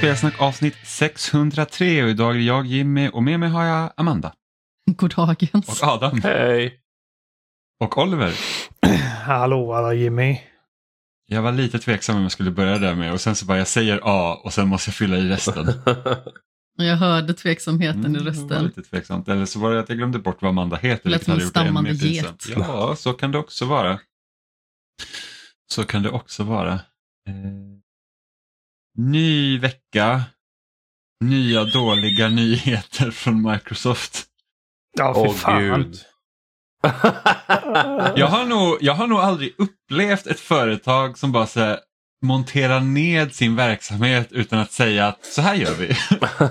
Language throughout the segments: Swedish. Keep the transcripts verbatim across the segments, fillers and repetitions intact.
Spelsnack avsnitt sexhundratre och idag är jag Jimmy och med mig har jag Amanda. Goddagens. Och Adam. Hej. Och Oliver. Hallå alla Jimmy. Jag var lite tveksam om jag skulle börja där med och sen så bara jag säger A och sen måste jag fylla i resten. Jag hörde tveksamheten mm, i rösten. Det var lite tveksamt. Eller så var det att jag glömde bort vad Amanda heter. Lät som en stammande get. Ja, så kan det också vara. Så kan det också vara. Eh, ny vecka. Nya dåliga nyheter från Microsoft. Ja, för Åh, fan. Gud. jag, har nog, jag har nog aldrig upplevt ett företag som bara så här, monterar ned sin verksamhet utan att säga att så här gör vi.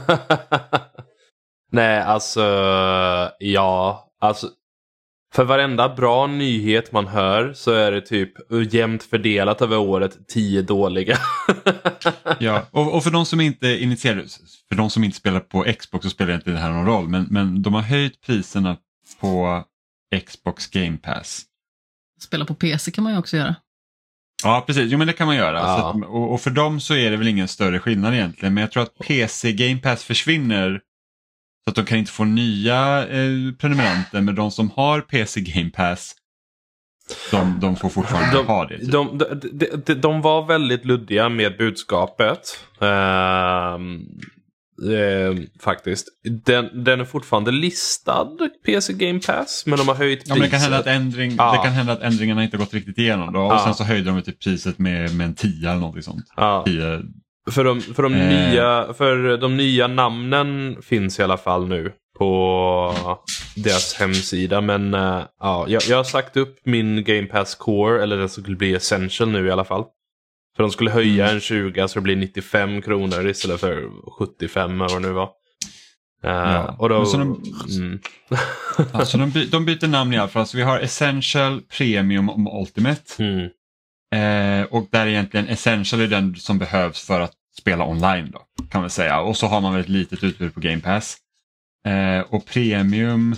Nej, alltså, ja, alltså, för varenda bra nyhet man hör så är det typ jämnt fördelat över året tio dåliga. Ja, och, och för de som inte är initierade, för de som inte spelar på Xbox så spelar inte det här någon roll, men, men de har höjt priserna på Xbox Game Pass. Spela på P C kan man ju också göra. Ja, precis. Jo, men det kan man göra. Ja. Så att, och, och för dem så är det väl ingen större skillnad egentligen, men jag tror att P C Game Pass försvinner så att de kan inte få nya eh, prenumeranter, men de som har P C Game Pass de, de får fortfarande de, ha det. Typ. De, de, de, de var väldigt luddiga med budskapet. Ehm, eh, faktiskt. Den, den är fortfarande listad P C Game Pass, men de har höjt priset. Ja, men det kan hända att, ändring, Ja. det kan hända att ändringarna inte gått riktigt igenom då, och Ja. sen så höjde de typ priset med, med en tia eller något sånt. Ja. tio. För de, för, de Eh. nya, för de nya namnen finns i alla fall nu på deras hemsida. Men uh, ja, jag, jag har sagt upp min Game Pass Core, eller det skulle bli Essential nu i alla fall. För de skulle höja Mm. en tjugo så det blir nittiofem kronor istället för sjuttiofem eller vad det nu var. Uh, Ja. och då, Men så de- mm. Alltså de, by, de byter namn i alla fall. Så vi har Essential, Premium och Ultimate. mm. Eh, och där egentligen Essential är den som behövs för att spela online då, kan man säga. Och så har man väl ett litet utbud på Game Pass. Eh, och Premium,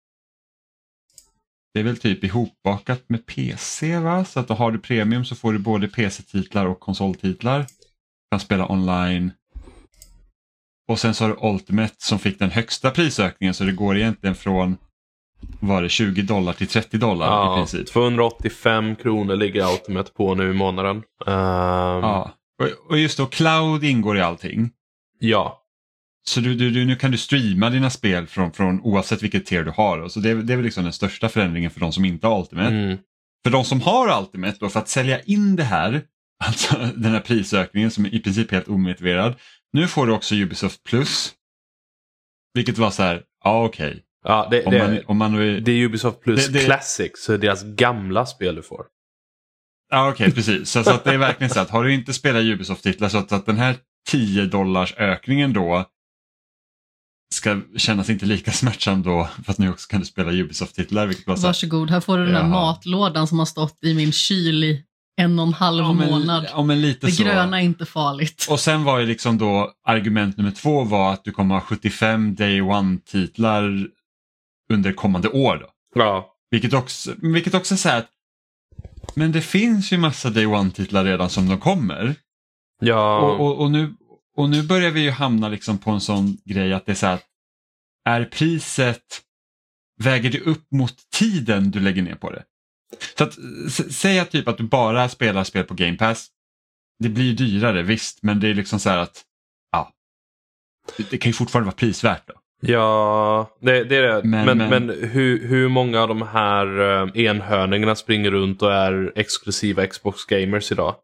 det är väl typ ihopbakat med P C, va? Så att då har du Premium så får du både P C-titlar och konsoltitlar. Du kan spela online. Och sen så har du Ultimate som fick den högsta prisökningen, så det går egentligen från var det tjugo dollar till trettio dollar Ja, i princip. tvåhundraåttiofem kronor ligger Ultimate på nu i månaden. Um, Ja. Och, och just då, cloud ingår i allting. ja. Så du, du, du, nu kan du streama dina spel från, från oavsett vilket tier du har. Och så det, det är väl liksom den största förändringen för de som inte har Ultimate. Mm. För de som har Ultimate då, för att sälja in det här, alltså den här prisökningen som är i princip helt omotiverad. Nu får du också Ubisoft Plus. Vilket var så här, ja okej. Okay. Ja, det, Om det, man, om man nu är... det är Ubisoft Plus Det- det- Classic, så det är deras gamla spel du får. Ja okej, okay, precis. Så, så att det är verkligen så att har du inte spelat Ubisoft-titlar så att, att den här tio dollars ökningen då ska kännas inte lika smärtsam då, för att nu också kan du spela Ubisoft-titlar. Vilket var så här, Varsågod, här får du den här Jaha. matlådan som har stått i min kyl i en och en halv ja, men, månad. ja, men lite Det så. gröna är inte farligt. Och sen var ju liksom då argument nummer två var att du kommer ha sjuttiofem Day One-titlar under kommande år då. Ja. Vilket också, vilket också säger att men det finns ju massa Day One-titlar redan som de kommer. Ja. Och, och, och, nu, och nu börjar vi ju hamna liksom på en sån grej att det är så här att är priset, väger det upp mot tiden du lägger ner på det? Så att s- säga typ att du bara spelar spel på Game Pass, det blir ju dyrare visst, men det är liksom så här att ja, det, det kan ju fortfarande vara prisvärt då. Ja, det, det är det. Men- Men, men- men, hur, hur många av de här uh, enhörningarna springer runt och är exklusiva Xbox-gamers idag?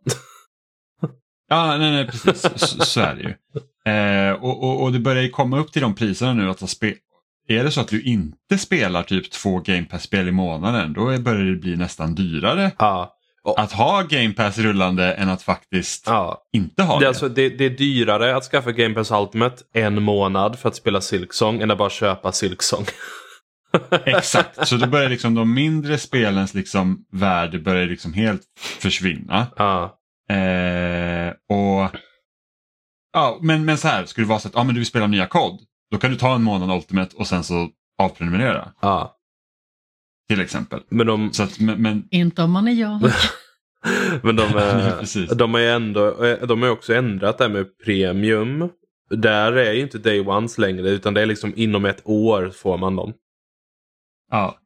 Ja, nej, nej precis, så, så är det ju. Eh, och, och, och det börjar ju komma upp till de priserna nu att spe- är det så att du inte spelar typ två Game Pass-spel i månaden, då är- börjar det bli nästan dyrare Ja. Och, att ha Game Pass rullande än att faktiskt ja. inte ha Det, det. är alltså, det, det är dyrare att skaffa Game Pass Ultimate en månad för att spela Silksong än att bara köpa Silksong. Exakt, så då börjar liksom de mindre spelens liksom värde börjar liksom helt försvinna. Ja. Eh, och ja, men, men så här, skulle det vara så att ah, men du vill spela nya kod, då kan du ta en månad Ultimate och sen så avprenumerera Ja. till exempel. Men de... Så att, men, men Inte om man är jag. Men de, är, Precis. de, är ändå, de är också ändrat det med premium. Där är ju inte day ones längre, utan det är liksom inom ett år får man dem. Ja.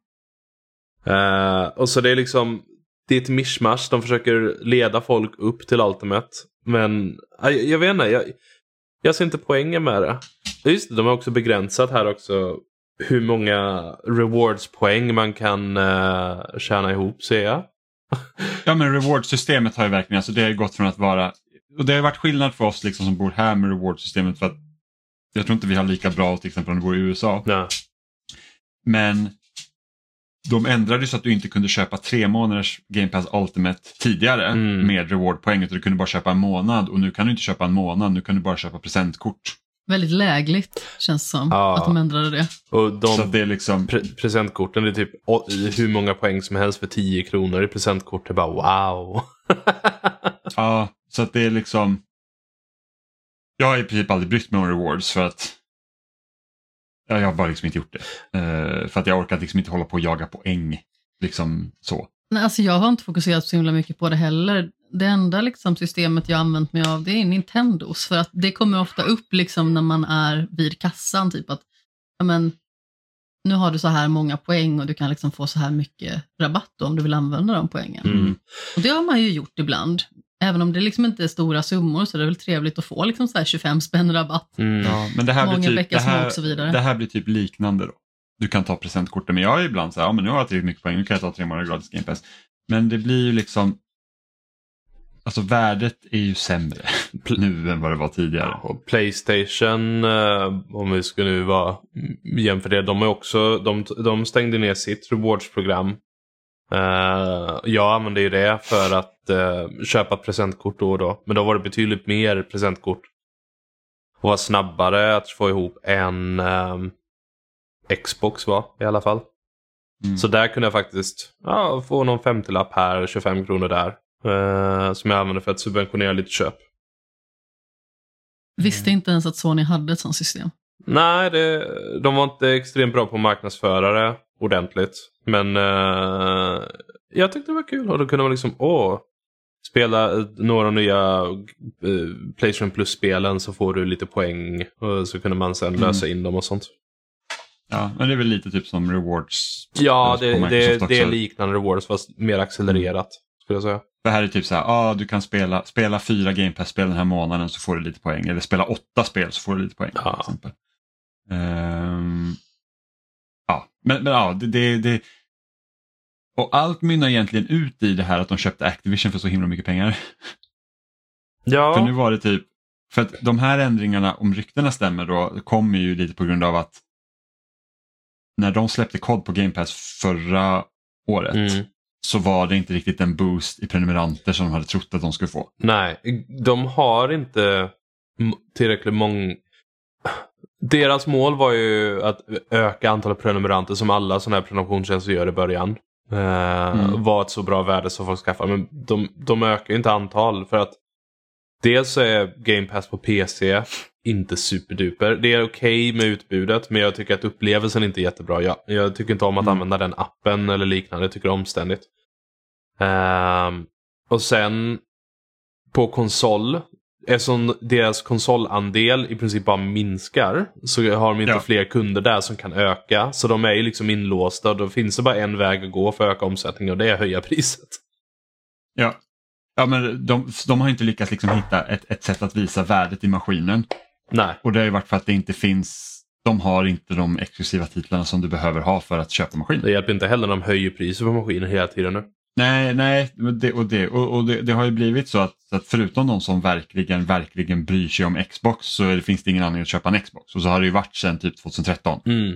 Uh, och så det är liksom, det är ett mishmash. De försöker leda folk upp till Ultimate. Men jag, jag vet inte, jag, jag ser inte poängen med det. Just det, de har också begränsat här också hur många rewards-poäng man kan uh, tjäna ihop, ser jag. Ja, men rewardsystemet har ju verkligen, alltså det har gått från att vara, och det har varit skillnad för oss liksom som bor här med rewardsystemet, för att jag tror inte vi har lika bra till exempel om du bor i U S A. Nej. Men de ändrade så att du inte kunde köpa tre månaders Game Pass Ultimate tidigare mm. med rewardpoäng, utan du kunde bara köpa en månad, och nu kan du inte köpa en månad, nu kan du bara köpa presentkort. Väldigt lägligt känns som ja. att de ändrade det. Och de så det är liksom pre- presentkorten, det är typ å- hur många poäng som helst för tio kronor i presentkort. Det är bara wow. ja, så att det är liksom, jag har i princip aldrig brytt mig om rewards för att ja, jag har bara liksom inte gjort det. Uh, för att jag orkar liksom inte hålla på och jaga poäng. Liksom så. Nej, alltså jag har inte fokuserat så himla mycket på det heller. Det enda liksom systemet jag använt mig av, det är Nintendos. För att det kommer ofta upp liksom när man är vid kassan. Typ att ja, men, nu har du så här många poäng och du kan liksom få så här mycket rabatt om du vill använda de poängen. Mm. Och det har man ju gjort ibland. Även om det liksom inte är stora summor, så det är väl trevligt att få liksom så här tjugofem spänn rabatt. Mm. Ja, men det här, Många blir typ, bäckar det, små här, och så vidare. det här blir typ liknande då. Du kan ta presentkorten, men jag är ibland så här, ja men nu har jag tillräckligt mycket poäng, nu kan jag ta tre månader gratis Game Pass. Men det blir ju liksom, alltså värdet är ju sämre nu än vad det var tidigare. Och PlayStation, eh, om vi ska nu vara jämför det, de är också, de, de stängde ner sitt rewards-program. Uh, jag använde ju det för att uh, köpa presentkort då och då. Men då var det betydligt mer presentkort. Och var snabbare att få ihop en um, Xbox var i alla fall. Mm. Så där kunde jag faktiskt ja, få någon femtiolapp här, tjugofem kronor där. Uh, som jag använde för att subventionera lite köp. Visste inte ens att Sony hade ett sånt system. Nej, det, de var inte extremt bra på marknadsförare ordentligt. Men uh, jag tyckte det var kul. Och då kunde man liksom, åh, spela några nya uh, PlayStation Plus-spelen så får du lite poäng. Och så kunde man sen lösa in dem och sånt. Ja, men det är väl lite typ som rewards. Ja, det, det, det är liknande rewards fast mer accelererat, skulle jag säga. Det här är typ så här, ah, du kan spela, spela fyra Game Pass-spel den här månaden så får du lite poäng. Eller spela åtta spel så får du lite poäng. Ja. Till exempel. Um, ja, men, men ja, det, det, det... Och allt mynnar egentligen ut i det här att de köpte Activision för så himla mycket pengar. Ja. För nu var det typ, för att de här ändringarna, om ryktena stämmer då, kommer ju lite på grund av att när de släppte C O D på Game Pass förra året mm. så var det inte riktigt en boost i prenumeranter som de hade trott att de skulle få. Nej, de har inte tillräckligt många. Deras mål var ju att öka antalet prenumeranter som alla sådana här prenumerationstjänster gör i början. Eh, mm. Var ett så bra värde som folk skaffar. Men de, de ökar inte antal för att dels är Game Pass på P C inte superduper. Det är okej okay med utbudet, men jag tycker att upplevelsen inte är jättebra. Jag, jag tycker inte om att mm. använda den appen eller liknande. Jag tycker det är omständigt. Eh, och sen på konsol, eftersom deras konsolandel i princip bara minskar, så har de inte ja. fler kunder där som kan öka. Så de är ju liksom inlåsta och då finns det bara en väg att gå för att öka omsättningen, och det är att höja priset. Ja, ja men de, de har inte lyckats liksom hitta ett, ett sätt att visa värdet i maskinen. Nej. Och det har ju varit för att det inte finns, de har inte de exklusiva titlarna som du behöver ha för att köpa maskinen. Det hjälper inte heller när de höjer priset på maskinen hela tiden nu. Nej, nej, det, och, det, och, och det, det har ju blivit så att, att förutom de som verkligen, verkligen bryr sig om Xbox så är det, finns det ingen anledning att köpa en Xbox. Och så har det ju varit sedan typ tjugohundratretton. Mm.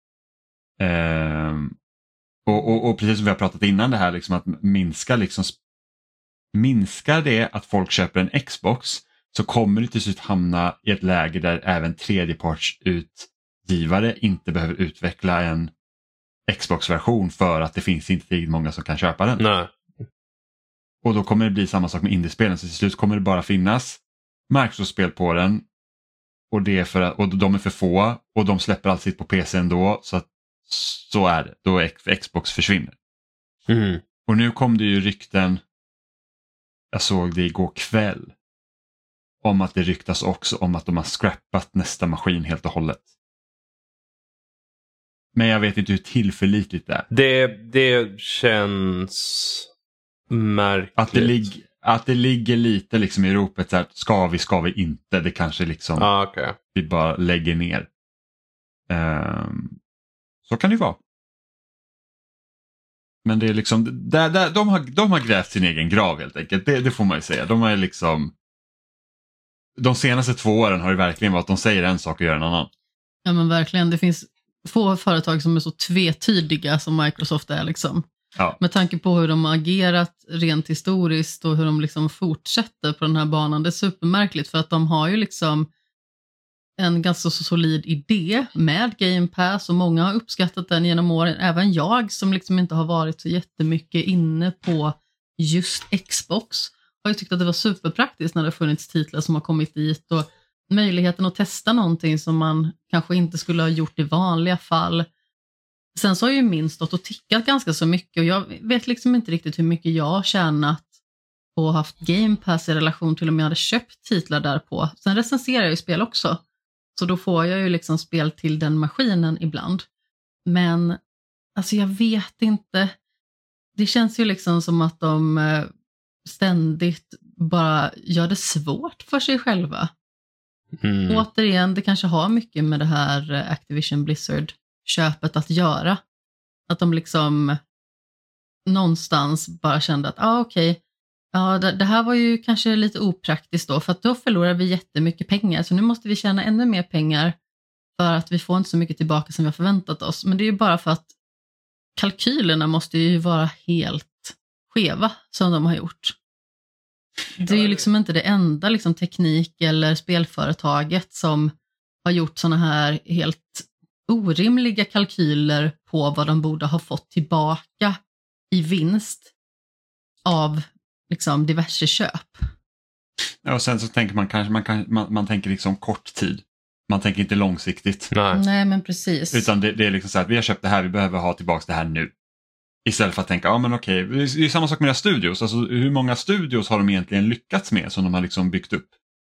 Ehm, och, och, och precis som vi har pratat innan det här, liksom att minska liksom, minskar det att folk köper en Xbox, så kommer det till slut hamna i ett läge där även tredjepartsutgivare inte behöver utveckla en Xbox-version för att det finns inte tillräckligt många som kan köpa den. Nej. Och då kommer det bli samma sak med indiespelen. Så till slut kommer det bara finnas Microsoft-spel på den. Och, det är för att, och de är för få. Och de släpper allt sitt på P C ändå. Så att, så är det. Då är Xbox försvinner. Mm. Och nu kom det ju rykten. jag såg det igår kväll, om att det ryktas också om att de har scrappat nästa maskin helt och hållet. Men jag vet inte hur tillförlitligt det är. Det, det känns märkligt. Att det, lig- att det ligger lite liksom i ropet så här, ska vi, ska vi inte. Det kanske liksom Ah, okay. vi bara lägger ner. Um, så kan det vara. Men det är liksom, där, där, de, har, de har grävt sin egen grav helt enkelt. Det, det får man ju säga. De har liksom, de senaste två åren har det verkligen varit att de säger en sak och gör en annan. Ja men verkligen, det finns få företag som är så tvetydiga som Microsoft är liksom. Ja. Med tanke på hur de har agerat rent historiskt och hur de liksom fortsätter på den här banan. Det är supermärkligt för att de har ju liksom en ganska så solid idé med Game Pass och många har uppskattat den genom åren. Även jag som liksom inte har varit så jättemycket inne på just Xbox har ju tyckt att det var superpraktiskt när det funnits titlar som har kommit dit och möjligheten att testa någonting som man kanske inte skulle ha gjort i vanliga fall. Sen så har ju min stått och tickat ganska så mycket och jag vet liksom inte riktigt hur mycket jag har tjänat och haft Game Pass i relation till om jag hade köpt titlar därpå. Sen recenserar jag ju spel också. Så då får jag ju liksom spel till den maskinen ibland. Men alltså jag vet inte. Det känns ju liksom som att de ständigt bara gör det svårt för sig själva. Mm. Återigen, det kanske har mycket med det här Activision Blizzard-köpet att göra. Att de liksom någonstans bara kände att ah, okej, okay, ja, det, det här var ju kanske lite opraktiskt då, för att då förlorar vi jättemycket pengar. Så nu måste vi tjäna ännu mer pengar för att vi får inte så mycket tillbaka som vi har förväntat oss. Men det är ju bara för att kalkylerna måste ju vara helt skeva som de har gjort. Det är ju liksom inte det enda liksom, teknik- eller spelföretaget som har gjort såna här helt orimliga kalkyler på vad de borde ha fått tillbaka i vinst av liksom, diverse köp. Ja, och sen så tänker man kanske man, kan, man, man tänker liksom kort tid. Man tänker inte långsiktigt. Nej, Nej men precis. Utan det, det är liksom så att vi har köpt det här, vi behöver ha tillbaka det här nu. Istället för att tänka, ja men okej, det är samma sak med deras studios. Alltså hur många studios har de egentligen lyckats med som de har liksom byggt upp?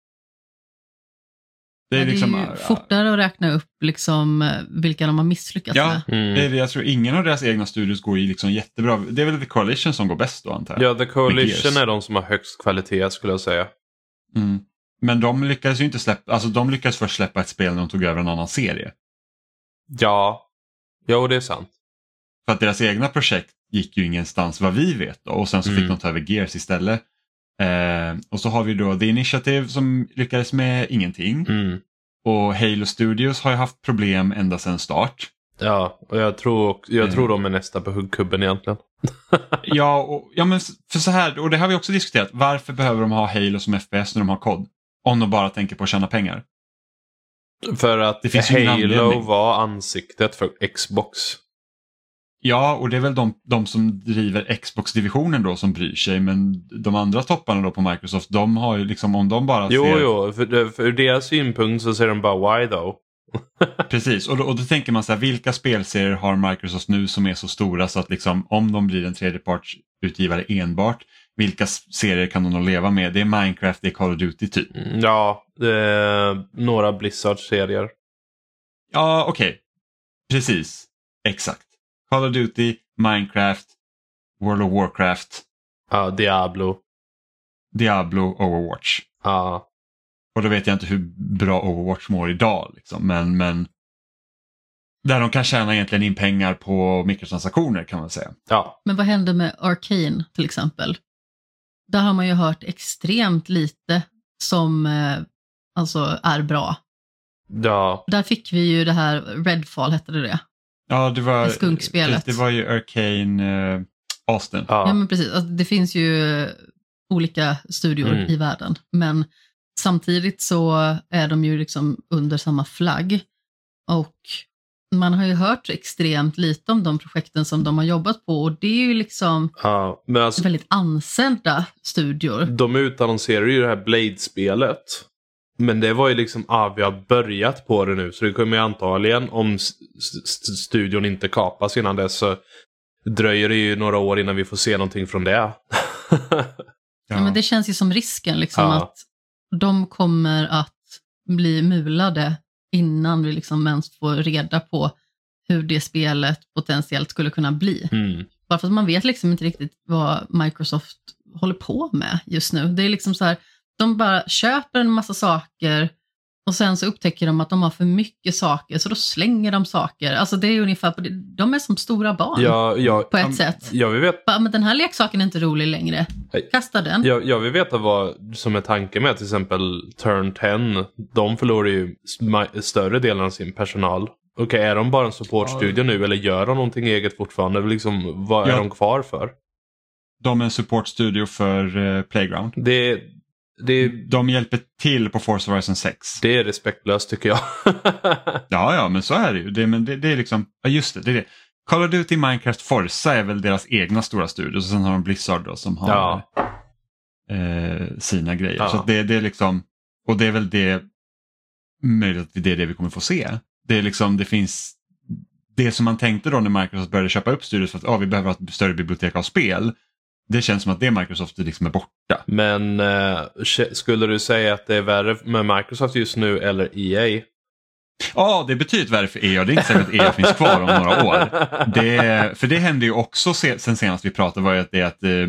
Det är, ja, det är liksom, ju fortare att räkna upp liksom vilka de har misslyckats ja, med. Mm. Det är det, jag tror ingen av deras egna studios går i liksom jättebra. Det är väl The Coalition som går bäst då antar jag. Ja, The Coalition är de som har högst kvalitet skulle jag säga. Mm. Men de lyckades ju inte släppa, alltså de lyckades först släppa ett spel när de tog över en annan serie. Ja, jo det är sant. För att deras egna projekt gick ju ingenstans vad vi vet då. Och sen så fick mm. de ta över Gears istället. Eh, och så har vi då The Initiative som lyckades med ingenting. Mm. Och Halo Studios har ju haft problem ända sedan start. Ja, och jag tror, jag mm. tror de är nästa på huggkubben egentligen. ja, och, ja, men för så här, och det har vi också diskuterat. Varför behöver de ha Halo som F P S när de har C O D? Om de bara tänker på att tjäna pengar. För att det Halo var ansiktet för Xbox. Ja, och det är väl de, de som driver Xbox-divisionen då som bryr sig. Men de andra topparna då på Microsoft, de har ju liksom, om de bara jo, ser... Jo, för, för deras synpunkt så ser de bara why though. Precis, och då, och då tänker man så här, vilka spelserier har Microsoft nu som är så stora så att liksom, om de blir en tredjepartsutgivare enbart, vilka serier kan de nog leva med? Det är Minecraft, det är Call of Duty typ. Ja, det är några Blizzard-serier. Ja, okej. Okay. Precis, exakt. Call of Duty, Minecraft, World of Warcraft. Ja, Diablo. Diablo, Overwatch. Ja. Och då vet jag inte hur bra Overwatch mår idag. Liksom. Men, men där de kan tjäna egentligen in pengar på mikrotransaktioner kan man säga. Ja. Men vad händer med Arcane till exempel? Där har man ju hört extremt lite som eh, alltså är bra. Ja. Där fick vi ju det här Redfall hette det det. Ja, det var, det skunkspelet. Det var ju Arcane uh, Austin. Ja. ja, men precis. Alltså, det finns ju olika studior mm. i världen. Men samtidigt så är de ju liksom under samma flagg. Och man har ju hört extremt lite om de projekten som de har jobbat på. Och det är ju liksom ja, men alltså, väldigt ansedda studior. De utannonserar ju det här Blade-spelet. Men det var ju liksom, ah, vi har börjat på det nu. Så det kommer ju antagligen, om st- studion inte kapas innan dess, så dröjer det ju några år innan vi får se någonting från det. Ja, men det känns ju som risken liksom Ja. att de kommer att bli mulade innan vi liksom ens får reda på hur det spelet potentiellt skulle kunna bli. Mm. Bara för att man vet liksom inte riktigt vad Microsoft håller på med just nu. Det är liksom så här, de bara köper en massa saker och sen så upptäcker de att de har för mycket saker så då slänger de saker. Alltså det är ungefär på det. De är som stora barn Ja, ja, på ett um, sätt. Jag vill veta, Bara, men den här leksaken är inte rolig längre. Kasta den. jag, jag vill veta vad som är tanken med till exempel Turn tio. De förlorar ju sma- större delen av sin personal. Okej, okay, är de bara en supportstudio nu eller gör de någonting eget fortfarande? Liksom, vad Ja. är de kvar för? De är en supportstudio för uh, Playground. Det, det, De hjälper till på Forza Horizon sex. det är respektlöst tycker jag. Ja, ja, men så är det ju. Det, men det, det är liksom, ja just det, det är det. Call of Duty, Minecraft, Forza är väl deras egna stora studio. Och sen har de Blizzard då som har Ja. eh, sina grejer. Ja. Så att det, det är liksom, och det är väl det, möjligt att det är det vi kommer få se. Det är liksom, det finns, det som man tänkte då när Microsoft började köpa upp studios för att ah, vi behöver ha ett större bibliotek av spel. Det känns som att det Microsoft liksom är borta. Men eh, skulle du säga att det är värre med Microsoft just nu eller E A? Ja, det är betydligt värre för E A och det är inte säkert att E A finns kvar om några år. Det, för det hände ju också se, sen senast vi pratade var ju att det är att eh,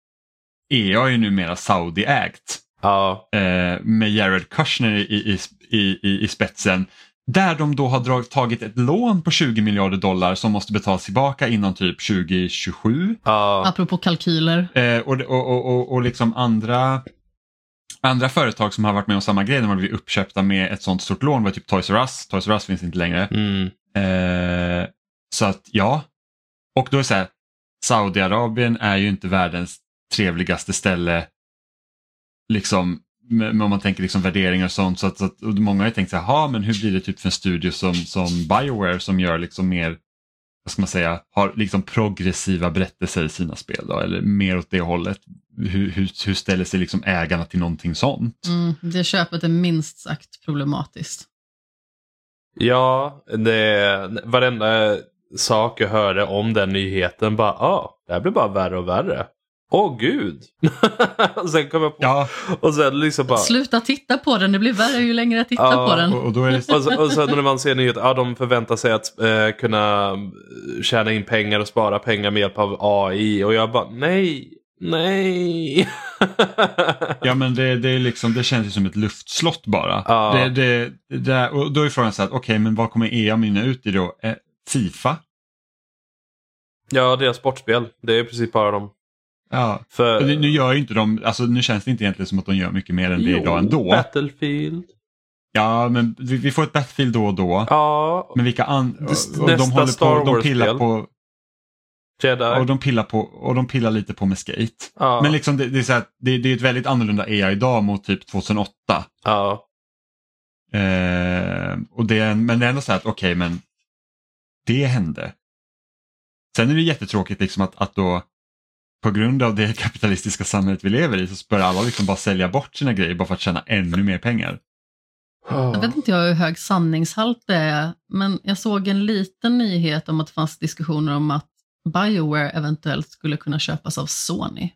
E A är ju numera Saudi-ägt. Ja. Eh, med Jared Kushner i, i, i, i spetsen. Där de då har drag, tagit ett lån på tjugo miljarder dollar som måste betalas tillbaka innan typ tjugo tjugosju. Ja. Apropå kalkyler. Eh, och, och, och, och, och liksom andra, andra företag som har varit med om samma grej, de har blivit uppköpta med ett sånt stort lån var typ Toys R Us. Toys R Us finns inte längre. Mm. Eh, så att ja. Och då är det så här, Saudiarabien är ju inte världens trevligaste ställe liksom, om man tänker liksom värderingar och sånt. Så att, så att och många har ju tänkt så här, men hur blir det typ för en studio som, som BioWare som gör liksom mer, vad ska man säga, har liksom progressiva berättelser i sina spel då, eller mer åt det hållet. Hur, hur, hur ställer sig liksom ägarna till någonting sånt? Mm, det köpet är minst sagt problematiskt. Ja, det, varenda sak jag hörde om den nyheten bara, ja, ah, det här blir bara värre och värre. Åh oh, gud! Och sen kom jag på, Ja. och sen liksom bara... Sluta titta på den, det blir värre ju längre jag tittar Ja, på den. Och, och då är det Och så, och så när man ser nyheter, ja, de förväntar sig att eh, kunna tjäna in pengar och spara pengar med hjälp av A I. Och jag bara, nej, nej. Ja, men det, det, är liksom, det känns ju som ett luftslott bara. Ja. Det, det, det, och då är frågan så här, okej, okay, men vad kommer E A mynna ut i då? Eh, FIFA? Ja, deras sportspel, det är precis bara dem. Ja, För... och det, nu gör ju inte de, alltså nu känns det inte egentligen som att de gör mycket mer än det Jo, idag ändå. Battlefield. Ja, men vi, vi får ett Battlefield då och då. Ja, Men vilka an... Nästa och de håller Star på, de pillar Wars-spel. på Jedi. och de pillar på och de pillar lite på med skate. Ja. Men liksom det, det är så här, det, det är ett väldigt annorlunda E A idag mot typ tjugohundraåtta. Ja. Eh, och det är, men det är ändå så här att okej, okay, men det hände. Sen är det jättetråkigt liksom att, att då på grund av det kapitalistiska samhället vi lever i så börjar alla liksom bara sälja bort sina grejer bara för att tjäna ännu mer pengar. Jag vet inte hur hög sanningshalt det är, men jag såg en liten nyhet om att det fanns diskussioner om att BioWare eventuellt skulle kunna köpas av Sony.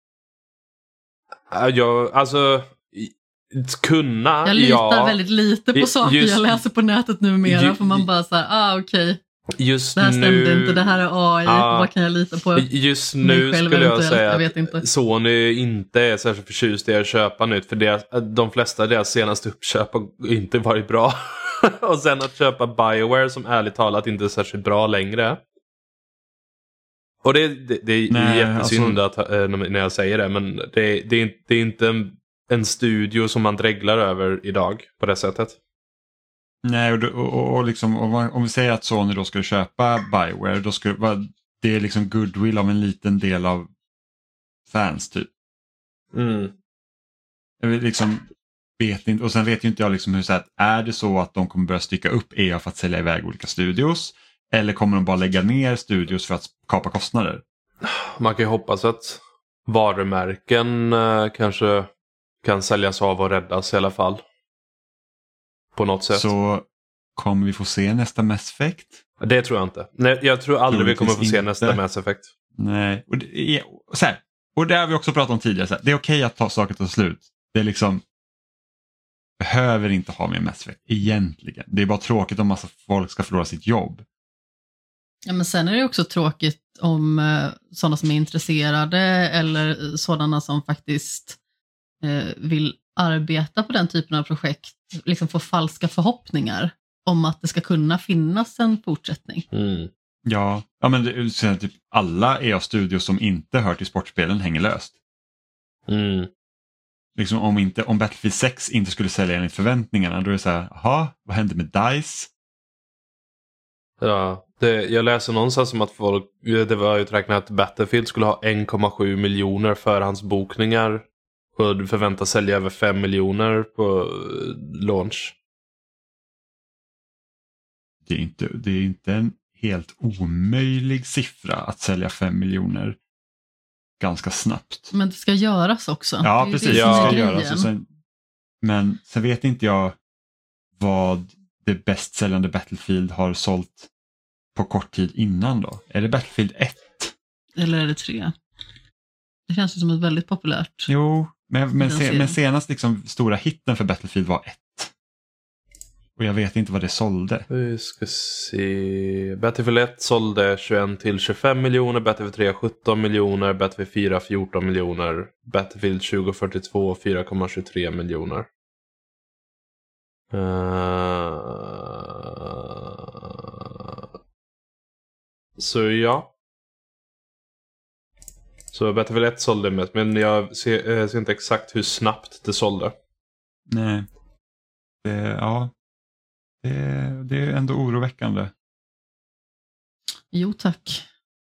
Jag, alltså, kunna, Jag litar ja. väldigt lite på Just- saker jag läser på nätet numera, ju- för man bara så här, ah okej, okay, Just det här stämde nu, inte, det här är A I, Ja. vad kan jag lita på? Just Mig nu själv skulle jag eventuellt, säga jag vet inte. att Sony inte är särskilt förtjust i att köpa nytt. För deras, de flesta av deras senaste uppköp har inte varit bra. Och sen att köpa BioWare som ärligt talat inte är särskilt bra längre. Och det, det, det är Nej, jättesynd att, äh, när jag säger det. Men det, det, är, det är inte en, en studio som man dreglar över idag på det sättet. Nej, och, och, och liksom, och om vi säger att Sony då skulle köpa BioWare, då skulle det är liksom goodwill av en liten del av fans typ. Mm. Jag vet liksom vet inte, och sen vet ju inte jag liksom hur så att är det så att de kommer börja stycka upp E A för att sälja iväg olika studios, eller kommer de bara lägga ner studios för att kapa kostnader? Man kan ju hoppas att varumärken eh, kanske kan säljas av och räddas i alla fall. På något sätt. Så kommer vi få se nästa Mass Effect? Det tror jag inte. Nej, jag tror aldrig vi kommer få se Troligtvis nästa inte. Mass Effect. Nej, och, det är, så här, och det har vi också pratat om tidigare, så här, det är okej att ta saker till slut. Det är liksom, behöver inte ha med Mass Effect egentligen. Det är bara tråkigt om massa folk ska förlora sitt jobb. Ja, men sen är det också tråkigt om eh, sådana som är intresserade eller sådana som faktiskt eh, vill arbeta på den typen av projekt liksom får falska förhoppningar om att det ska kunna finnas en fortsättning. Mm. Ja, ja men det, så typ alla E A-studios som inte hör till sportspelen hänger löst. Mm. Liksom om, inte, om Battlefield sex inte skulle sälja enligt förväntningarna, då är det så här, jaha, vad hände med DICE? Ja, det, jag läser någonstans som att folk, det var uträknat att Battlefield skulle ha en komma sju miljoner förhandsbokningar och förväntas sälja över fem miljoner på launch. Det är inte, det är inte en helt omöjlig siffra att sälja fem miljoner ganska snabbt. Men det ska göras också. Ja, det precis. det Det Ja. ska grejen. göras. Och sen, men sen vet inte jag vad det bäst säljande Battlefield har sålt på kort tid innan då. Är det Battlefield ett? Eller är det tre? Det känns ju som ett väldigt populärt. Jo, men, men, Den se, serien. men senast liksom stora hitten för Battlefield var ett. Och jag vet inte vad det sålde. Vi ska se. Battlefield ett sålde tjugoett till tjugofem miljoner, Battlefield tre sjutton miljoner, Battlefield fyra fjorton miljoner, Battlefield tjugo fyrtiotvå fyra komma tjugotre miljoner. Uh... Så ja. Så Battlefield ett sålde mest, men jag ser, jag ser inte exakt hur snabbt det sålde. Nej. Det, ja. Det, det är ändå oroväckande. Jo tack.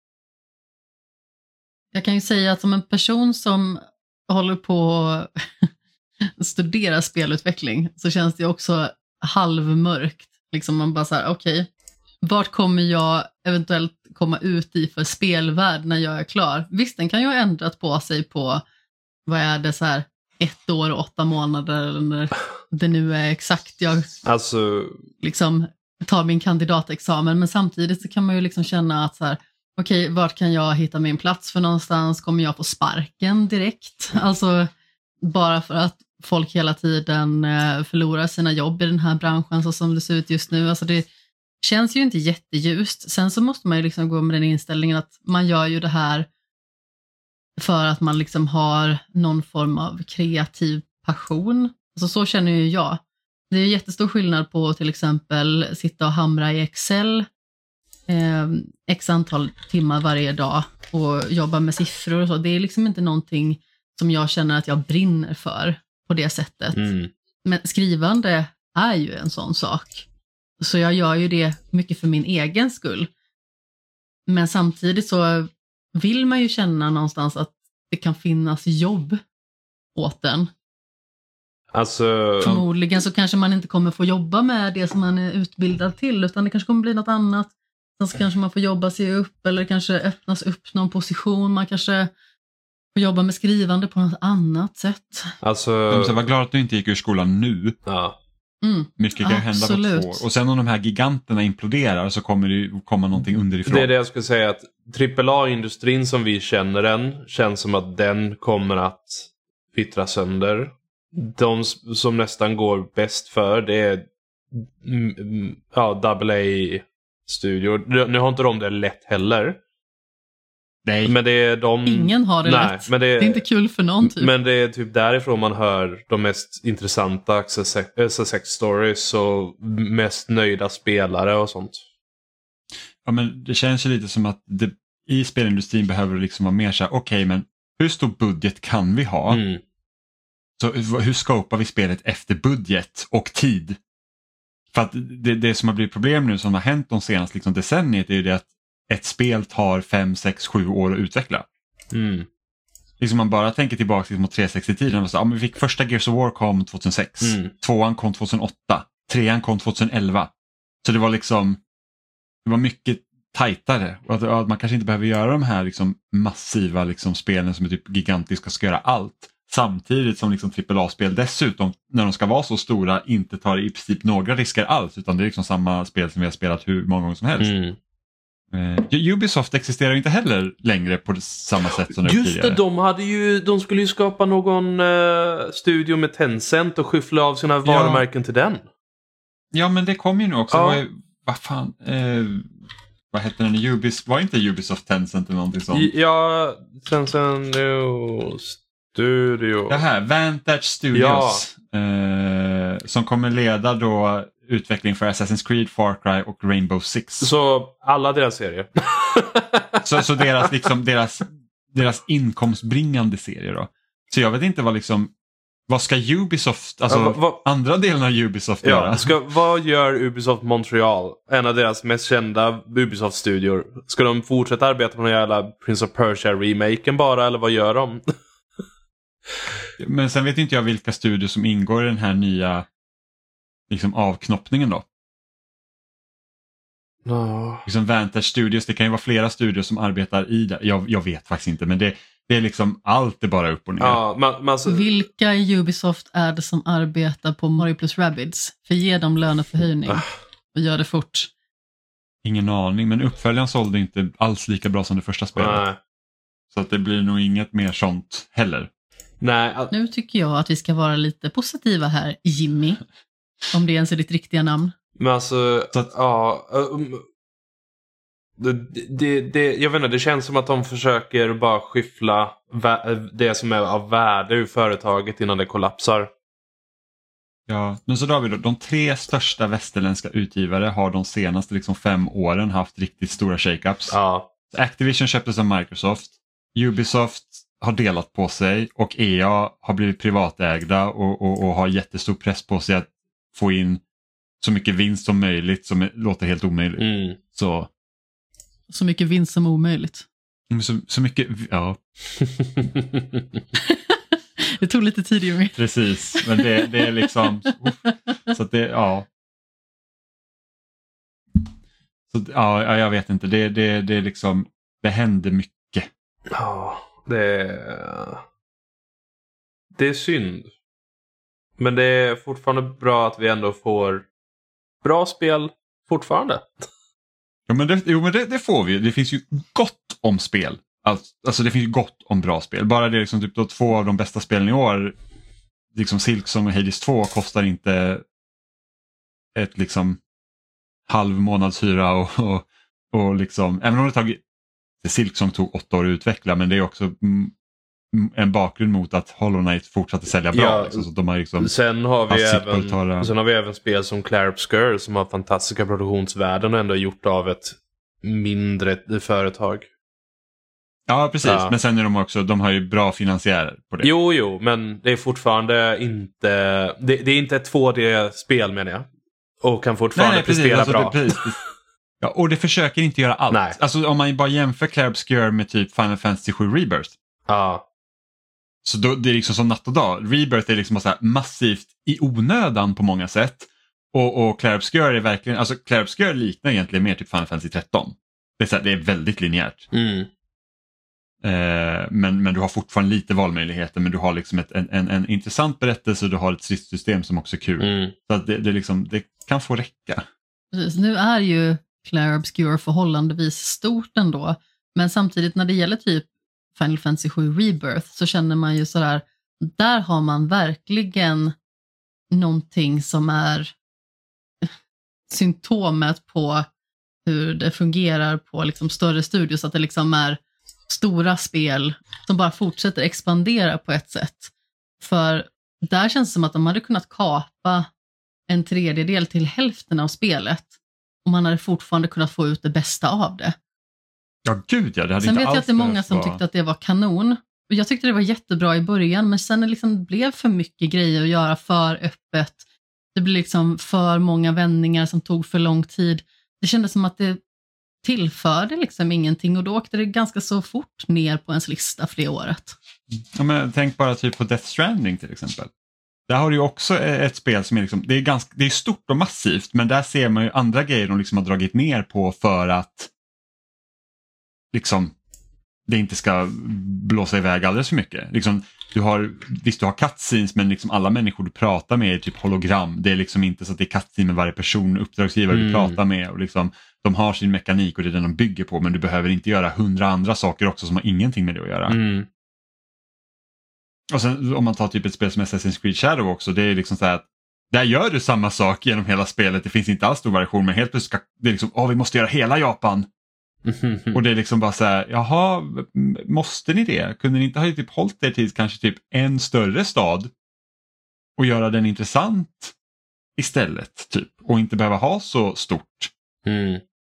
Jag kan ju säga att som en person som håller på att studera spelutveckling så känns det också halvmörkt. Liksom man bara så här, okej, okay, vart kommer jag eventuellt komma ut i för spelvärld när jag är klar? Visst, den kan ju ha ändrat på sig på, vad är det så här, ett år och åtta månader eller när det nu är exakt jag Alltså... liksom tar min kandidatexamen, men samtidigt så kan man ju liksom känna att så här, okej, okay, vart kan jag hitta min plats för någonstans? Kommer jag få sparken direkt? Alltså bara för att folk hela tiden förlorar sina jobb i den här branschen så som det ser ut just nu. Alltså det känns ju inte jätteljust. Sen så måste man ju liksom gå med den inställningen att man gör ju det här för att man liksom har någon form av kreativ passion. Alltså så känner ju jag. Det är jättestor skillnad på till exempel sitta och hamra i Excel eh, x antal timmar varje dag och jobba med siffror och så. Det är liksom inte någonting som jag känner att jag brinner för på det sättet. Mm. Men skrivande är ju en sån sak. Så jag gör ju det mycket för min egen skull. Men samtidigt så vill man ju känna någonstans att det kan finnas jobb åt den. Alltså... Förmodligen så kanske man inte kommer få jobba med det som man är utbildad till, utan det kanske kommer bli något annat. Sen så kanske man får jobba sig upp eller kanske öppnas upp någon position. Man kanske får jobba med skrivande på något annat sätt. Alltså... Jag var glad att du inte gick ur skolan nu. Ja. Mm, Mycket kan hända absolut. på två år. Och sen om de här giganterna imploderar så kommer det ju komma någonting underifrån. Det är det jag skulle säga, att trippel A-industrin som vi känner den känns som att den kommer att fittra sönder. De som nästan går bäst för det är mm, ja, double A-studio. Nu har inte de det lätt heller. Nej. Men det är de... Ingen har det Nej, lätt. men det är... Det är inte kul för någon typ. Men det är typ därifrån man hör de mest intressanta S S X-stories och mest nöjda spelare och sånt. Ja, men det känns ju lite som att det, i spelindustrin behöver det liksom vara mer så här, okej, okay, men hur stor budget kan vi ha? Mm. Så hur skapar vi spelet efter budget och tid? För att det, det som har blivit problem nu som har hänt de senaste liksom, decenniet är ju det att ett spel tar fem, sex, sju år att utveckla. Mm. Liksom man bara tänker tillbaka till liksom, trehundrasextio-tiden. Ja, men vi fick första Gears of War kom tjugohundrasex. Mm. Tvåan kom tjugohundraåtta. Trean kom tjugoelva. Så det var liksom det var mycket tajtare. Och att, att man kanske inte behöver göra de här liksom, massiva liksom, spelen som är typ gigantiska ska göra allt. Samtidigt som liksom, trippel A-spel dessutom, när de ska vara så stora, inte tar i princip några risker alls. Utan det är liksom samma spel som vi har spelat hur många gånger som helst. Mm. Uh, Ubisoft existerar inte heller längre på samma sätt som det Just tidigare. det, de, hade ju, de skulle ju skapa någon uh, studio med Tencent och skyffla av sina varumärken till den. Ja, men det kom ju nu också. Ja. Vad, vad fan... Uh, vad heter den? Ubis, var inte Ubisoft Tencent eller någonting sånt? Ja, Tencent no, Studio. Det här, Vantage Studios. Ja. Uh, som kommer leda då utveckling för Assassin's Creed, Far Cry och Rainbow Six. Så alla deras serier. så så deras, liksom, deras, deras inkomstbringande serier då. Så jag vet inte vad liksom, vad ska Ubisoft, alltså ja, vad, andra delen av Ubisoft ja, göra? Ska, vad gör Ubisoft Montreal? En av deras mest kända Ubisoft-studior. Ska de fortsätta arbeta på den jävla Prince of Persia-remaken bara, eller vad gör de? Men sen vet inte jag vilka studier som ingår i den här nya liksom avknoppningen då. No. Liksom Vantage Studios, det kan ju vara flera studier som arbetar i det. Jag, jag vet faktiskt inte, men det, det är liksom allt är bara upp och ner. Ja, man, man, så... Vilka i Ubisoft är det som arbetar på Mario plus Rabbids? För ge dem löneförhöjning och gör det fort. Ingen aning, men uppföljaren sålde inte alls lika bra som det första spelet. Nej. Så att det blir nog inget mer sånt heller. Nej. All... Nu tycker jag att vi ska vara lite positiva här, Jimmy. Om det ens är ditt riktiga namn. Men alltså, så att... ja... Um, det, det, det, jag vet inte, det känns som att de försöker bara skyffla vä- det som är av värde ur företaget innan det kollapsar. Ja, men så då har vi då, de tre största västerländska utgivare har de senaste liksom fem åren haft riktigt stora shakeups. Ja. Activision köptes av Microsoft, Ubisoft har delat på sig och E A har blivit privatägda och, och, och har jättestor press på sig att få in så mycket vinst som möjligt som låter helt omöjligt. Mm. Så. så mycket vinst som omöjligt. Så, så mycket, ja. Det tog lite tid ju med. Precis, men det, det är liksom så att det, ja. Så, ja, jag vet inte, det, det, det är liksom, det händer mycket. Ja, det är, det är synd. Men det är fortfarande bra att vi ändå får bra spel fortfarande. Ja, men det, jo, men det, det får vi. Det finns ju gott om spel. Alltså, alltså det finns ju gott om bra spel. Bara det liksom typ då två av de bästa spelen i år, liksom Silksong och Hades två, kostar inte ett liksom halv månadshyra och, och, och liksom, även om det tagit, Silksong tog åtta år att utveckla, men det är också mm, en bakgrund mot att Hollow Knight fortsatte sälja bra. Ja, liksom, så de har liksom sen, har vi även, tala... sen har vi även spel som Clair Obscur som har fantastiska produktionsvärden och ändå gjort av ett mindre företag. Ja, precis. Ja. Men sen är de också, de har ju bra finansiärer på det. Jo, jo, men det är fortfarande inte, det, det är inte ett två D-spel menar jag. Och kan fortfarande nej, nej, prestera precis, bra. Alltså, det, precis. Ja, och det försöker inte göra allt. Nej. Alltså om man bara jämför Clair Obscur med typ Final Fantasy sju Rebirth. Ja. Så då, det är liksom som natt och dag. Rebirth är liksom så här massivt i onödan på många sätt. Och, och Clair Obscur är verkligen, alltså Clair Obscur liknar egentligen mer typ Final Fantasy tretton. Det är, så här, det är väldigt linjärt. Mm. Eh, men, men du har fortfarande lite valmöjligheter, men du har liksom ett, en, en, en intressant berättelse och du har ett stridssystem som också är kul. Mm. Så att det, det, liksom, det kan få räcka. Precis, nu är ju Clair Obscur förhållandevis stort ändå, men samtidigt när det gäller typ Final Fantasy sju Rebirth så känner man ju sådär, där har man verkligen någonting som är symptomet på hur det fungerar på liksom större studios, att det liksom är stora spel som bara fortsätter expandera på ett sätt. För där känns det som att de hade kunnat kapa en tredjedel till hälften av spelet och man hade fortfarande kunnat få ut det bästa av det. Ja, gud ja. Det hade sen inte vet jag alls att det är många som var... tyckte att det var kanon. Och jag tyckte det var jättebra i början, men sen det liksom blev för mycket grejer att göra, för öppet. Det blev liksom för många vändningar som tog för lång tid. Det kändes som att det tillförde liksom ingenting och då åkte det ganska så fort ner på ens lista för det året. Ja, men tänk bara typ på Death Stranding till exempel. Där har du ju också ett spel som är, liksom, det är, ganska, det är stort och massivt, men där ser man ju andra grejer de liksom har dragit ner på för att liksom det inte ska blåsa iväg alldeles för mycket. Liksom, du har, visst du har cutscenes men liksom alla människor du pratar med är typ hologram. Det är liksom inte så att det är cutscene med varje person, uppdragsgivare Mm. du pratar med och liksom, de har sin mekanik och det är den de bygger på, men du behöver inte göra hundra andra saker också som har ingenting med det att göra. Mm. Och sen om man tar typ ett spel som Assassin's Creed Shadow också, det är liksom så här att där gör du samma sak genom hela spelet. Det finns inte alls stor variation, men helt plötsligt ska det är liksom, åh vi måste göra hela Japan. Mm. Och det är liksom bara så här, jaha, måste ni det? Kunde ni inte ha typ hållit er till kanske typ en större stad och göra den intressant istället typ och inte behöva ha så stort? Mm.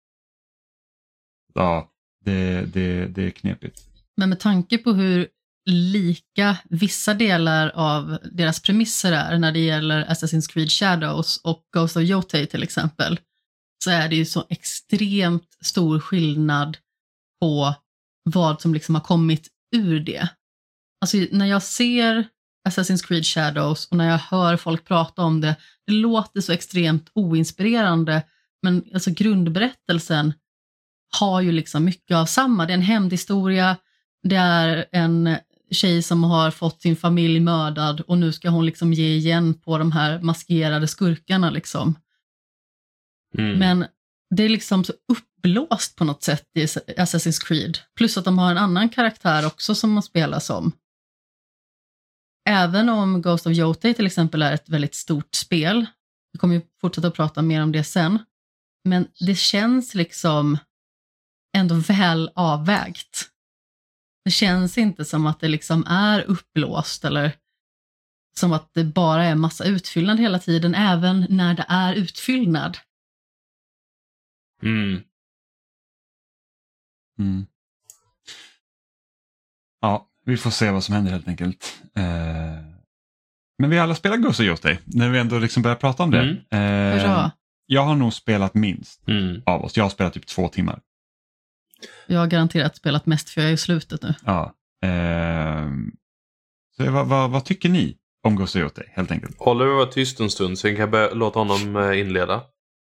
Ja, det, det, det är knepigt. Men med tanke på hur lika vissa delar av deras premisser är när det gäller Assassin's Creed Shadows och Ghost of Yotei till exempel, så är det ju så extremt stor skillnad på vad som liksom har kommit ur det. Alltså när jag ser Assassin's Creed Shadows och när jag hör folk prata om det, det låter så extremt oinspirerande, men alltså grundberättelsen har ju liksom mycket av samma. Det är en hämndhistoria, det är en tjej som har fått sin familj mördad och nu ska hon liksom ge igen på de här maskerade skurkarna liksom. Mm. Men det är liksom så uppblåst på något sätt i Assassin's Creed. Plus att de har en annan karaktär också som man spelar som. Även om Ghost of Yotei till exempel är ett väldigt stort spel. Vi kommer ju fortsätta att prata mer om det sen. Men det känns liksom ändå väl avvägt. Det känns inte som att det liksom är uppblåst eller som att det bara är massa utfyllnad hela tiden, även när det är utfyllnad. Mm. Mm. Ja, vi får se vad som händer helt enkelt. Eh, men vi alla spelar Ghost of Yotei när vi ändå liksom börjar prata om det. Mm. Eh, Bra. jag har nog spelat minst Mm. av oss. Jag har spelat typ två timmar. Jag har garanterat spelat mest för jag är i slutet nu. Ja. Eh, så vad, vad, vad tycker ni om Ghost of Yotei helt enkelt? Oliver var tyst en stund, sen kan jag börja, låta honom eh, inleda.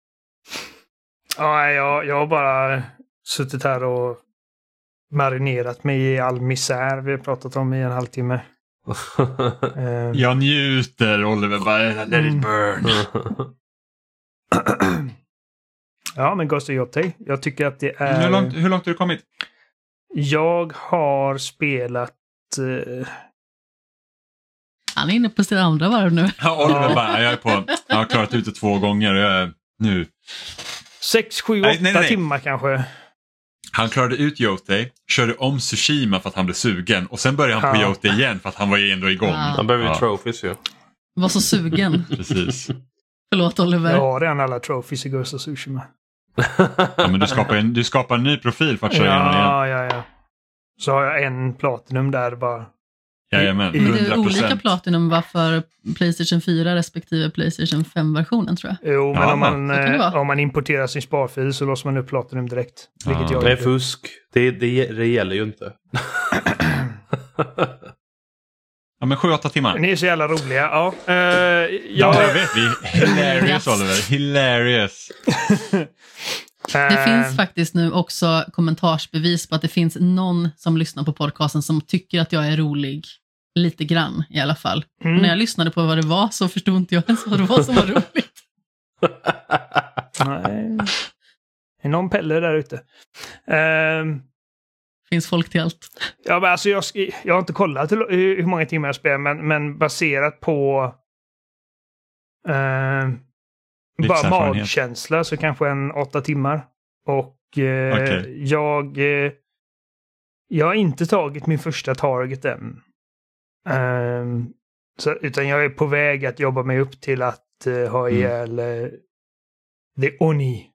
Ja, jag, jag har bara suttit här och marinerat mig i all misär vi har pratat om i en halvtimme. Eh, Jag njuter, Oliver, bara let it burn. ja, men Ghost of Yotei. Jag tycker att det är... Hur långt, hur långt har du kommit? Jag har spelat... Eh... Han är inne på sitt andra varv nu. Ja, Oliver bara, jag är på, jag har klarat ut det två gånger och jag är nu. Sex, sju, Nej, åtta nej, nej. timmar kanske. Han klarade ut Yotei, körde om Tsushima för att han blev sugen och sen började han på Ja. Yotei igen för att han var ju ändå igång. Ja. Han behöver ju Ja. trophies ju. Var så sugen. Precis. Förlåt Oliver. Jag har redan alla trophies i Ghost of Tsushima. Ja, men du skapar, en, du skapar en ny profil för att köra igenom det igen. Ja, ja, ja. Så har jag en platinum där bara. Jajamän, Men Men det är hundra olika procent. Platinum var för PlayStation fyra respektive PlayStation fem-versionen tror jag. Jo, men Ja, om, man, så kan det eh, vara. om man importerar sin sparfil så låser man upp platinum direkt. Vilket Ja. jag Det är gjorde. fusk. Det, det, det gäller ju inte. Ja, men sju, åtta timmar. Ni är så jävla roliga. Ja, eh, Ja, jag, jag vet. Vi hilarious, Oliver. Hilarious. Det eh, finns faktiskt nu också kommentarsbevis på att det finns någon som lyssnar på podcasten som tycker att jag är rolig. Lite grann i alla fall. Mm. Och när jag lyssnade på vad det var så förstod inte jag ens vad det var som var roligt. Nej. Det är någon Pelle där ute. Ehm, Finns folk till allt. ja, men alltså jag, sk- jag har inte kollat hur, hur många timmar jag spelar, men, men baserat på ehm, bara Livserfarenhet. magkänsla så kanske en åtta timmar. Och eh, Okej. jag, eh, jag har inte tagit min första target än. Ehm, så, utan jag är på väg att jobba mig upp till att eh, ha Mm. ihjäl eh, The Oni.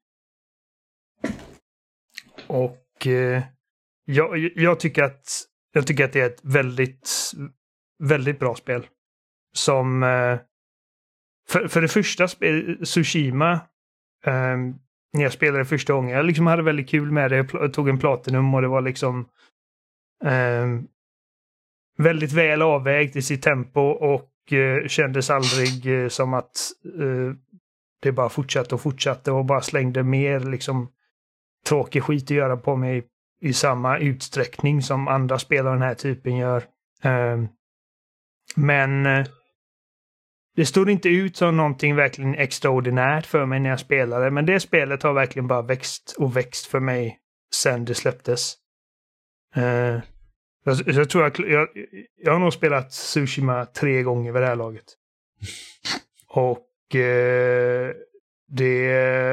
Och eh, jag, jag, tycker att, jag tycker att det är ett väldigt, väldigt bra spel. Som eh, för, för det första spel, Tsushima, eh, när jag spelade första gången, jag liksom hade väldigt kul med det. Jag pl- tog en platinum och det var liksom eh, väldigt väl avvägt i sitt tempo och eh, kändes aldrig eh, som att eh, det bara fortsatte och fortsatte och bara slängde mer liksom tråkig skit att göra på mig i samma utsträckning som andra spel av den här typen gör. Um, Men eh, det stod inte ut som någonting verkligen extraordinärt för mig när jag spelade. Men det spelet har verkligen bara växt och växt för mig sen det släpptes. Uh, jag, jag tror jag, jag, jag har nog spelat Tsushima tre gånger vid det här laget. Och uh, det...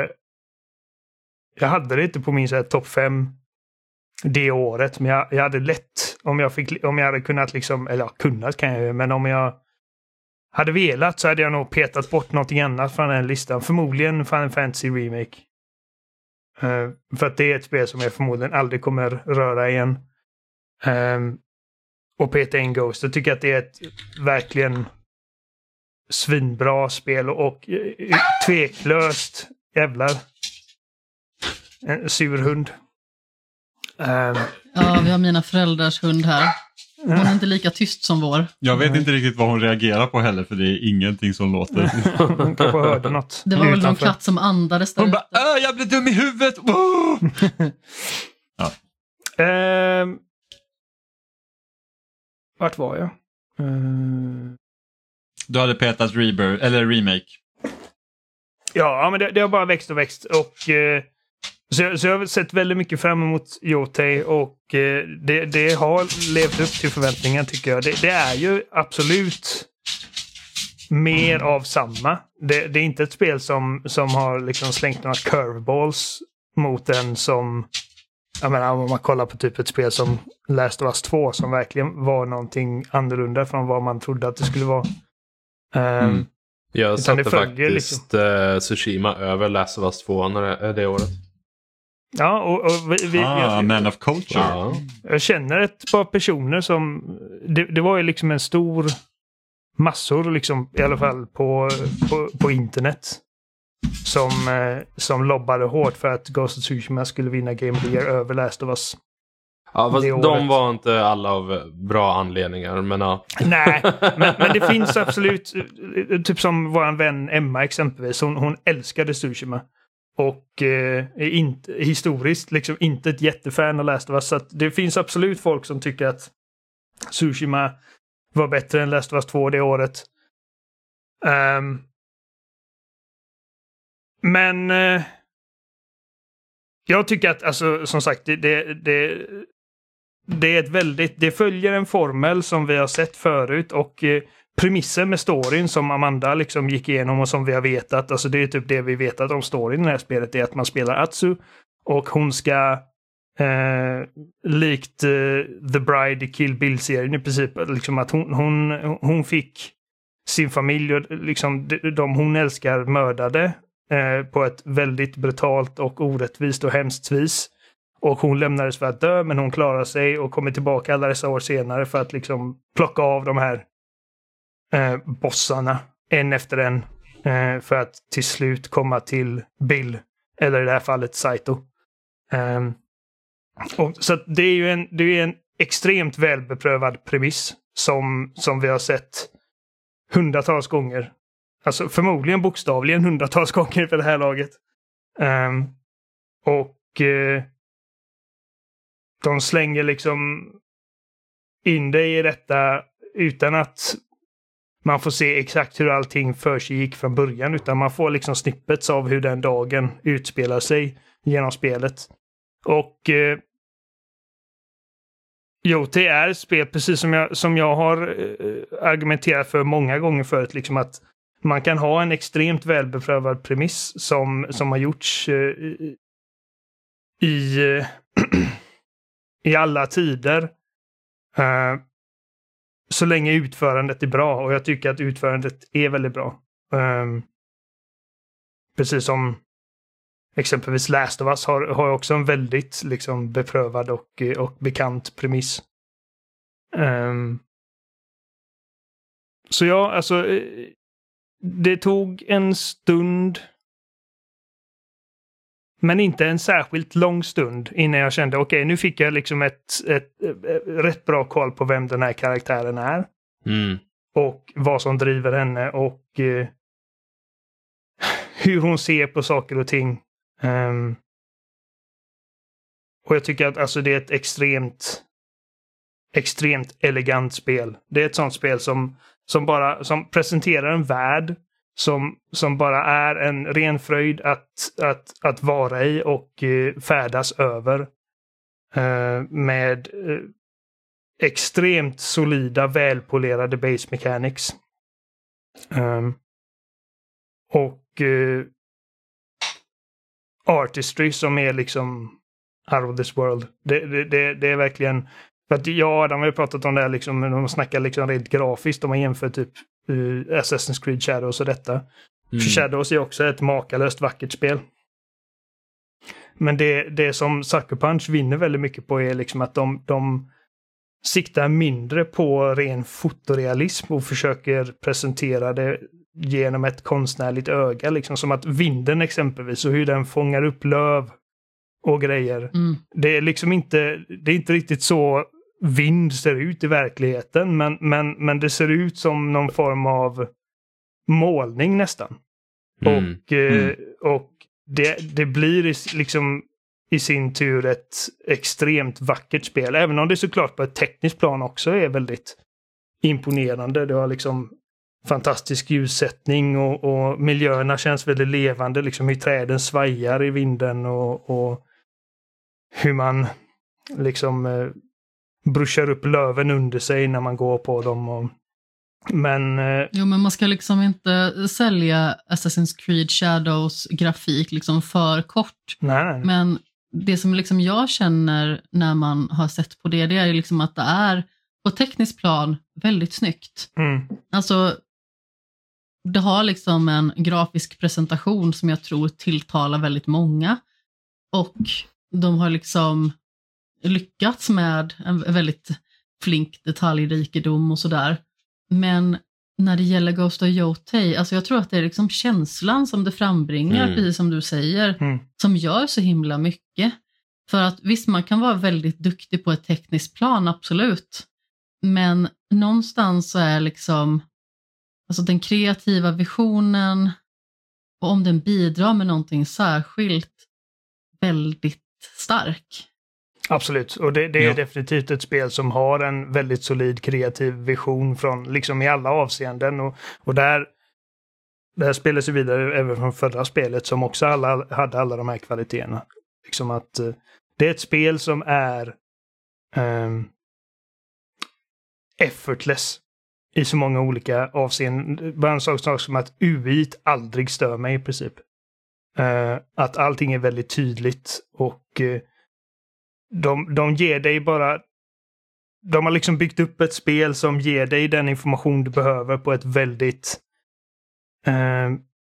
Jag hade det inte på min så här topp fem det året. Men jag, jag hade lätt, om jag, fick, om jag hade kunnat liksom, eller ja, kunnat kan jag ju, men om jag hade velat så hade jag nog petat bort någonting annat från den listan. Förmodligen Final Fantasy Remake. Uh, för att det är ett spel som jag förmodligen aldrig kommer röra igen. Um, och peta in Ghost. Jag tycker att det är ett verkligen svinbra spel och, och uh, tveklöst jävlar. En sur hund. Um, ja, vi har mina föräldrars hund här. Hon är inte lika tyst som vår. Jag vet inte riktigt vad hon reagerar på heller, för det är ingenting som låter. Hon kanske hörde något. Det var väl någon katt som andades där hon ute. bara, äh, jag blev dum i huvudet! Oh! Ja. Um, vart var jag? Uh... Du hade petat Rebirth, eller Remake. Ja, men det, det har bara växt och växt. Och, uh, så, jag, så jag har sett väldigt mycket fram emot Yotei och uh, det, det har levt upp till förväntningar tycker jag. Det, det är ju absolut mer av samma. Det, det är inte ett spel som, som har liksom slängt några curveballs mot en som... Jag menar, om man kollar på typ ett spel som Last of Us två som verkligen var någonting annorlunda från vad man trodde att det skulle vara. Um, mm. Jag satte faktiskt liksom. uh, Tsushima över Last of Us två när det, det året. Ja, och, och vi, vi, ah, jag, Man of Culture. Ja. Jag känner ett par personer som... Det, det var ju liksom en stor massor liksom, i alla fall på, på, på internet. Som, eh, som lobbade hårt för att Ghost of Tsushima skulle vinna Game of the Year över Last of Us. Ja, fast de var inte alla av bra anledningar, men ja. Nej, men, men det finns absolut, typ som vår vän Emma exempelvis, hon, hon älskade Tsushima. Och eh, är inte, historiskt liksom inte ett jättefan av Last of Us. Så att det finns absolut folk som tycker att Tsushima var bättre än Last of Us två det året. Um, men eh, jag tycker att, alltså, som sagt, det, det, det, det är ett väldigt, det följer en formel som vi har sett förut och eh, premissen med storyn som Amanda liksom gick igenom och som vi har vetat, alltså det är typ det vi vetat om storyn i det här spelet, är att man spelar Atsu och hon ska eh, likt eh, The Bride i Kill Bill-serien i princip, liksom att hon, hon, hon fick sin familj och liksom de, de hon älskar mördade eh, på ett väldigt brutalt och orättvist och hemskt vis. Och hon lämnades för att dö, men hon klarar sig och kommer tillbaka alla dessa år senare för att liksom plocka av de här eh, bossarna en efter en eh, för att till slut komma till Bill, eller i det här fallet Saito. Um, och, så att det är ju en, det är en extremt välbeprövad premiss som, som vi har sett hundratals gånger. Alltså förmodligen bokstavligen hundratals gånger för det här laget. Um, och uh, de slänger liksom in dig i detta utan att man får se exakt hur allting för sig gick från början, utan man får liksom snippets av hur den dagen utspelar sig genom spelet. Och eh, Yotei är ett spel, precis som jag, som jag har eh, argumenterat för många gånger förut, liksom att man kan ha en extremt välbeprövad premiss som, som har gjorts eh, i, eh, i alla tider. Eh, så länge utförandet är bra, och jag tycker att utförandet är väldigt bra. Eh, precis som exempelvis Last of Us har, har också en väldigt liksom beprövad och, och bekant premiss. Um, så ja, alltså det tog en stund, men inte en särskilt lång stund innan jag kände okej, okay, nu fick jag liksom ett, ett, ett, ett rätt bra koll på vem den här karaktären är. Mm. Och vad som driver henne och eh, hur hon ser på saker och ting. Um, och jag tycker att alltså, det är ett extremt extremt elegant spel. Det är ett sånt spel som, som bara som presenterar en värld som, som bara är en ren fröjd att, att, att vara i och eh, färdas över. Eh, med eh, extremt solida, välpolerade base mechanics. Um, och uh, artistry som är liksom out of this world. Det, det, det, det är verkligen, för att ja, de har ju pratat om det här liksom, de snackar liksom rent grafiskt, de har jämfört typ uh, Assassin's Creed Shadows och detta. Mm. För Shadows är också ett makalöst vackert spel. Men det, det som Sucker Punch vinner väldigt mycket på är liksom att de, de siktar mindre på ren fotorealism och försöker presentera det genom ett konstnärligt öga. Liksom som att vinden exempelvis och hur den fångar upp löv och grejer. Mm. Det är liksom inte, det är inte riktigt så vind ser ut i verkligheten, men, men, men det ser ut som någon form av målning nästan. Mm. Och, mm. och det, det blir liksom i sin tur ett extremt vackert spel. Även om det såklart på ett tekniskt plan också är väldigt imponerande. Det har liksom fantastisk ljussättning och, och miljöerna känns väldigt levande. Liksom hur träden svajar i vinden och, och hur man liksom eh, bruschar upp löven under sig när man går på dem. Och, men, eh, jo, men man ska liksom inte sälja Assassin's Creed Shadows grafik liksom för kort. Nej. Men det som liksom jag känner när man har sett på det, det är ju liksom att det är på tekniskt plan väldigt snyggt. Mm. Alltså, det har liksom en grafisk presentation som jag tror tilltalar väldigt många. Och de har liksom lyckats med en väldigt flink detaljrikedom och sådär. Men när det gäller Ghost of Yotei, alltså jag tror att det är liksom känslan som det frambringar, mm. precis som du säger, mm. som gör så himla mycket. För att visst, man kan vara väldigt duktig på ett tekniskt plan, absolut. Men någonstans så är liksom alltså den kreativa visionen, och om den bidrar med någonting särskilt, väldigt stark. Absolut, och det, det är ja. definitivt ett spel som har en väldigt solid kreativ vision från liksom i alla avseenden. Och, och där, där spelar sig vidare även från förra spelet som också alla, hade alla de här kvaliteterna. Liksom att uh, det är ett spel som är um, effortless i så många olika avseenden. Bara en sak, sak som att U I aldrig stör mig i princip. Uh, att allting är väldigt tydligt och uh, De, de ger dig bara... De har liksom byggt upp ett spel som ger dig den information du behöver på ett väldigt eh,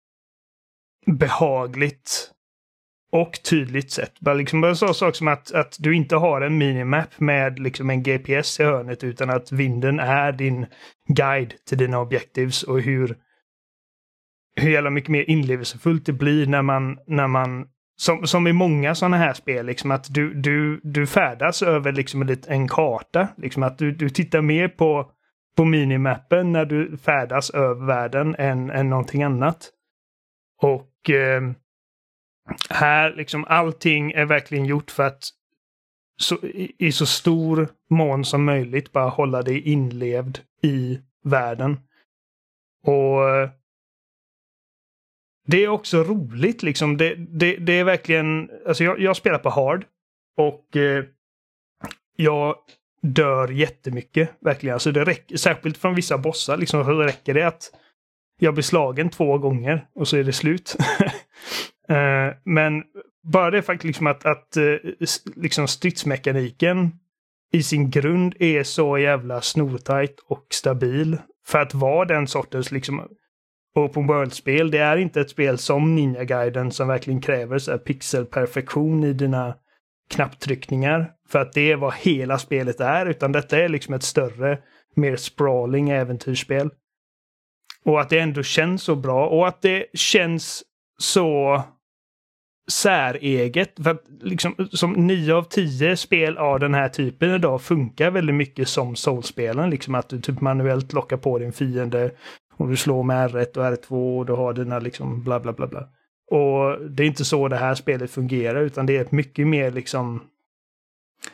behagligt och tydligt sätt. Bara liksom bara en sån sak som att, att du inte har en minimap med liksom en G P S i hörnet, utan att vinden är din guide till dina objectives och hur hur jävla mycket mer inlevelsefullt det blir när man när man Som, som i många sådana här spel, liksom att du, du, du färdas över liksom en, en karta. Liksom att du, du tittar mer på, på minimappen när du färdas över världen än, än någonting annat. Och eh, här, liksom allting är verkligen gjort för att så, i, i så stor mån som möjligt bara hålla dig inlevd i världen. Och det är också roligt liksom. Det, det, det är verkligen... Alltså jag, jag spelar på hard. Och eh, jag dör jättemycket. Verkligen. Alltså det räcker, särskilt från vissa bossar. Liksom, så räcker det att jag blir slagen två gånger. Och så är det slut. eh, men bara det faktiskt liksom att, att eh, liksom stridsmekaniken i sin grund är så jävla snortajt och stabil. För att vara den sortens liksom... Open World-spel, det är inte ett spel som Ninja Gaiden som verkligen kräver så här pixelperfektion i dina knapptryckningar. För att det är vad hela spelet är, utan detta är liksom ett större, mer sprawling äventyrsspel. Och att det ändå känns så bra, och att det känns så säreget. För att liksom, som nio av tio spel av den här typen idag funkar väldigt mycket som Souls-spelen. Liksom att du typ manuellt lockar på din fiende. Och du slår med R ett och R två och du har dina liksom bla bla bla bla. Och det är inte så det här spelet fungerar, utan det är ett mycket mer liksom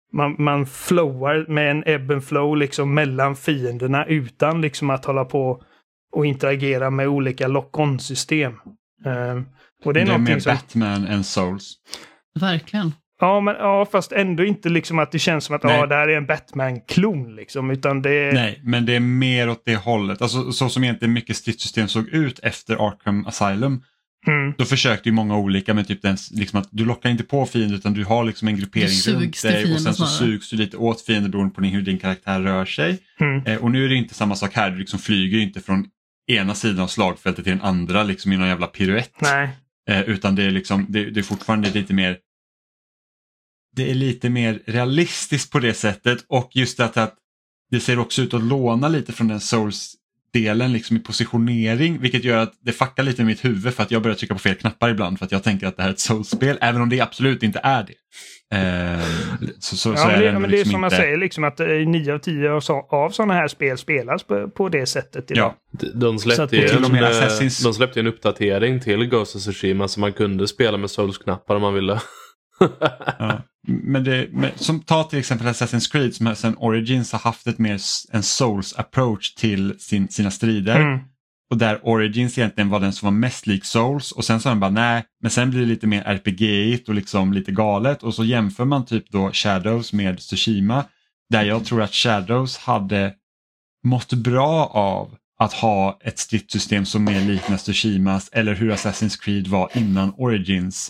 man, man flowar med en ebb and flow liksom mellan fienderna utan liksom att hålla på och interagera med olika lock-on-system. Um, och det är, det är mer som... Batman än Souls. Verkligen. Ja, men ja, fast ändå inte liksom att det känns som att ja, det här är en Batman-klon liksom, utan det är... Nej, men det är mer åt det hållet. Alltså så som egentligen mycket stridssystem såg ut efter Arkham Asylum. Mm. Då försökte ju många olika med typ den, liksom att du lockar inte på fienden utan du har liksom en gruppering runt dig och sen så snarare. sugs du lite åt fienden beroende på hur din karaktär rör sig. Mm. Eh, och nu är det inte samma sak här, du liksom flyger inte från ena sidan av slagfältet till den andra liksom i någon jävla piruett. Nej. Eh, utan det är liksom, det, det är fortfarande lite mer det är lite mer realistiskt på det sättet och just att, att det ser också ut att låna lite från den Souls-delen liksom i positionering, vilket gör att det fuckar lite i mitt huvud för att jag börjar trycka på fel knappar ibland för att jag tänker att det här är ett Souls-spel, även om det absolut inte är det. Eh, så, så, ja, så men är det, det, men det är liksom som inte... jag säger, liksom att nio av tio av, så, av sådana här spel spelas på, på det sättet idag. Ja. De släppte ju en, Assassin's... de släppte en uppdatering till Ghost of Tsushima så man kunde spela med Souls-knappar om man ville. Ja. Men, det, men som ta till exempel Assassin's Creed som sen Origins har haft ett mer en Souls approach till sin, sina strider mm. och där Origins egentligen var den som var mest lik Souls och sen sa de bara nej, men sen blir det lite mer R P G-igt och liksom lite galet och så jämför man typ då Shadows med Tsushima där jag tror att Shadows hade mått bra av att ha ett stridssystem som mer liknar Tsushimas eller hur Assassin's Creed var innan Origins.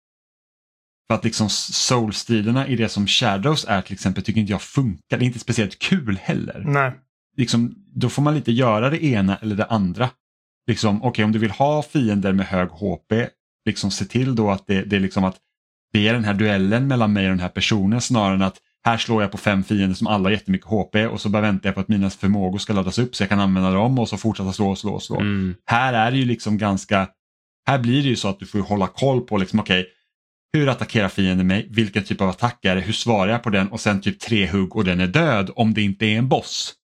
För att liksom Soul-striderna i det som Shadows är till exempel tycker inte jag funkar. Det är inte speciellt kul heller. Nej. Liksom, då får man lite göra det ena eller det andra. Liksom, okej, okay, om du vill ha fiender med hög H P, liksom se till då att det, det är liksom att det är den här duellen mellan mig och den här personen snarare än att här slår jag på fem fiender som alla har jättemycket H P och så bara väntar jag på att mina förmågor ska laddas upp så jag kan använda dem och så fortsätta slå och slå och slå. Mm. Här är det ju liksom ganska, här blir det ju så att du får hålla koll på liksom okej, okay, hur attackerar fienden mig? Vilken typ av attack är det? Hur svarar jag på den? Och sen typ tre hugg och den är död om det inte är en boss.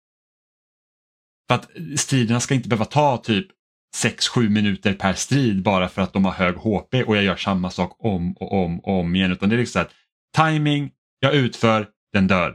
För att striderna ska inte behöva ta typ sex sju minuter per strid bara för att de har hög H P och jag gör samma sak om och om och om igen. Utan det är liksom så här, timing, jag utför, den dör.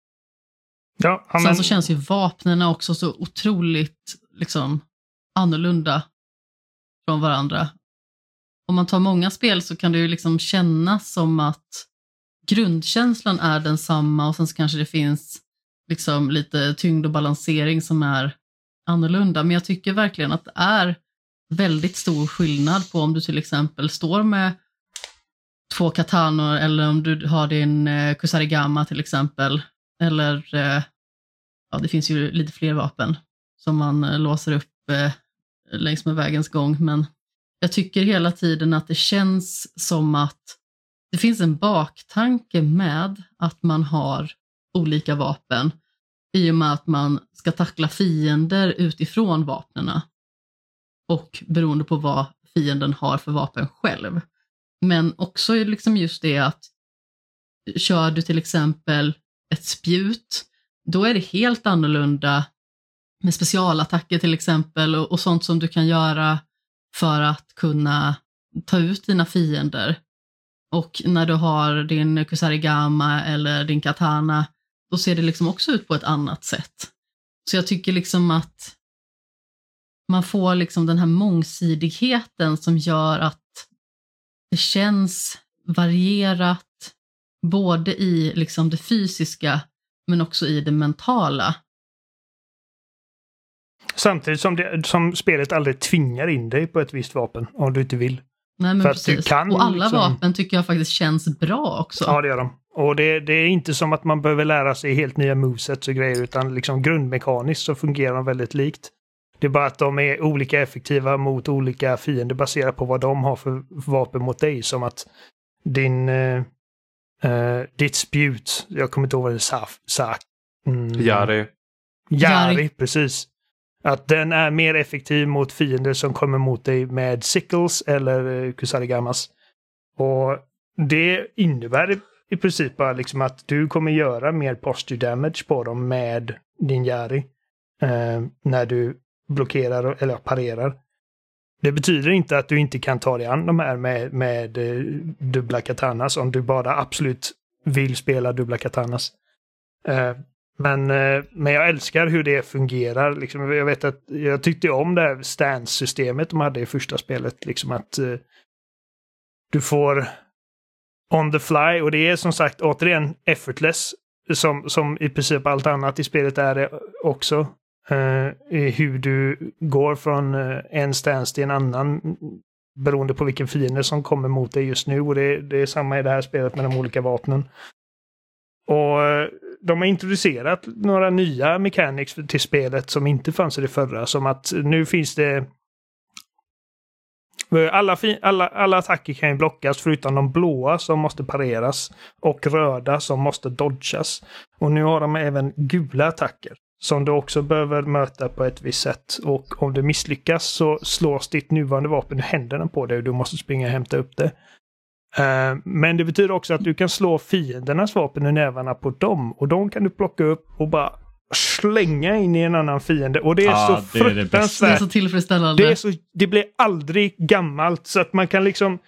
Ja, men... Sen så känns ju vapnen också så otroligt liksom annorlunda från varandra. Om man tar många spel så kan det ju liksom kännas som att grundkänslan är densamma och sen så kanske det finns liksom lite tyngd och balansering som är annorlunda. Men jag tycker verkligen att det är väldigt stor skillnad på om du till exempel står med två katanor eller om du har din eh, kusarigama till exempel. Eller, eh, ja det finns ju lite fler vapen som man eh, låser upp eh, längs med vägens gång, men jag tycker hela tiden att det känns som att det finns en baktanke med att man har olika vapen i och med att man ska tackla fiender utifrån vapnena och beroende på vad fienden har för vapen själv. Men också liksom just det att kör du till exempel ett spjut, då är det helt annorlunda med specialattacker till exempel och, och sånt som du kan göra för att kunna ta ut dina fiender. Och när du har din kusarigama eller din katana, då ser det liksom också ut på ett annat sätt. Så jag tycker liksom att man får liksom den här mångsidigheten som gör att det känns varierat både i liksom det fysiska men också i det mentala. Samtidigt som, det, som spelet aldrig tvingar in dig på ett visst vapen om du inte vill. Nej, men För precis. Att du kan, och alla liksom... vapen tycker jag faktiskt känns bra också. Ja, det gör de. Och det, det är inte som att man behöver lära sig helt nya movesets och grejer, utan liksom grundmekaniskt så fungerar de väldigt likt. Det är bara att de är olika effektiva mot olika fiender baserat på vad de har för vapen mot dig. Som att din uh, uh, ditt spjut, jag kommer inte ihåg vad det är, Saf, Saf, mm, Jari. Jari, precis. Att den är mer effektiv mot fiender som kommer mot dig med sickles eller uh, kusarigamas. Och det innebär i princip bara liksom att du kommer göra mer posture damage på dem med din Jari uh, när du blockerar eller parerar. Det betyder inte att du inte kan ta dig an de här med, med uh, dubbla katanas om du bara absolut vill spela dubbla katanas. Uh, men, uh, men jag älskar hur det fungerar. Liksom, jag vet att jag tyckte om det här stance-systemet de hade i första spelet. Liksom att uh, du får on the fly, och det är som sagt återigen effortless, som, som i princip allt annat i spelet är det också. Uh, i hur du går från uh, en stance till en annan beroende på vilken fiende som kommer mot dig just nu, och det, det är samma i det här spelet med de olika vapnen. Och uh, de har introducerat några nya mechanics till spelet som inte fanns i det förra, som att nu finns det Alla, alla, alla attacker kan ju blockas förutom de blåa som måste pareras och röda som måste dodgas. Och nu har de även gula attacker som du också behöver möta på ett visst sätt. Och om du misslyckas så slås ditt nuvarande vapen i händerna på dig och du måste springa och hämta upp det. Uh, men det betyder också att du kan slå fiendernas vapen i nävarna på dem, och de kan du plocka upp och bara slänga in i en annan fiende, och det är ah, så det är fruktansvärt. Det är så tillfredsställande. Det, är så, det blir aldrig gammalt, så att man kan liksom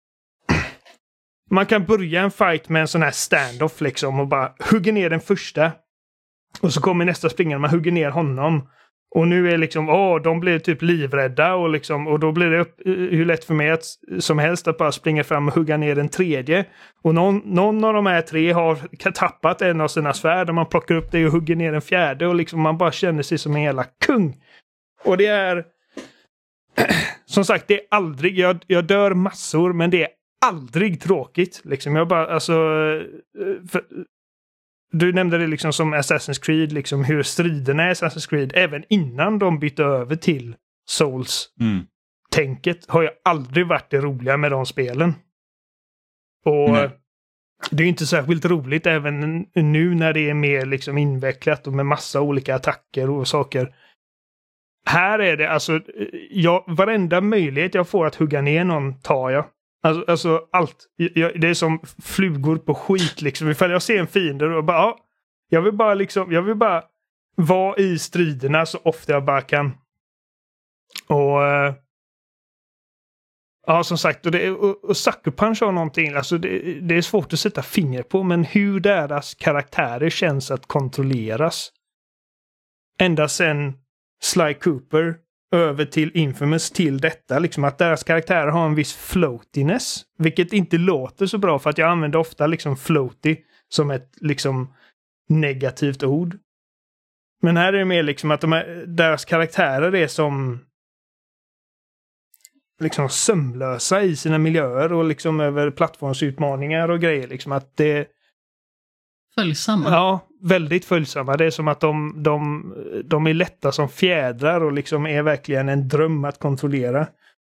man kan börja en fight med en sån här standoff liksom och bara hugga ner den första, och så kommer nästa springare, man hugger ner honom, och nu är liksom åh, de blir typ livrädda, och liksom, och då blir det upp, hur lätt för mig att, som helst att bara springa fram och hugga ner den tredje, och någon, någon av de här tre har tappat en av sina svärd och man plockar upp det och hugger ner den fjärde, och liksom man bara känner sig som en jävla kung. Och det är som sagt, det är aldrig, jag, jag dör massor, men det är aldrig tråkigt liksom. Jag bara, alltså för, du nämnde det liksom som Assassin's Creed, liksom hur striderna i Assassin's Creed, även innan de bytte över till Souls-tänket, mm. har ju aldrig varit det roliga med de spelen. Och mm. det är inte särskilt roligt även nu när det är mer liksom invecklat och med massa olika attacker och saker. Här är det alltså, jag, varenda möjlighet jag får att hugga ner någon tar jag. Alltså, alltså allt. Jag, det är som flugor på skit liksom. Ifall jag ser en fiende och bara, ja, jag vill bara liksom, jag vill bara vara i striderna så ofta jag bara kan. Och uh, ja, som sagt, och, det, och, och Sucker Punch har någonting, alltså det, det är svårt att sätta finger på, men hur deras karaktärer känns att kontrolleras. Ända sen Sly Cooper över till Infamous till detta, liksom att deras karaktärer har en viss floatiness, vilket inte låter så bra, för att jag använder ofta liksom floaty som ett liksom negativt ord. Men här är det mer liksom att de är, deras karaktärer är som liksom sömlösa i sina miljöer och liksom över plattformsutmaningar och grejer, liksom att det följsamma. Ja, väldigt följsamma. Det är som att de, de, de är lätta som fjädrar och liksom är verkligen en dröm att kontrollera.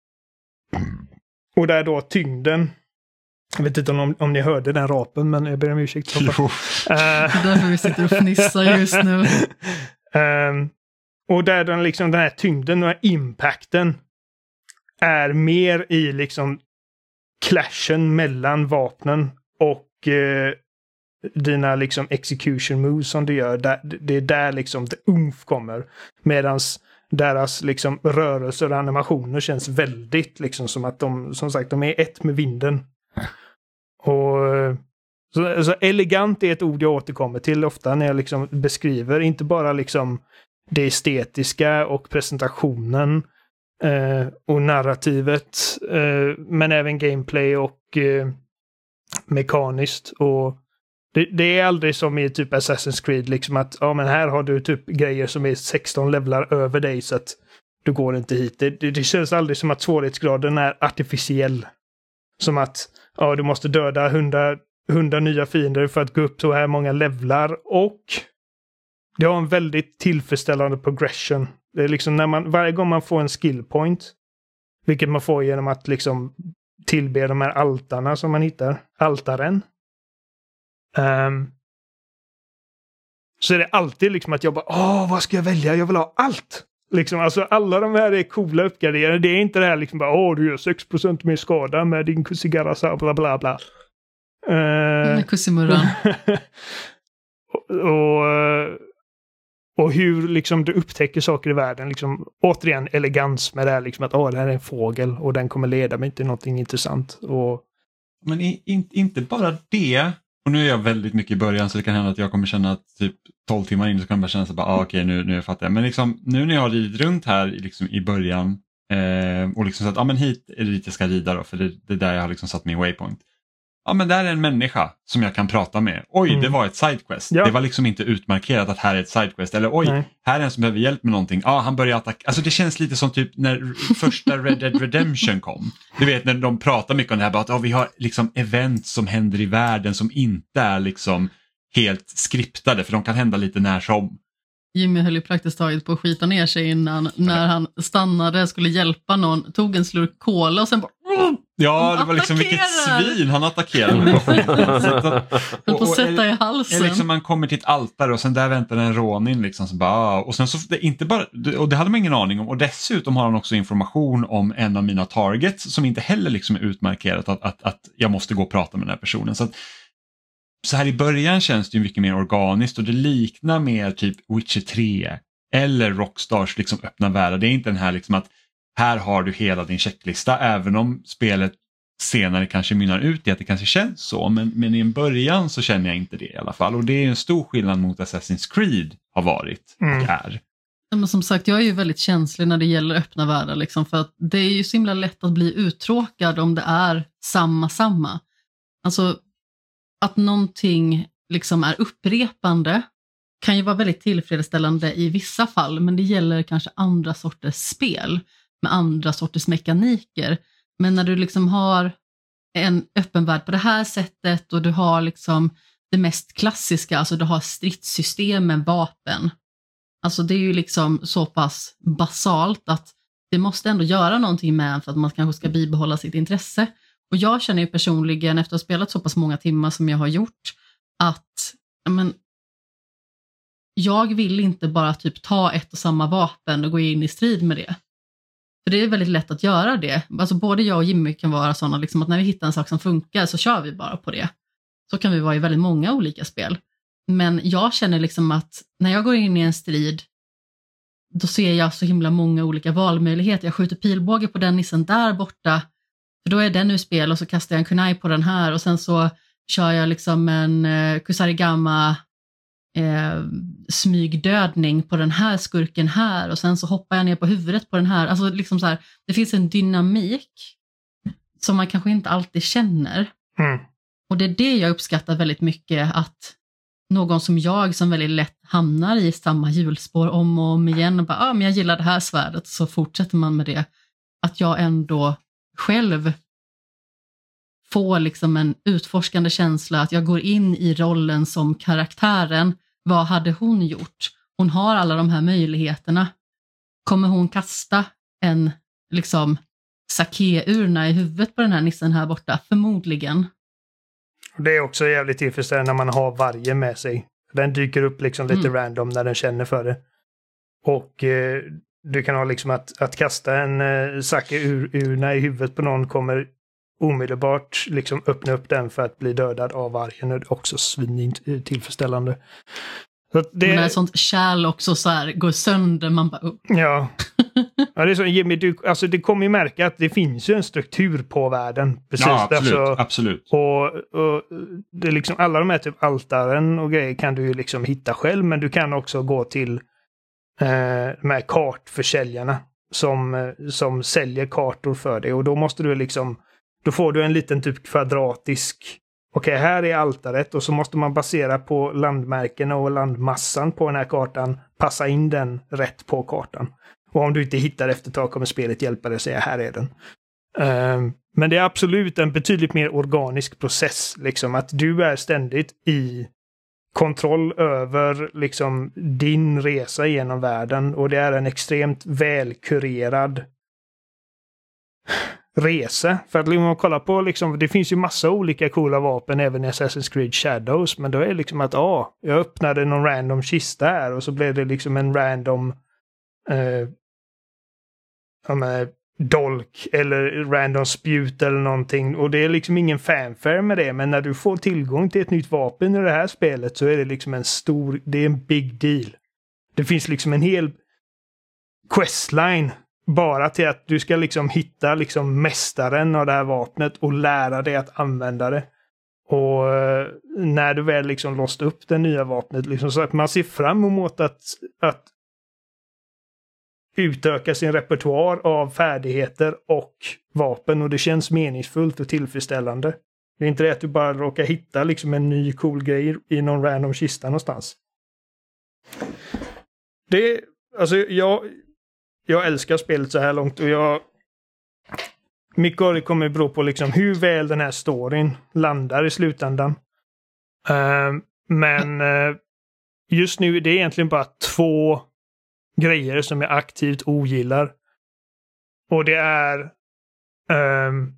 Och där då tyngden, jag vet inte om, om ni hörde den rapen, men jag ber om ursäkt. Jo. Uh, det är därför vi sitter och fnissar just nu. um, och där den, liksom, den här tyngden och impacten är mer i liksom clashen mellan vapnen och uh, dina liksom execution moves som du gör, där, det är där liksom det umf kommer, medans deras liksom rörelser och animationer känns väldigt liksom som att de, som sagt, de är ett med vinden. Och så, så elegant är ett ord jag återkommer till ofta när jag liksom beskriver inte bara liksom det estetiska och presentationen eh, och narrativet, eh, men även gameplay och eh, mekaniskt. Och Det, det är aldrig som i typ Assassin's Creed liksom att ja, men här har du typ grejer som är sexton levlar över dig så att du går inte hit. Det, det, det känns aldrig som att svårighetsgraden är artificiell. Som att ja, du måste döda hundra nya fiender för att gå upp så här många levlar, och det har en väldigt tillfredsställande progression. Det är liksom när man, varje gång man får en skill point, vilket man får genom att liksom tillbe de här altarna som man hittar, altaren. Um, så är det alltid liksom att jag bara, åh, vad ska jag välja? Jag vill ha allt! Liksom, alltså alla de här är coola uppgraderingar. Det är inte det här liksom bara, åh, du gör sex procent mer skada med din kusigarasa, bla bla bla. Uh, Kusimurran. och, och, och hur liksom du upptäcker saker i världen. Liksom, återigen elegans med det här, liksom att åh, det här är en fågel och den kommer leda mig till någonting intressant. Och men i, in, inte bara det. Och nu är jag väldigt mycket i början så det kan hända att jag kommer känna att typ tolv timmar in så kan jag känna så bara, ah, okej nu, nu fattar jag. Men liksom, nu när jag har ridit runt här liksom, i början eh, och liksom så att, ja ah, men hit är det dit jag ska rida då för det, det är där jag har liksom satt min waypoint. Ja men där är en människa som jag kan prata med. Oj, mm. det var ett sidequest. Ja. Det var liksom inte utmarkerat att här är ett sidequest. Eller oj, Nej. här är en som behöver hjälp med någonting. Ja, han börjar attackera. Alltså det känns lite som typ när första Red Dead Redemption kom. Du vet när de pratar mycket om det här. Bara att oh, vi har liksom event som händer i världen som inte är liksom helt skriptade. För de kan hända lite när som. Jimmy höll ju praktiskt taget på att skita ner sig innan. När han stannade, skulle hjälpa någon. Tog en slurk cola och sen bara... Ja, det var liksom vilket svin han attackerade på skiten. Så att, och, och, sätta i halsen. Liksom man kommer till ett altare och sen där väntar en rånin liksom så bara, och sen så det inte bara och det hade man ingen aning om och dessutom har han också information om en av mina targets som inte heller liksom är utmarkerat att, att, att jag måste gå och prata med den här personen. Så att så här i början känns det ju mycket mer organiskt och det liknar mer typ Witcher tre eller Rockstars liksom öppna världar. Det är inte den här liksom att här har du hela din checklista även om spelet senare kanske mynnar ut i att det kanske känns så. Men, men i en början så känner jag inte det i alla fall. Och det är en stor skillnad mot Assassin's Creed har varit och mm. är. Men som sagt, jag är ju väldigt känslig när det gäller öppna världar. Liksom, för att det är ju så himla lätt att bli uttråkad om det är samma, samma. Alltså att någonting liksom är upprepande kan ju vara väldigt tillfredsställande i vissa fall. Men det gäller kanske andra sorters spel med andra sorters mekaniker. Men när du liksom har en öppen värld på det här sättet och du har liksom det mest klassiska, alltså du har stridssystem med vapen. Alltså det är ju liksom så pass basalt att det måste ändå göra någonting med för att man kanske ska bibehålla sitt intresse. Och jag känner ju personligen efter att ha spelat så pass många timmar som jag har gjort att men, jag vill inte bara typ ta ett och samma vapen och gå in i strid med det. För det är väldigt lätt att göra det. Alltså både jag och Jimmy kan vara sådana liksom att när vi hittar en sak som funkar så kör vi bara på det. Så kan vi vara i väldigt många olika spel. Men jag känner liksom att när jag går in i en strid då ser jag så himla många olika valmöjligheter. Jag skjuter pilbåge på den nissen där borta. För då är den ur spel och så kastar jag en kunai på den här. Och sen så kör jag liksom en eh, kusarigama eh, smygdödning på den här skurken här. Och sen så hoppar jag ner på huvudet på den här. Alltså liksom så här, det finns en dynamik som man kanske inte alltid känner. Mm. Och det är det jag uppskattar väldigt mycket, att någon som jag som väldigt lätt hamnar i samma hjulspår om och om igen och bara, ah, men jag gillar det här svärdet, så fortsätter man med det. Att jag ändå själv får liksom en utforskande känsla, att jag går in i rollen som karaktären. Vad hade hon gjort? Hon har alla de här möjligheterna. Kommer hon kasta en liksom sake-urna i huvudet på den här nissen här borta? Förmodligen. Det är också jävligt tillfredsställande när man har varje med sig. Den dyker upp liksom lite mm. random när den känner för det. Och eh, du kan ha liksom att, att kasta en eh, sake-urna i huvudet på någon kommer omedelbart liksom öppna upp den för att bli dödad av vargen. Det är också svinigt tillfredsställande. Så det... Men när sånt kärl också så här går sönder, man bara... upp. Ja. Ja, det är så, Jimmy, du, alltså det kommer ju märka att det finns ju en struktur på världen. Precis. Ja, absolut. Alltså, absolut. Och, och det är liksom, alla de här typ altaren och grejer kan du ju liksom hitta själv, men du kan också gå till eh, de här kartförsäljarna som, som säljer kartor för dig. Och då måste du liksom, då får du en liten typ kvadratisk, okej, okay, här är altaret, och så måste man basera på landmärkena och landmassan på den här kartan, passa in den rätt på kartan. Och om du inte hittar efter ett tag kommer spelet hjälpa dig att säga här är den. Um, men det är absolut en betydligt mer organisk process. Liksom, att du är ständigt i kontroll över liksom, din resa genom världen. Och det är en extremt välkurerad resa. För att om man kollar på, liksom, det finns ju massa olika coola vapen även i Assassin's Creed Shadows. Men då är det liksom att, ja, ah, jag öppnade någon random kista här och så blev det liksom en random eh, dolk eller random spjut eller någonting. Och det är liksom ingen fanfare med det. Men när du får tillgång till ett nytt vapen i det här spelet så är det liksom en stor, det är en big deal. Det finns liksom en hel questline bara till att du ska liksom hitta liksom mästaren av det här vapnet och lära dig att använda det. Och eh, när du väl liksom låst upp det nya vapnet, liksom, så att man ser fram emot att, att utöka sin repertoar av färdigheter och vapen, och det känns meningsfullt och tillfredsställande. Det är inte det att du bara råkar hitta liksom en ny cool grej i någon random kista någonstans. Det, alltså jag, jag älskar spelet så här långt, och jag mycket av det kommer bero på liksom hur väl den här storyn landar i slutändan. Uh, men uh, just nu är det egentligen bara två grejer som jag aktivt ogillar. Och det är um,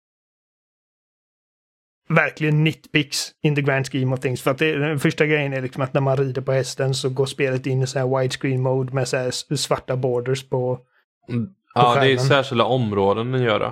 verkligen nitpicks in the grand scheme of things. För att det, den första grejen är liksom att när man rider på hästen så går spelet in i så här widescreen mode med så här svarta borders på, mm. på Ja, skärmen. det är särskilda områden den gör.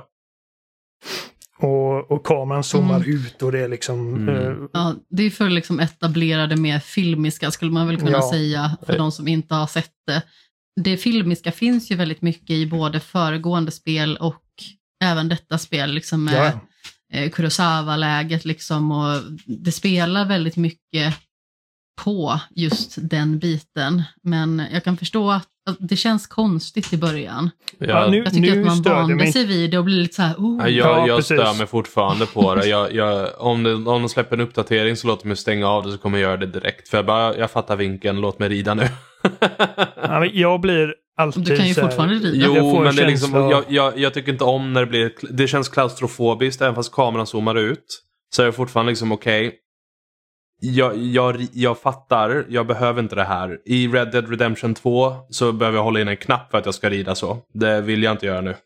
Och, och kameran zoomar Mm. ut och det är liksom... Mm. Uh, Ja, det är för liksom etablerade, mer filmiska skulle man väl kunna Ja. säga för de som inte har sett det. Det filmiska finns ju väldigt mycket i både föregående spel och även detta spel liksom med ja. eh, Kurosawa-läget liksom, och det spelar väldigt mycket på just den biten. Men jag kan förstå att, att det känns konstigt i början. Ja, Ja, nu- Jag tycker att man stör det vande mig. sig vid det och blir lite så här, oh. Ja, jag, Ja, jag precis. stör mig fortfarande på det. Jag, jag, om, det om de släpper en uppdatering så låter mig stänga av det, så kommer jag göra det direkt. För jag bara, jag fattar vinkeln, låt mig rida nu. Ja, men jag blir alltid Du kan ju så här- fortfarande rida. Jag Jo, får en men det är liksom, känsla av- jag, jag, jag tycker inte om när det blir, det känns klaustrofobiskt även fast kameran zoomar ut. Så är det fortfarande liksom okej. Okay, jag, jag, jag fattar, jag behöver inte det här. I Red Dead Redemption två så behöver jag hålla in en knapp för att jag ska rida så. Det vill jag inte göra nu.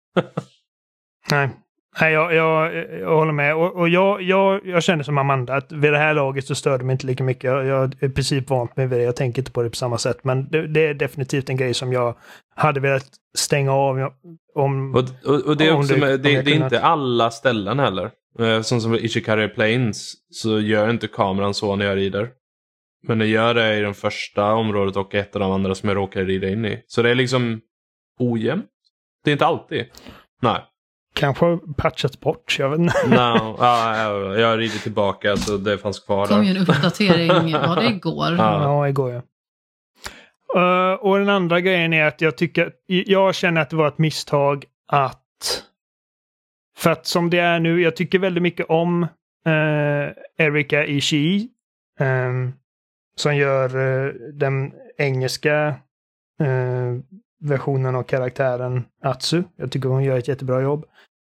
Nej, Nej jag, jag, jag håller med. Och, och jag, jag, jag känner som Amanda att vid det här laget så stör det mig inte lika mycket. Jag, jag är i princip vant mig vid det. Jag tänker inte på det på samma sätt. Men det, det är definitivt en grej som jag hade velat stänga av om... Och, och, och det är Om också du- med, om det, jag det är kunnat. inte alla ställen heller. Eh, Som som Ishikari Plains så gör inte kameran så när jag rider. Men det gör det i den första området och ett av de andra som jag råkar rida in i. Så det är liksom ojämnt. Det är inte alltid. Nej. Kanske patchats bort, jag vet inte. No, ja, jag, jag rider tillbaka så det fanns kvar Det kom ju där. en uppdatering, var det igår? Ja. Ja, igår ja. Uh, och den andra grejen är att jag tycker, jag känner att det var ett misstag att, för att som det är nu, jag tycker väldigt mycket om uh, Erika Ishii um, som gör uh, den engelska uh, versionen av karaktären Atsu. Jag tycker hon gör ett jättebra jobb.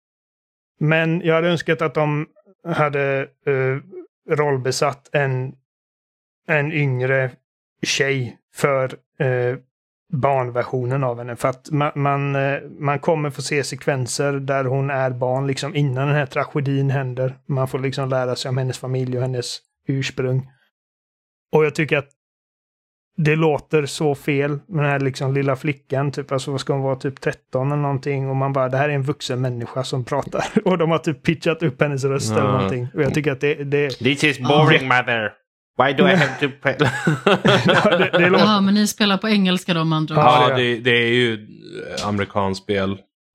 Men jag hade önskat att de hade uh, rollbesatt en, en yngre tjej för uh, barnversionen av henne. För att man, man, uh, man kommer få se sekvenser där hon är barn liksom innan den här tragedin händer. Man får liksom lära sig om hennes familj och hennes ursprung. Och jag tycker att det låter så fel med den här liksom lilla flickan. Typ, alltså ska hon vara typ tretton eller någonting. Och man bara, det här är en vuxen människa som pratar. Och de har typ pitchat upp hennes röst eller Mm. någonting. Och jag tycker att det... det This is boring mother. Why do I have to play? ja, det, det låter... Ja, men ni spelar på engelska då, med andra ord. Ja, Ja, det är- det, det är ju amerikanskt spel.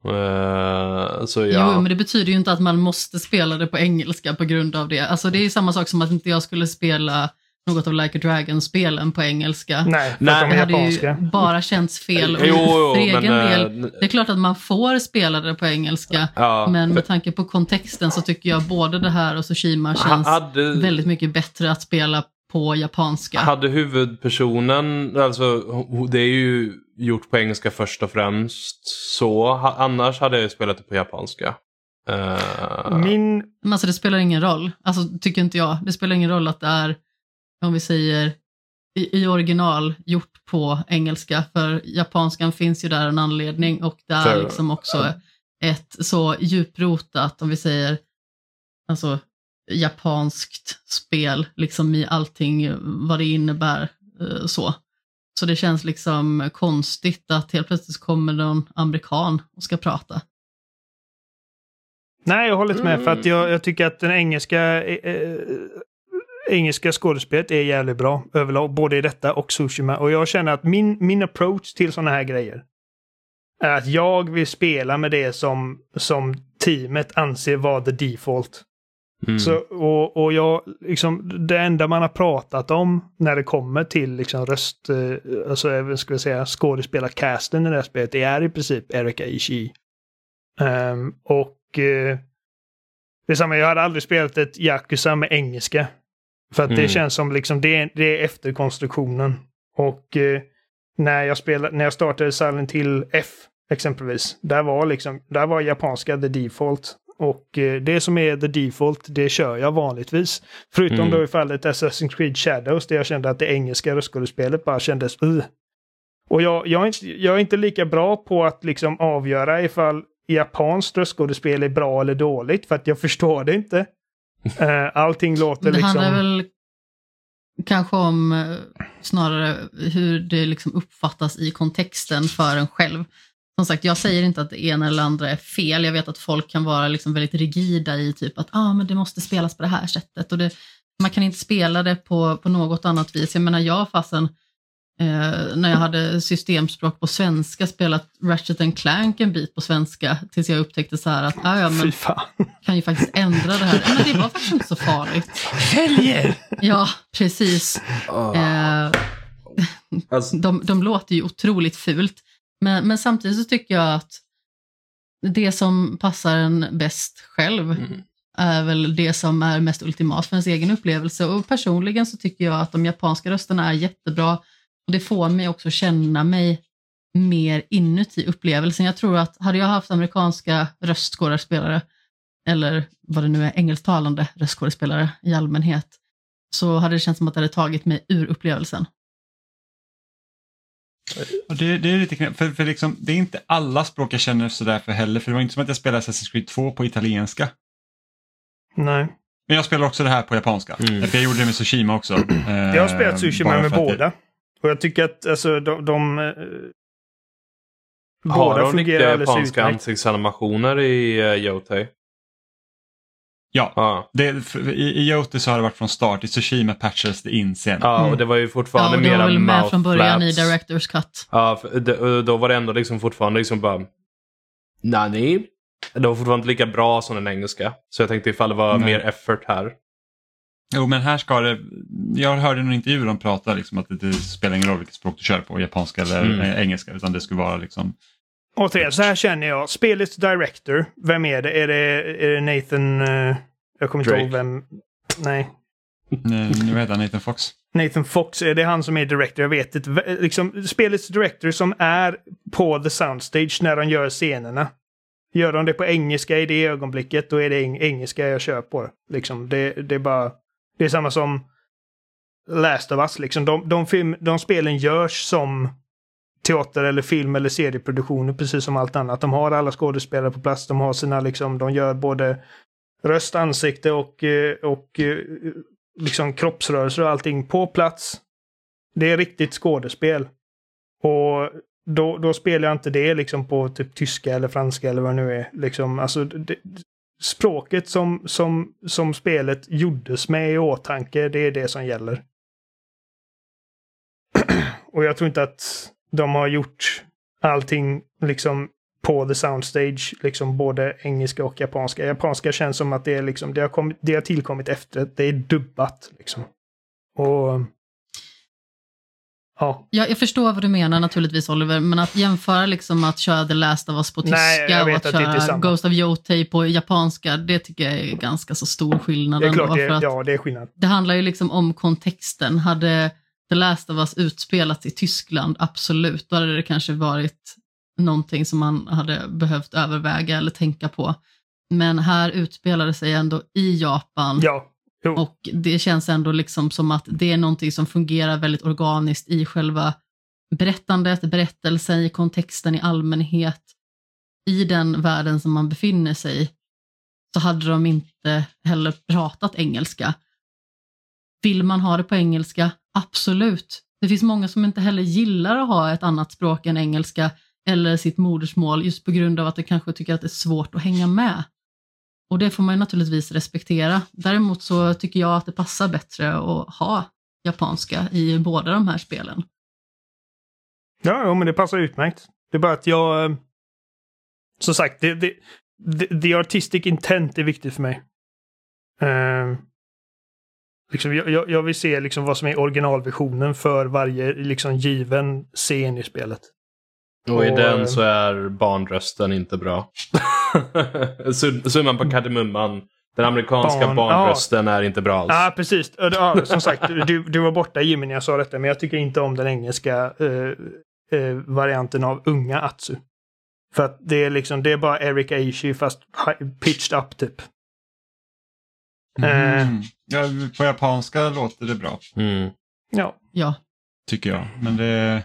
Uh, så ja. Jo, men det betyder ju inte att man måste spela det på engelska på grund av det. Alltså det är ju samma sak som att inte jag skulle spela något av Like a Dragon-spelen på engelska. Nej, för Nej, att de Det är hade ju japanska. bara känts fel. Och Jo, jo, för egen men, del, eh, det är klart att man får spela det på engelska. Ja, Men för- med tanke på kontexten så tycker jag både det här och Tsushima känns hade, väldigt mycket bättre att spela på japanska. hade huvudpersonen, alltså ho- det är ju gjort på engelska först och främst. Så ha, annars hade jag spelat det på japanska. Uh, Min... Men alltså det spelar ingen roll. Alltså tycker inte jag. Det spelar ingen roll att det är, om vi säger, i, i original gjort på engelska. För japanskan finns ju där en anledning. Och det är För- liksom också ett så djuprotat, om vi säger, alltså japanskt spel. Liksom i allting vad det innebär. eh, Så. Så det känns liksom konstigt att helt plötsligt kommer någon amerikan och ska prata. Nej, jag håller inte med. För att jag, jag tycker att den engelska... Eh, engelska skådespelet är jävligt bra överlag. Både i detta och Tsushima. Och jag känner att min, min approach till sådana här grejer är att jag vill spela med det som, som teamet anser vara the default. Mm. Så, och, och jag, liksom, det enda man har pratat om när det kommer till liksom, röst, eh, alltså även ska vi säga skådespelarcasten i det här spelet, det är i princip Erika Ishii. Um, och eh, det är samma, jag hade aldrig spelat ett Yakuza med engelska. För att mm. det känns som liksom, det är, det är efterkonstruktionen. Och eh, när jag spelade, när jag startade Silent Hill F exempelvis, där var liksom, där var japanska the default. Och eh, det som är the default, det kör jag vanligtvis. Förutom mm. då i fallet Assassin's Creed Shadows, där jag kände att det engelska röstskådespelet bara kändes uh. Och jag, jag, är inte, jag är inte lika bra på att liksom avgöra ifall japanskt röstskådespel är bra eller dåligt, för att jag förstår det inte. Uh, allting låter det liksom... Det handlar väl kanske om uh, snarare hur det liksom uppfattas i kontexten för en själv. Som sagt, jag säger inte att det ena eller andra är fel. Jag vet att folk kan vara liksom väldigt rigida i typ att ah, men det måste spelas på det här sättet. Och det, man kan inte spela det på, på något annat vis. Jag menar, jag fastän eh, när jag hade systemspråk på svenska spelat Ratchet and Clank en bit på svenska tills jag upptäckte så här att ah, ja, men kan ju faktiskt ändra det här. Men det var faktiskt inte så farligt. Fäljer! Ja, precis. Eh, alltså... de, de låter ju otroligt fult. Men, men samtidigt så tycker jag att det som passar en bäst själv mm. är väl det som är mest ultimat för ens egen upplevelse. Och personligen så tycker jag att de japanska rösterna är jättebra. Och det får mig också känna mig mer inuti upplevelsen. Jag tror att hade jag haft amerikanska röstskådespelare, eller vad det nu är, engelsktalande röstskådespelare i allmänhet, så hade det känts som att det hade tagit mig ur upplevelsen. Och det, det är lite knäpp, för, för liksom, det är inte alla språk jag känner så därför heller, för det var inte som att jag spelade Assassin's Creed två på italienska. Nej. Men jag spelar också det här på japanska. Mm. För jag gjorde det med Tsushima också. Jag har spelat Tsushima med båda. Det... Och jag tycker att alltså, de... de äh, har de mycket japanska ansiktsanimationer i uh, Yotei? Ja, ah. det, för, i, i Yotei så har det varit från start. I Tsushima patches det in sen. Ja, mm. och det var ju fortfarande mer ja, det var väl med mouth från början flaps. I Director's Cut. Ja, det, då var det ändå liksom fortfarande liksom bara... Nani? Det var fortfarande inte lika bra som den engelska. Så jag tänkte ifall det var Nej. mer effort här. Jo, men här ska det... Jag hörde någon intervju där de pratade liksom att det, det spelar ingen roll vilket språk du kör på, japanska eller mm. engelska, utan det skulle vara liksom... Återigen, så här känner jag. Spelets director, vem är det? Är det, är det Nathan... Uh, jag kommer inte ihåg vem... Nej. Nu vet jag, Nathan Fox. Nathan Fox, är det han som är director? Jag vet inte. Liksom, spelets director som är på the soundstage när de gör scenerna. Gör de det på engelska i det ögonblicket, då är det eng- engelska jag kör på. Liksom, det, det är bara... Det är samma som Last of Us. Liksom. De, de, film, de spelen görs som teater eller film eller serieproduktioner, precis som allt annat. De har alla skådespelare på plats. De har sina, liksom, de gör både röst, ansikte och, och liksom kroppsrörelser och allting på plats. Det är riktigt skådespel. Och då, då spelar jag inte det liksom på typ tyska eller franska eller vad det nu är. Liksom, alltså, det, språket som, som, som spelet gjordes med i åtanke, det är det som gäller. Och jag tror inte att de har gjort allting liksom på the soundstage, liksom både engelska och japanska. Japanska känns som att det är liksom, det har, kommit, det har tillkommit efter, det är dubbat liksom. Och ja. Ja, jag förstår vad du menar naturligtvis, Oliver, men att jämföra liksom att köra The Last of Us på tyska Nej, och att, att köra Ghost of Yotei på japanska, det tycker jag är ganska så stor skillnad. Det är klart, det, för att ja, det är skillnad. Det handlar ju liksom om kontexten. Hade The Last of Us utspelats i Tyskland, absolut, då hade det kanske varit någonting som man hade behövt överväga eller tänka på. Men här utspelade sig ändå i Japan. Ja. Jo. Och det känns ändå liksom som att det är någonting som fungerar väldigt organiskt i själva berättandet, berättelsen, i kontexten i allmänhet. I den världen som man befinner sig i så hade de inte heller pratat engelska. Vill man ha det på engelska? Absolut. Det finns många som inte heller gillar att ha ett annat språk än engelska eller sitt modersmål just på grund av att de kanske tycker att det är svårt att hänga med. Och det får man ju naturligtvis respektera. Däremot så tycker jag att det passar bättre att ha japanska i båda de här spelen. Ja, men det passar utmärkt. Det är bara att jag... Som sagt, det, det, det, the artistic intent är viktigt för mig. Uh, liksom, jag, jag vill se liksom vad som är originalvisionen för varje liksom, given scen i spelet. Och i och, den så är barnrösten inte bra. Summan på kardemumman. Den amerikanska Barn, barnrösten ja. är inte bra alls. Ja, precis. Ja, som sagt, du, du var borta Jimmy när jag sa detta, men jag tycker inte om den engelska uh, uh, varianten av unga Atsu. För att det är liksom, det är bara Eric Aishi fast pitched up typ. Mm. Uh, ja, på japanska låter det bra. Mm. Ja. Ja. Tycker jag. Men det...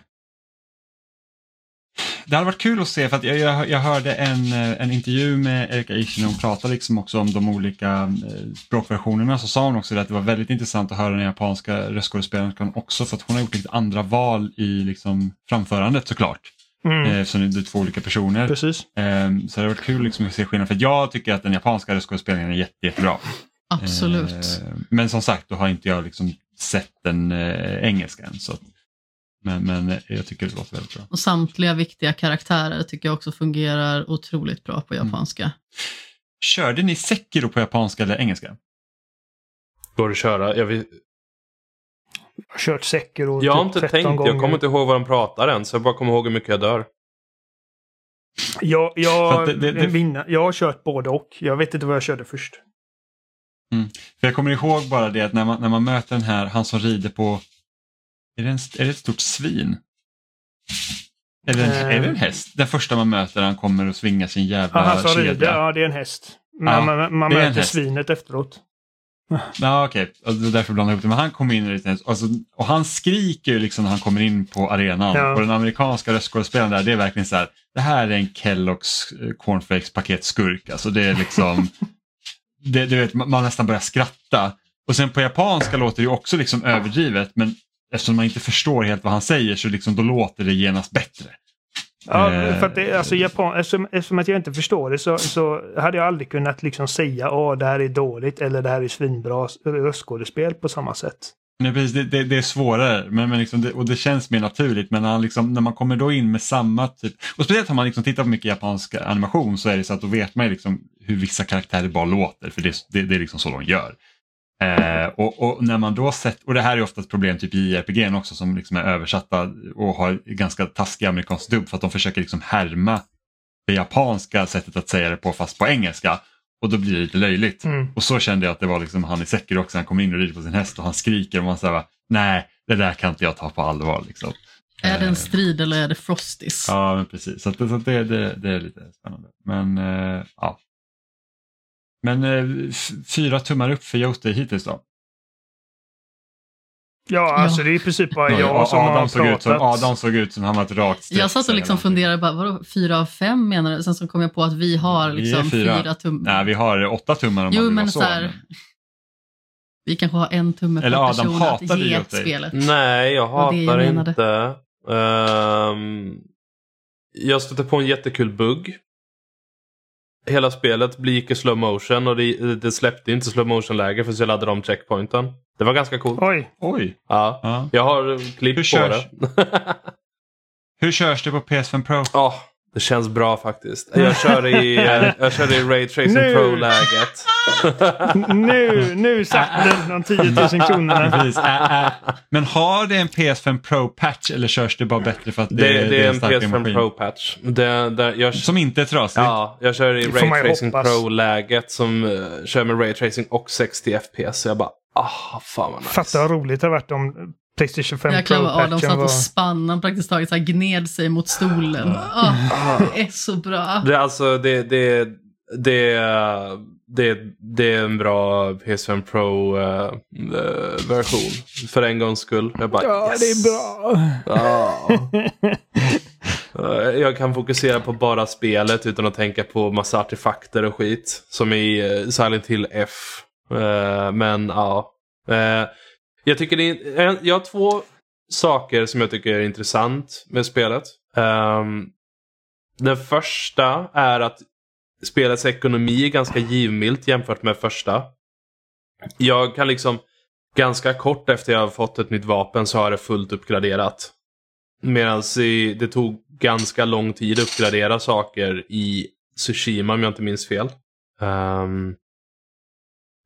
Det hade varit kul att se, för att jag, jag, jag hörde en, en intervju med Erika Ishii och pratade liksom också om de olika språkversionerna, så sa hon också att det var väldigt intressant att höra den japanska röstskådespelerskan också, för att hon har gjort lite andra val i liksom framförandet såklart. Mm. Eh, så det är två olika personer. Precis. Eh, så det har varit kul liksom att se skillnad, för jag tycker att den japanska röstskådespelningen är jätte, jättebra. Absolut. Eh, men som sagt, då har inte jag liksom sett den eh, engelska än, så att Men, men jag tycker det låter väldigt bra. Och samtliga viktiga karaktärer tycker jag också fungerar otroligt bra på japanska. Mm. Körde ni Sekiro på japanska eller engelska? Går det att köra? Jag, vill... jag har kört Sekiro Jag har typ inte tänkt, gånger. jag kommer inte ihåg vad de pratar än, så jag bara kommer ihåg hur mycket jag dör. Jag, jag, det, det, det... Vinna, jag har kört både och. Jag vet inte vad jag körde först. Mm. För jag kommer ihåg bara det att när man, när man möter den här, han som rider på... Är det, en, är det ett stort svin? Är det, en, uh, är det en häst? Den första man möter, han kommer och svingar sin jävla aha, kedja. Det, ja, det är en häst. Man, ja, man, man möter svinet efteråt. Ja, okej. Okay. Alltså, därför blandar jag ihop det. Men han kommer in i alltså, och han skriker ju liksom när han kommer in på arenan. Ja. Och den amerikanska röstskådespelaren där, det är verkligen så här, det här är en Kellogg's cornflakes paketskurk. Alltså det är liksom, det, du vet, man nästan börjar skratta. Och sen på japanska låter det ju också liksom överdrivet, men eftersom man inte förstår helt vad han säger så liksom, då låter det genast bättre. Ja, för att det, alltså Japan, eftersom, eftersom att jag inte förstår det så, så hade jag aldrig kunnat liksom säga att det här är dåligt eller det här är svinbra röstskådespel på samma sätt. Nej, precis, det, det, det är svårare men, men liksom det, och det känns mer naturligt, men när, han liksom, när man kommer då in med samma typ, och speciellt har man liksom tittat på mycket japansk animation, så är det så att då vet man liksom hur vissa karaktärer bara låter, för det, det, det är liksom så de gör. Eh, och, och när man då sett, och det här är ofta ett problem typ i J R P G också, som liksom är översatta och har ganska taskig amerikansk dubb, för att de försöker liksom härma det japanska sättet att säga det på fast på engelska, och då blir det lite löjligt. Mm. Och så kände jag att det var liksom han i Sekiro också, han kommer in och rider på sin häst och han skriker och man säger nej, det där kan inte jag ta på allvar liksom. Är det en strid eller är det Frosties? Ja, men precis, så, att, så att det, det, det är lite spännande, men eh, ja. Men eh, f- fyra tummar upp för Yote hittills då? Ja, alltså ja. Det är i princip bara jag ja, som Adam har såg pratat. ut som, Adam såg ut som han var ett rakt streck. Jag satt och liksom funderade bara, vadå, fyra av fem menar du? Sen så kom jag på att vi har liksom vi fyra. fyra tummar. Nej, vi har åtta tummar om jo, man men så. så här, men... Vi kanske har en tumme per person att ge ett spelet. Nej, jag hatar jag inte. Um, jag stötte på en jättekul bugg. Hela spelet blir icke slow motion och det, det släppte inte slow motion läge för så jag laddade om checkpointen. Det var ganska coolt. Oj, oj. Ja, ja. Jag har klipp på körs? det. Hur körs det på P S fem Pro? Ja, oh, det känns bra faktiskt. Jag kör i, jag kör i Ray Tracing Pro-läget. nu, nu satt den de tio tusen kronorna. Men har det en P S fem Pro-patch eller körs det bara bättre för att det, det, det, det är en, en P S fem Pro-patch. Det, det, jag, som inte är trasigt? Ja, jag kör i Ray Tracing Pro-läget som uh, kör med Ray Tracing och sextio F P S. Så jag bara, ah, fan vad nice. Fatta vad roligt det har varit om PlayStation fem jag Pro-patchen de satt och spann, han praktiskt taget så här gned sig mot stolen. Oh, det är så bra. Det är alltså, det, det, det, det, det är en bra P S fem Pro-version. Uh, för en gångs skull. Jag bara, ja, yes. Det är bra. uh, jag kan fokusera på bara spelet utan att tänka på massa artefakter och skit. Som i uh, Silent Hill F. Uh, men ja. Uh, Jag tycker det är, jag har två saker som jag tycker är intressant med spelet. Um, den första är att spelets ekonomi är ganska givmilt jämfört med första. Jag kan liksom ganska kort efter jag har fått ett nytt vapen så har det fullt uppgraderat. Medan det tog ganska lång tid att uppgradera saker i Tsushima om jag inte minns fel. Um,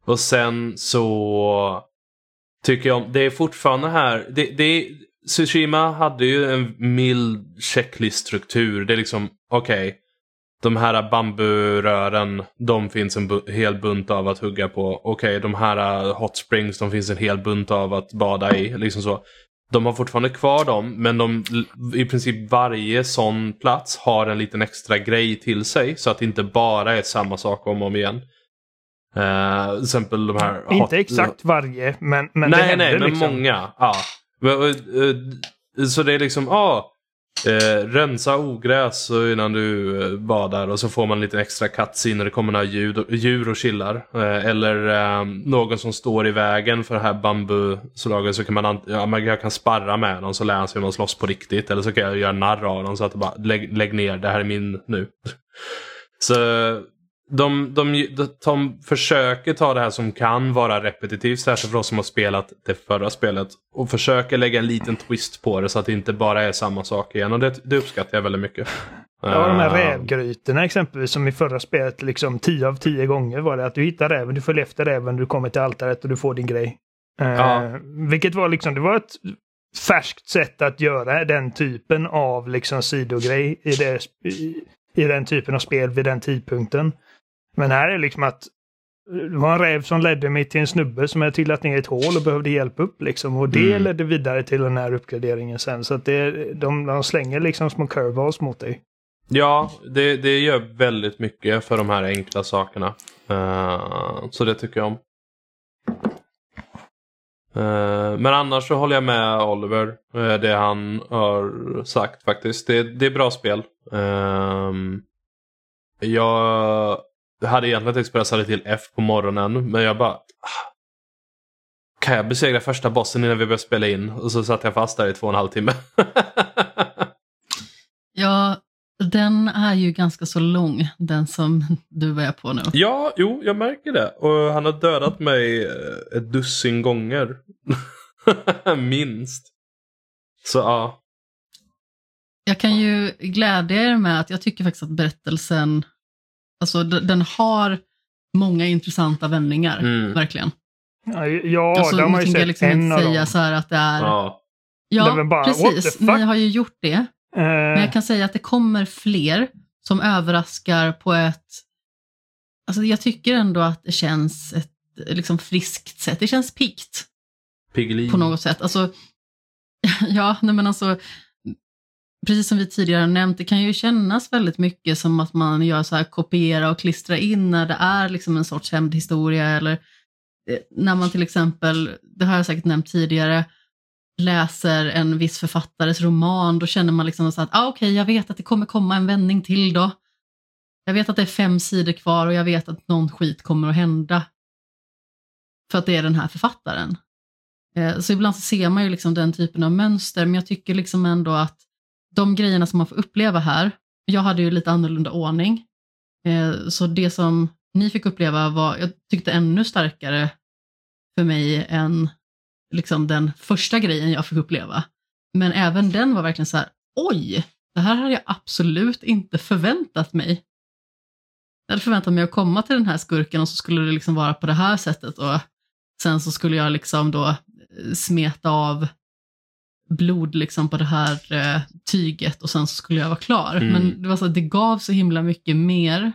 Och sen så tycker jag om, det är fortfarande här, det, det, Tsushima hade ju en mild checkliststruktur. Det är liksom, okej, okay, de här bamburören, de finns en bu- hel bunt av att hugga på. Okej, okay, de här hot springs, de finns en hel bunt av att bada i. Liksom så. De har fortfarande kvar dem, men de, i princip varje sån plats har en liten extra grej till sig. Så att det inte bara är samma sak om och om igen. Uh, till exempel de här... Inte hot, exakt varje, men, men nej, det händer nej, men liksom. många. Ja. Så det är liksom, ja... Eh, rensa ogräs innan du eh, badar och så får man lite extra cutscene när det kommer några djur, djur och chillar. Eh, eller eh, någon som står i vägen för det här bambuslaget, så kan man, ja, man jag kan sparra med dem så lär han sig hur man slåss på riktigt. Eller så kan jag göra narr av dem så att det bara, lägg, lägg ner, det här är min nu. Så de, de, de, de försöker ta det här som kan vara repetitivt, särskilt för oss som har spelat det förra spelet, och försöker lägga en liten twist på det så att det inte bara är samma sak igen, och det, det uppskattar jag väldigt mycket. Ja, de här rävgrytorna exempelvis, som i förra spelet liksom tio av tio gånger var det att du hittar räven, du följer efter räven, du kommer till altaret och du får din grej. Ja. Uh, vilket var liksom, det var ett färskt sätt att göra den typen av liksom sidogrej i, det, i, i den typen av spel vid den tidpunkten. Men här är liksom att det var en räv som ledde mig till en snubbe som hade trillat ner i ett hål och behövde hjälp upp liksom. Och det mm. ledde vidare till den här uppgraderingen sen. Så att det, de, de slänger liksom små curveballs mot dig. Ja, det, det gör väldigt mycket för de här enkla sakerna. Uh, så det tycker jag om. Uh, men annars så håller jag med Oliver. Uh, det han har sagt faktiskt. Det, det är bra spel. Uh, jag... Jag hade egentligen tänkt spela Silent Hill F på morgonen, men jag bara... Kan jag besegra första bossen innan vi börjar spela in? Och så satt jag fast där i två och en halv timme. Ja, den är ju ganska så lång, den som du är på nu. Ja, jo, jag märker det. Och han har dödat mig ett dussin gånger. Minst. Så ja. Jag kan ju glädja er med att jag tycker faktiskt att berättelsen... Alltså den har många intressanta vändningar, mm. verkligen. Ja, ja alltså, de har ju sett liksom en av säga dem. Så här att det är... Ja, ja bara, precis. Ni har ju gjort det. Uh... Men jag kan säga att det kommer fler som överraskar på ett... Alltså jag tycker ändå att det känns ett liksom friskt sätt. Det känns piggt. Piggelin. På något sätt. Alltså, ja, nej men alltså... Precis som vi tidigare nämnt, det kan ju kännas väldigt mycket som att man gör så här kopiera och klistra in när det är liksom en sorts hämndhistoria, eller när man till exempel, det har jag säkert nämnt tidigare, läser en viss författares roman, då känner man liksom så att ah, okej, okay, jag vet att det kommer komma en vändning till då. Jag vet att det är fem sidor kvar och jag vet att någon skit kommer att hända. För att det är den här författaren. Så ibland så ser man ju liksom den typen av mönster, men jag tycker liksom ändå att de grejerna som man får uppleva här, jag hade ju lite annorlunda ordning. Eh, så det som ni fick uppleva var, jag tyckte ännu starkare för mig än liksom den första grejen jag fick uppleva. Men även den var verkligen så här, oj, det här hade jag absolut inte förväntat mig. Jag hade förväntat mig att komma till den här skurken och så skulle det liksom vara på det här sättet. Och sen så skulle jag liksom då smeta av blod liksom på det här eh, tyget och sen så skulle jag vara klar. Mm. Men det var så att det gav så himla mycket mer.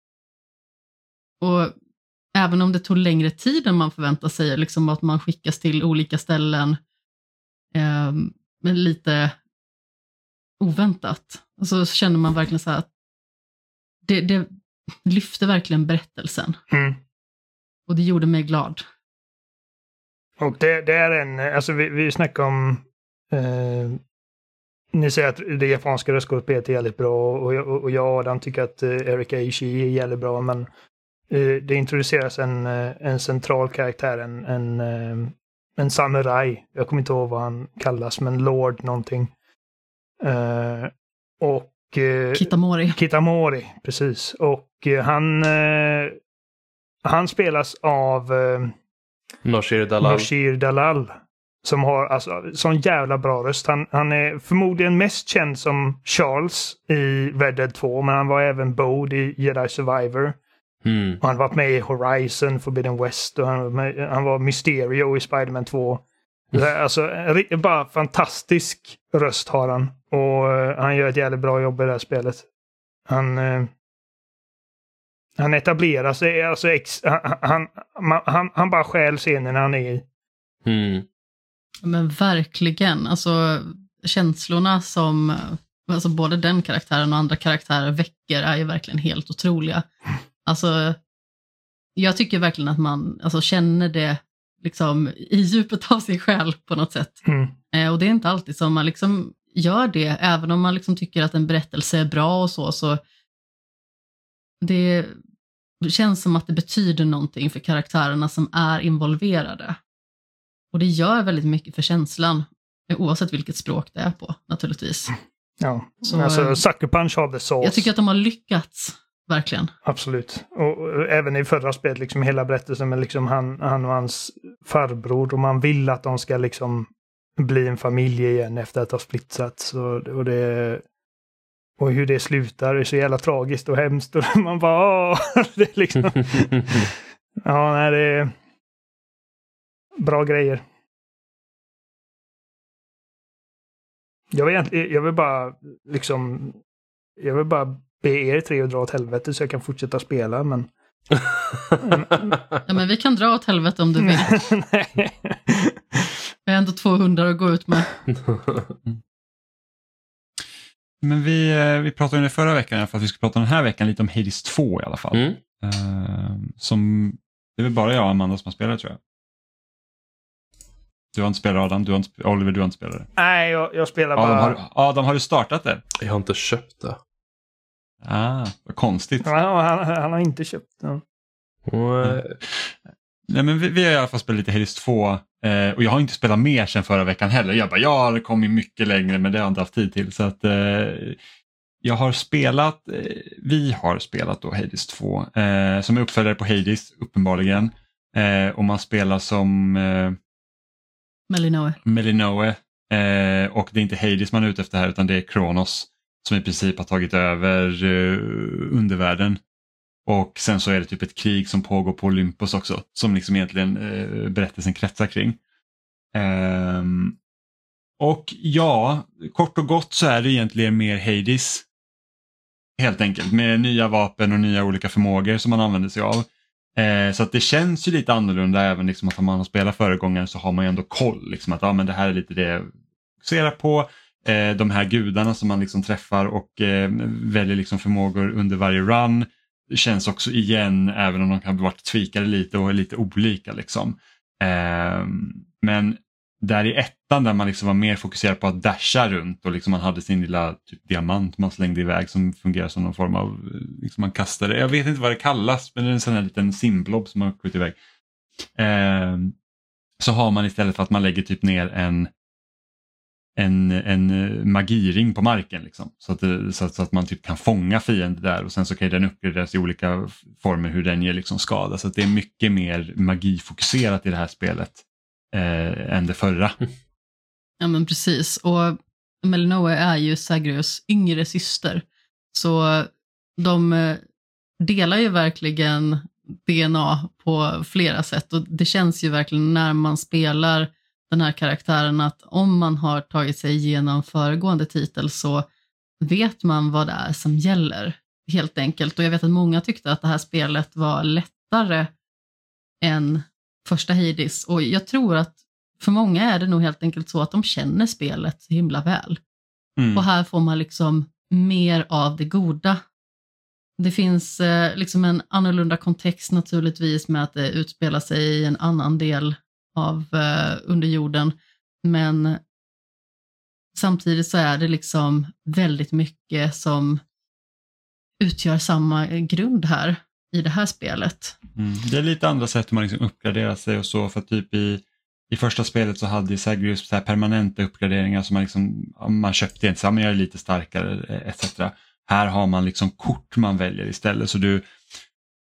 Och även om det tog längre tid än man förväntar sig, liksom att man skickas till olika ställen eh, men lite oväntat. Och så känner man verkligen så här att det, det lyfte verkligen berättelsen. Mm. Och det gjorde mig glad. Och det, det är en, alltså vi, vi snackar om Eh, ni säger att det japanska röstskådespelet är jävligt bra, och jag och, och jag och Adam tycker att eh, Erika Ishii är jävligt bra, men eh, det introduceras en, en central karaktär, en, en, eh, en samurai. Jag kommer inte ihåg vad han kallas, men Lord någonting. Eh, och eh, Kitamori. Kitamori, precis. Och eh, han eh, han spelas av eh, Noshir Dalal. Noshir Dalal. Som har alltså sån jävla bra röst. Han, han är förmodligen mest känd som Charles i Red Dead två. Men han var även Bode i Jedi Survivor. Mm. Och han har varit med i Horizon Forbidden West och han, med, han var Mysterio i Spider-Man två. Mm. Alltså, en, bara fantastisk röst har han. Och uh, han gör ett jävligt bra jobb i det här spelet. Han, uh, han etablerar sig, alltså ex, han, han, han, han bara stjäl scenen han är i. Mm. Men verkligen, alltså känslorna som alltså både den karaktären och andra karaktärer väcker är ju verkligen helt otroliga. Alltså, jag tycker verkligen att man alltså, känner det liksom i djupet av sig själv på något sätt. Mm. Eh, och det är inte alltid som man liksom gör det, även om man liksom tycker att en berättelse är bra och så, så det känns som att det betyder någonting för karaktärerna som är involverade. Och det gör väldigt mycket för känslan, oavsett vilket språk det är på, naturligtvis. Ja, så, alltså Sucker Punch har the sauce. Jag tycker att de har lyckats, verkligen. Absolut. Och, och även i förra spelet, liksom hela berättelsen med liksom han, han och hans farbror. Och man vill att de ska liksom bli en familj igen efter att ha splittsats. Och, och, det, och hur det slutar är så jävla tragiskt och hemskt. Och man bara, åh, det är liksom... ja, nej, det är bra grejer. Jag vill, jag vill bara liksom jag vill bara be er tre att dra åt helvete så jag kan fortsätta spela, men ja, men vi kan dra åt helvete om du vill. Nej. Jag är ändå tvåhundra att gå ut med. Men vi, vi pratade under förra veckan i alla fall, att vi ska prata den här veckan lite om Hades två i alla fall. Mm. Uh, som, det är väl bara jag och Amanda som har spelat, tror jag. Du har inte spelat, Adam, du har inte, Oliver, du har inte spelat det. Nej, jag, jag spelar Adam, bara... har, Adam, har du startat det? Jag har inte köpt det. Ah, vad konstigt. Ja, han, han har inte köpt den. Mm. Nej, men vi, vi har i alla fall spelat lite Hades två. Eh, och jag har inte spelat mer sedan förra veckan heller. Jag bara, ja, det kommer mycket längre, men det har jag inte haft tid till. Så att eh, jag har spelat, eh, vi har spelat då Hades två. Eh, som är uppföljare på Hades, uppenbarligen. Eh, och man spelar som... Eh, Melinoe. Melinoe. Eh, och det är inte Hades man är ute efter här, utan det är Kronos som i princip har tagit över eh, undervärlden. Och sen så är det typ ett krig som pågår på Olympus också, som liksom egentligen eh, berättelsen kretsar kring. Ehm, och ja, kort och gott så är det egentligen mer Hades. Helt enkelt, med nya vapen och nya olika förmågor som man använder sig av. Eh, så att det känns ju lite annorlunda, även liksom att om man har spelat föregångaren så har man ju ändå koll. Liksom att ja, men det här är lite det jag fokuserar på. Eh, de här gudarna som man liksom träffar och eh, väljer liksom förmågor under varje run. Det känns också igen, även om de kan ha varit tweakade lite och är lite olika. Liksom. Eh, men där i ettan där man liksom var mer fokuserad på att dasha runt och liksom man hade sin lilla typ diamant man slängde iväg som fungerar som någon form av, liksom man kastade, jag vet inte vad det kallas, men det är en sån här liten simblob som man skjuter iväg. Eh, så har man istället för att man lägger typ ner en en, en magiring på marken liksom. Så, att det, så, att, så att man typ kan fånga fiender där och sen så kan den uppgraderas i olika former hur den ger liksom skada. Så att det är mycket mer magifokuserat i det här spelet eh, än det förra. Ja, men precis. Och Melinoe är ju Zagreus yngre syster. Så de delar ju verkligen D N A på flera sätt. Och det känns ju verkligen när man spelar den här karaktären att om man har tagit sig igenom föregående titel så vet man vad det är som gäller. Helt enkelt. Och jag vet att många tyckte att det här spelet var lättare än första Hades. Och jag tror att för många är det nog helt enkelt så att de känner spelet så himla väl. Mm. Och här får man liksom mer av det goda. Det finns eh, liksom en annorlunda kontext naturligtvis med att det utspelar sig i en annan del av eh, underjorden. Men samtidigt så är det liksom väldigt mycket som utgör samma grund här i det här spelet. Mm. Det är lite andra sätt hur man liksom uppgraderar sig och så, för typ i I första spelet så hade Zagreus så här permanenta uppgraderingar som man, liksom, man köpte inte, så man gör lite starkare et cetera. Här har man liksom kort man väljer istället. Så du,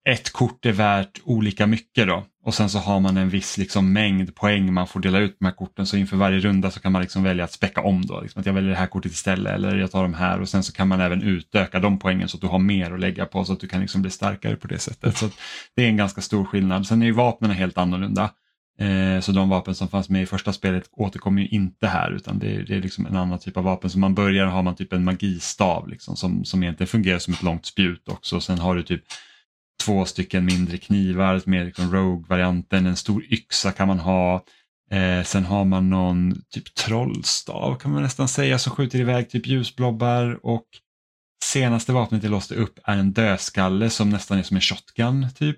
ett kort är värt olika mycket då. Och sen så har man en viss liksom mängd poäng man får dela ut de här korten. Så inför varje runda så kan man liksom välja att späcka om då. Liksom att jag väljer det här kortet istället eller jag tar de här. Och sen så kan man även utöka de poängen så att du har mer att lägga på. Så att du kan liksom bli starkare på det sättet. Så att det är en ganska stor skillnad. Sen är ju vapnen helt annorlunda. Eh, så de vapen som fanns med i första spelet återkommer ju inte här. Utan det är, det är liksom en annan typ av vapen. Så man börjar har man typ en magistav liksom, som, som egentligen fungerar som ett långt spjut också. Sen har du typ två stycken mindre knivar med liksom rogue-varianten, en stor yxa kan man ha. Eh, sen har man någon typ trollstav kan man nästan säga som skjuter iväg typ ljusblobbar och senaste vapnet jag låste upp är en dödskalle som nästan är som en shotgun typ.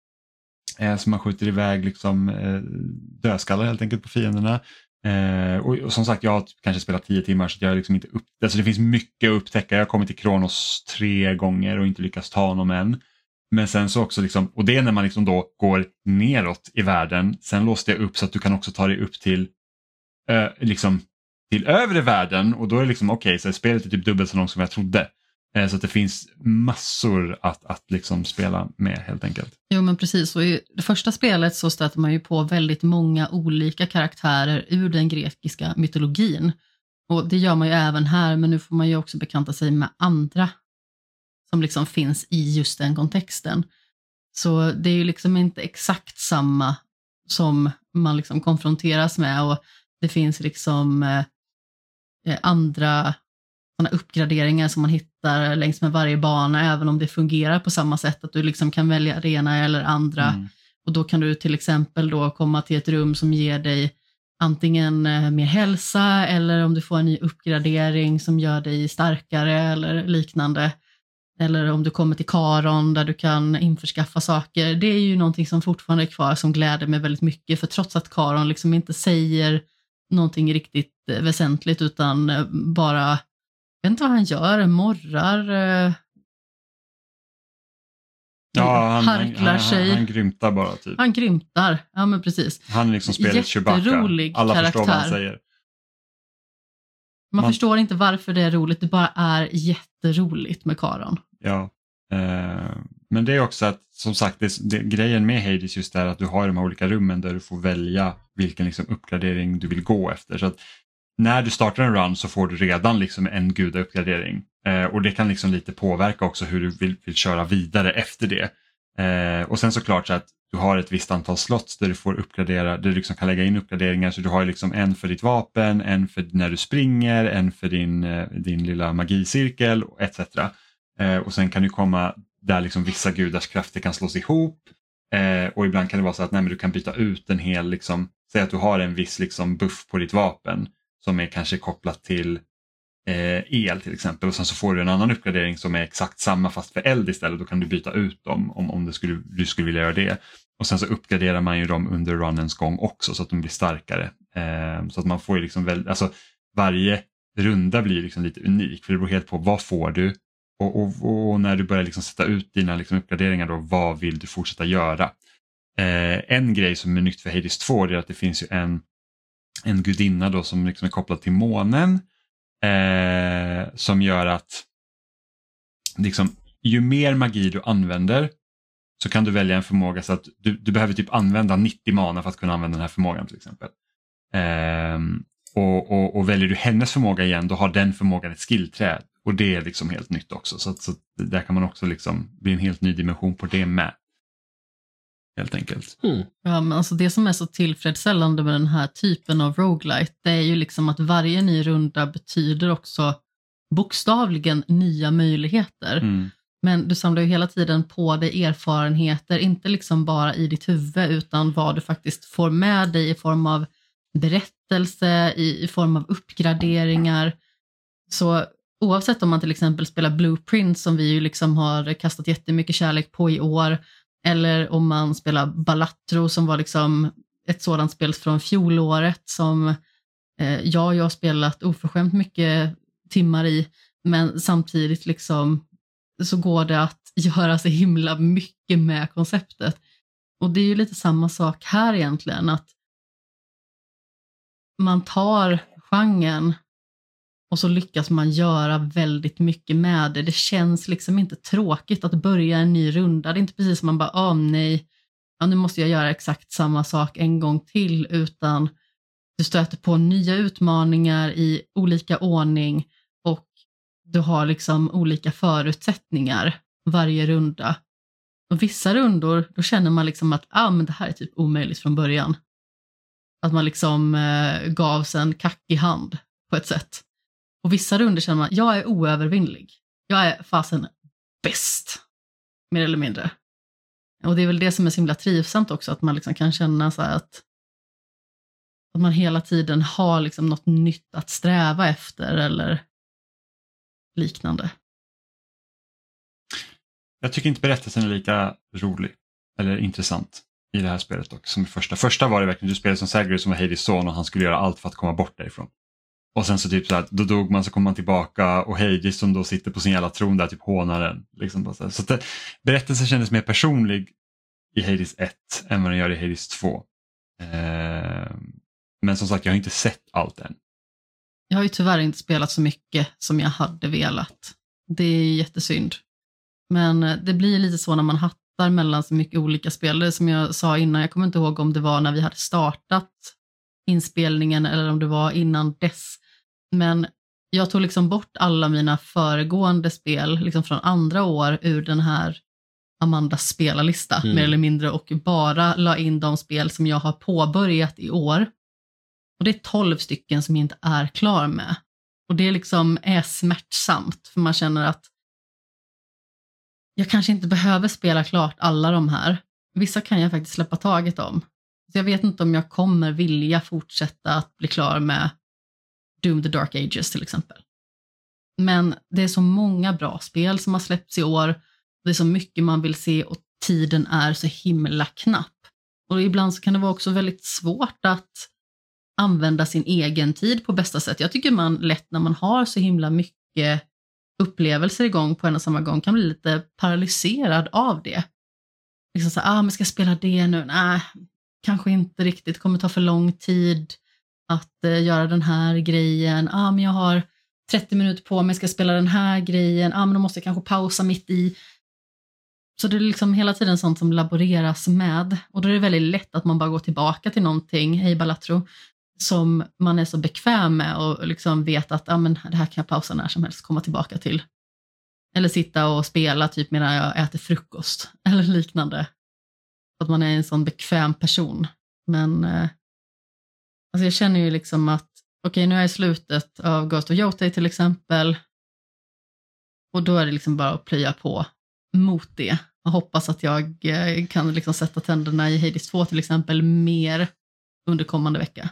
Eh, som man skjuter iväg liksom eh, dödskallar helt enkelt på fienderna. Eh, och, och som sagt jag har kanske spelat tio timmar så jag har liksom inte upp, alltså det finns mycket att upptäcka. Jag har kommit till Kronos tre gånger och inte lyckats ta honom än. Men sen så också liksom, och det är när man liksom då går neråt i världen. Sen låste jag upp så att du kan också ta dig upp till ö, liksom till övre världen och då är det liksom okej, okay, så spelet är typ dubbelt så långt som jag trodde. Eh, så att det finns massor att, att liksom spela med helt enkelt. Jo men precis, och i det första spelet så stöter man ju på väldigt många olika karaktärer ur den grekiska mytologin. Och det gör man ju även här, men nu får man ju också bekanta sig med andra som liksom finns i just den kontexten. Så det är ju liksom inte exakt samma som man liksom konfronteras med och det finns liksom eh, andra såna uppgraderingar som man hittar längs med varje bana även om det fungerar på samma sätt att du liksom kan välja det ena eller andra. Mm. Och då kan du till exempel då komma till ett rum som ger dig antingen eh, mer hälsa eller om du får en ny uppgradering som gör dig starkare eller liknande. Eller om du kommer till Karon där du kan införskaffa saker. Det är ju någonting som fortfarande är kvar som gläder mig väldigt mycket. För trots att Karon liksom inte säger någonting riktigt väsentligt utan bara, jag vet inte vad han gör, morrar, ja, han, harklar han, sig. Han, han grymtar bara typ. Han grymtar, ja men precis. Han är liksom spelet Chewbacca. Jätterolig Alla karaktär. förstår vad han säger. Man, Man förstår inte varför det är roligt, det bara är jätteroligt med Karon. Ja, eh, men det är också att som sagt det, det, grejen med Hades just är att du har de här olika rummen där du får välja vilken liksom, uppgradering du vill gå efter. Så att när du startar en run så får du redan liksom, en gudauppgradering eh, och det kan liksom lite påverka också hur du vill, vill köra vidare efter det. Eh, och sen såklart så att du har ett visst antal slots där du får uppgradera, där du liksom kan lägga in uppgraderingar så du har liksom en för ditt vapen, en för när du springer, en för din, din lilla magicirkel et cetera. Eh, och sen kan du komma där liksom vissa gudars krafter kan slås ihop eh, och ibland kan det vara så att nej, men du kan byta ut en hel, liksom, säg att du har en viss liksom, buff på ditt vapen som är kanske kopplat till eh, el till exempel och sen så får du en annan uppgradering som är exakt samma fast för eld istället, då kan du byta ut dem om, om det skulle, du skulle vilja göra det. Och sen så uppgraderar man ju dem under runnens gång också så att de blir starkare. Eh, så att man får ju liksom väl, alltså varje runda blir liksom lite unik för det beror helt på vad får du och, och, och när du börjar liksom sätta ut dina liksom uppgraderingar då, vad vill du fortsätta göra. Eh, en grej som är nytt för Hades två är att det finns ju en, en gudinna då som liksom är kopplad till månen eh, som gör att liksom, ju mer magi du använder så kan du välja en förmåga så att du, du behöver typ använda nittio mana för att kunna använda den här förmågan till exempel. Ehm, och, och, och väljer du hennes förmåga igen då har den förmågan ett skillträd och det är liksom helt nytt också. Så, så där kan man också liksom bli en helt ny dimension på det med. Helt enkelt. Mm. Ja, men alltså det som är så tillfredsställande med den här typen av roguelite det är ju liksom att varje ny runda betyder också bokstavligen nya möjligheter. Mm. Men du samlar ju hela tiden på dig erfarenheter, inte liksom bara i ditt huvud utan vad du faktiskt får med dig i form av berättelse, i, i form av uppgraderingar. Så oavsett om man till exempel spelar Blueprint som vi ju liksom har kastat jättemycket kärlek på i år, eller om man spelar Balatro som var liksom ett sådant spel från fjolåret som eh, ja, jag har spelat oförskämt mycket timmar i, men samtidigt liksom så går det att göra så himla mycket med konceptet. Och det är ju lite samma sak här egentligen, att man tar genren Och så lyckas man göra väldigt mycket med det. Det känns liksom inte tråkigt att börja en ny runda. Det är inte precis som man bara, åh nej, ja, nu måste jag göra exakt samma sak en gång till. Utan du stöter på nya utmaningar i olika ordning. Och du har liksom olika förutsättningar varje runda. Och vissa rundor, då känner man liksom att ah, men det här är typ omöjligt från början. Att man liksom eh, gavs en kackig hand på ett sätt. Och vissa runder känner man, jag är oövervinnlig. Jag är fasen bäst. Mer eller mindre. Och det är väl det som är så himla trivsamt också. Att man liksom kan känna så här att, att man hela tiden har liksom något nytt att sträva efter. Eller liknande. Jag tycker inte berättelsen är lika rolig. Eller intressant. I det här spelet också som i första. Första var det verkligen, du spelade som Zagreus som var Hades son. Och han skulle göra allt för att komma bort därifrån. Och sen så typ så här, då dog man, så kom man tillbaka och Hades som då sitter på sin jävla tron där typ hånar den. Liksom bara så här. Så att det, berättelsen kändes mer personlig i Hades ett än vad den gör i Hades två. Eh, men som sagt, jag har inte sett allt än. Jag har ju tyvärr inte spelat så mycket som jag hade velat. Det är jättesynd. Men det blir lite så när man hattar mellan så mycket olika spel. Som jag sa innan, jag kommer inte ihåg om det var när vi hade startat inspelningen eller om det var innan dess. Men jag tog liksom bort alla mina föregående spel liksom från andra år ur den här Amandas spelarlista mm. mer eller mindre och bara la in de spel som jag har påbörjat i år. Och det är tolv stycken som jag inte är klar med. Och det liksom är smärtsamt för man känner att jag kanske inte behöver spela klart alla de här. Vissa kan jag faktiskt släppa taget om. Så jag vet inte om jag kommer vilja fortsätta att bli klar med Doom the Dark Ages till exempel. Men det är så många bra spel som har släppts i år. Det är så mycket man vill se och tiden är så himla knapp. Och ibland så kan det vara också väldigt svårt att använda sin egen tid på bästa sätt. Jag tycker man lätt när man har så himla mycket upplevelser igång på en och samma gång kan bli lite paralyserad av det. Liksom så här, ah men ska jag spela det nu? Nej, kanske inte riktigt. Det kommer ta för lång tid att uh, göra den här grejen. Ah men jag har trettio minuter på mig, ska jag spela den här grejen. Ah men då måste jag kanske pausa mitt i. Så det är liksom hela tiden sånt som laboreras med. Och då är det väldigt lätt att man bara går tillbaka till någonting, hej Balatro, som man är så bekväm med och liksom vet att ah, men det här kan jag pausa när som helst, komma tillbaka till. Eller sitta och spela typ medan jag äter frukost eller liknande. Att man är en sån bekväm person. Men eh, alltså jag känner ju liksom att okej, okay, nu är jag i slutet av Ghost of Yotei till exempel. Och då är det liksom bara att plöja på mot det. Och hoppas att jag eh, kan liksom sätta tänderna i Hades två till exempel mer under kommande vecka.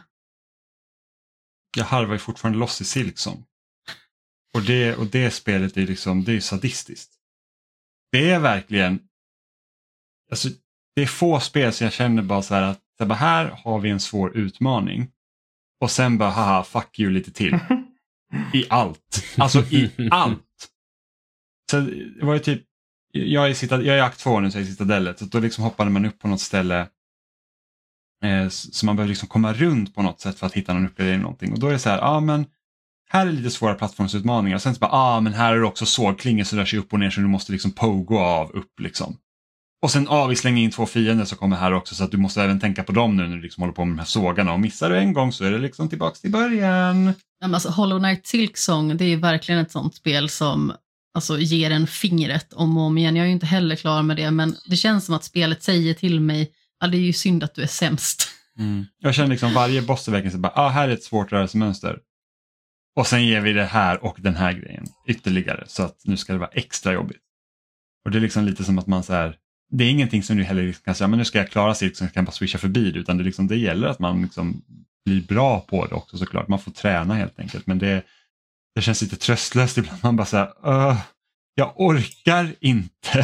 Jag harvar ju fortfarande loss i Silksong. Och det, och det spelet är liksom, det är sadistiskt. Det är verkligen, alltså det är få spel som jag känner bara så här att så bara, här har vi en svår utmaning. Och sen bara, haha, fuck you lite till. I allt. Alltså i allt. Så det var ju typ, jag är, sitta, jag är i akt två nu så jag är i Citadellet. Så då liksom hoppade man upp på något ställe. Eh, så man behöver liksom komma runt på något sätt för att hitta någon uppgradering eller någonting. Och då är det så här, ja ah, men här är lite svåra plattformsutmaningar. Och sen så bara, ja ah, men här är det också sågklingor som rör sig upp och ner så du måste liksom pogo av upp liksom. Och sen, ja ah, vi slänger in två fiender som kommer här också så att du måste även tänka på dem nu när du liksom håller på med de här sågarna. Och missar du en gång så är det liksom tillbaks till början. Ja, men alltså, Hollow Knight Silksong, det är ju verkligen ett sånt spel som alltså, ger en fingret om och om igen. Jag är ju inte heller klar med det, men det känns som att spelet säger till mig, ja det är ju synd att du är sämst. Mm. Jag känner liksom varje boss i verkligen så bara, ah, här är ett svårt rörelsemönster. Och sen ger vi det här och den här grejen ytterligare så att nu ska det vara extra jobbigt. Och det är liksom lite som att man så här, det är ingenting som du heller liksom kan säga, men nu ska jag klara sig så jag kan bara swisha förbi det, utan det, liksom, det gäller att man liksom blir bra på det också såklart. Man får träna helt enkelt, men det, det känns lite tröstlöst ibland. Man bara så här, uh, jag orkar inte.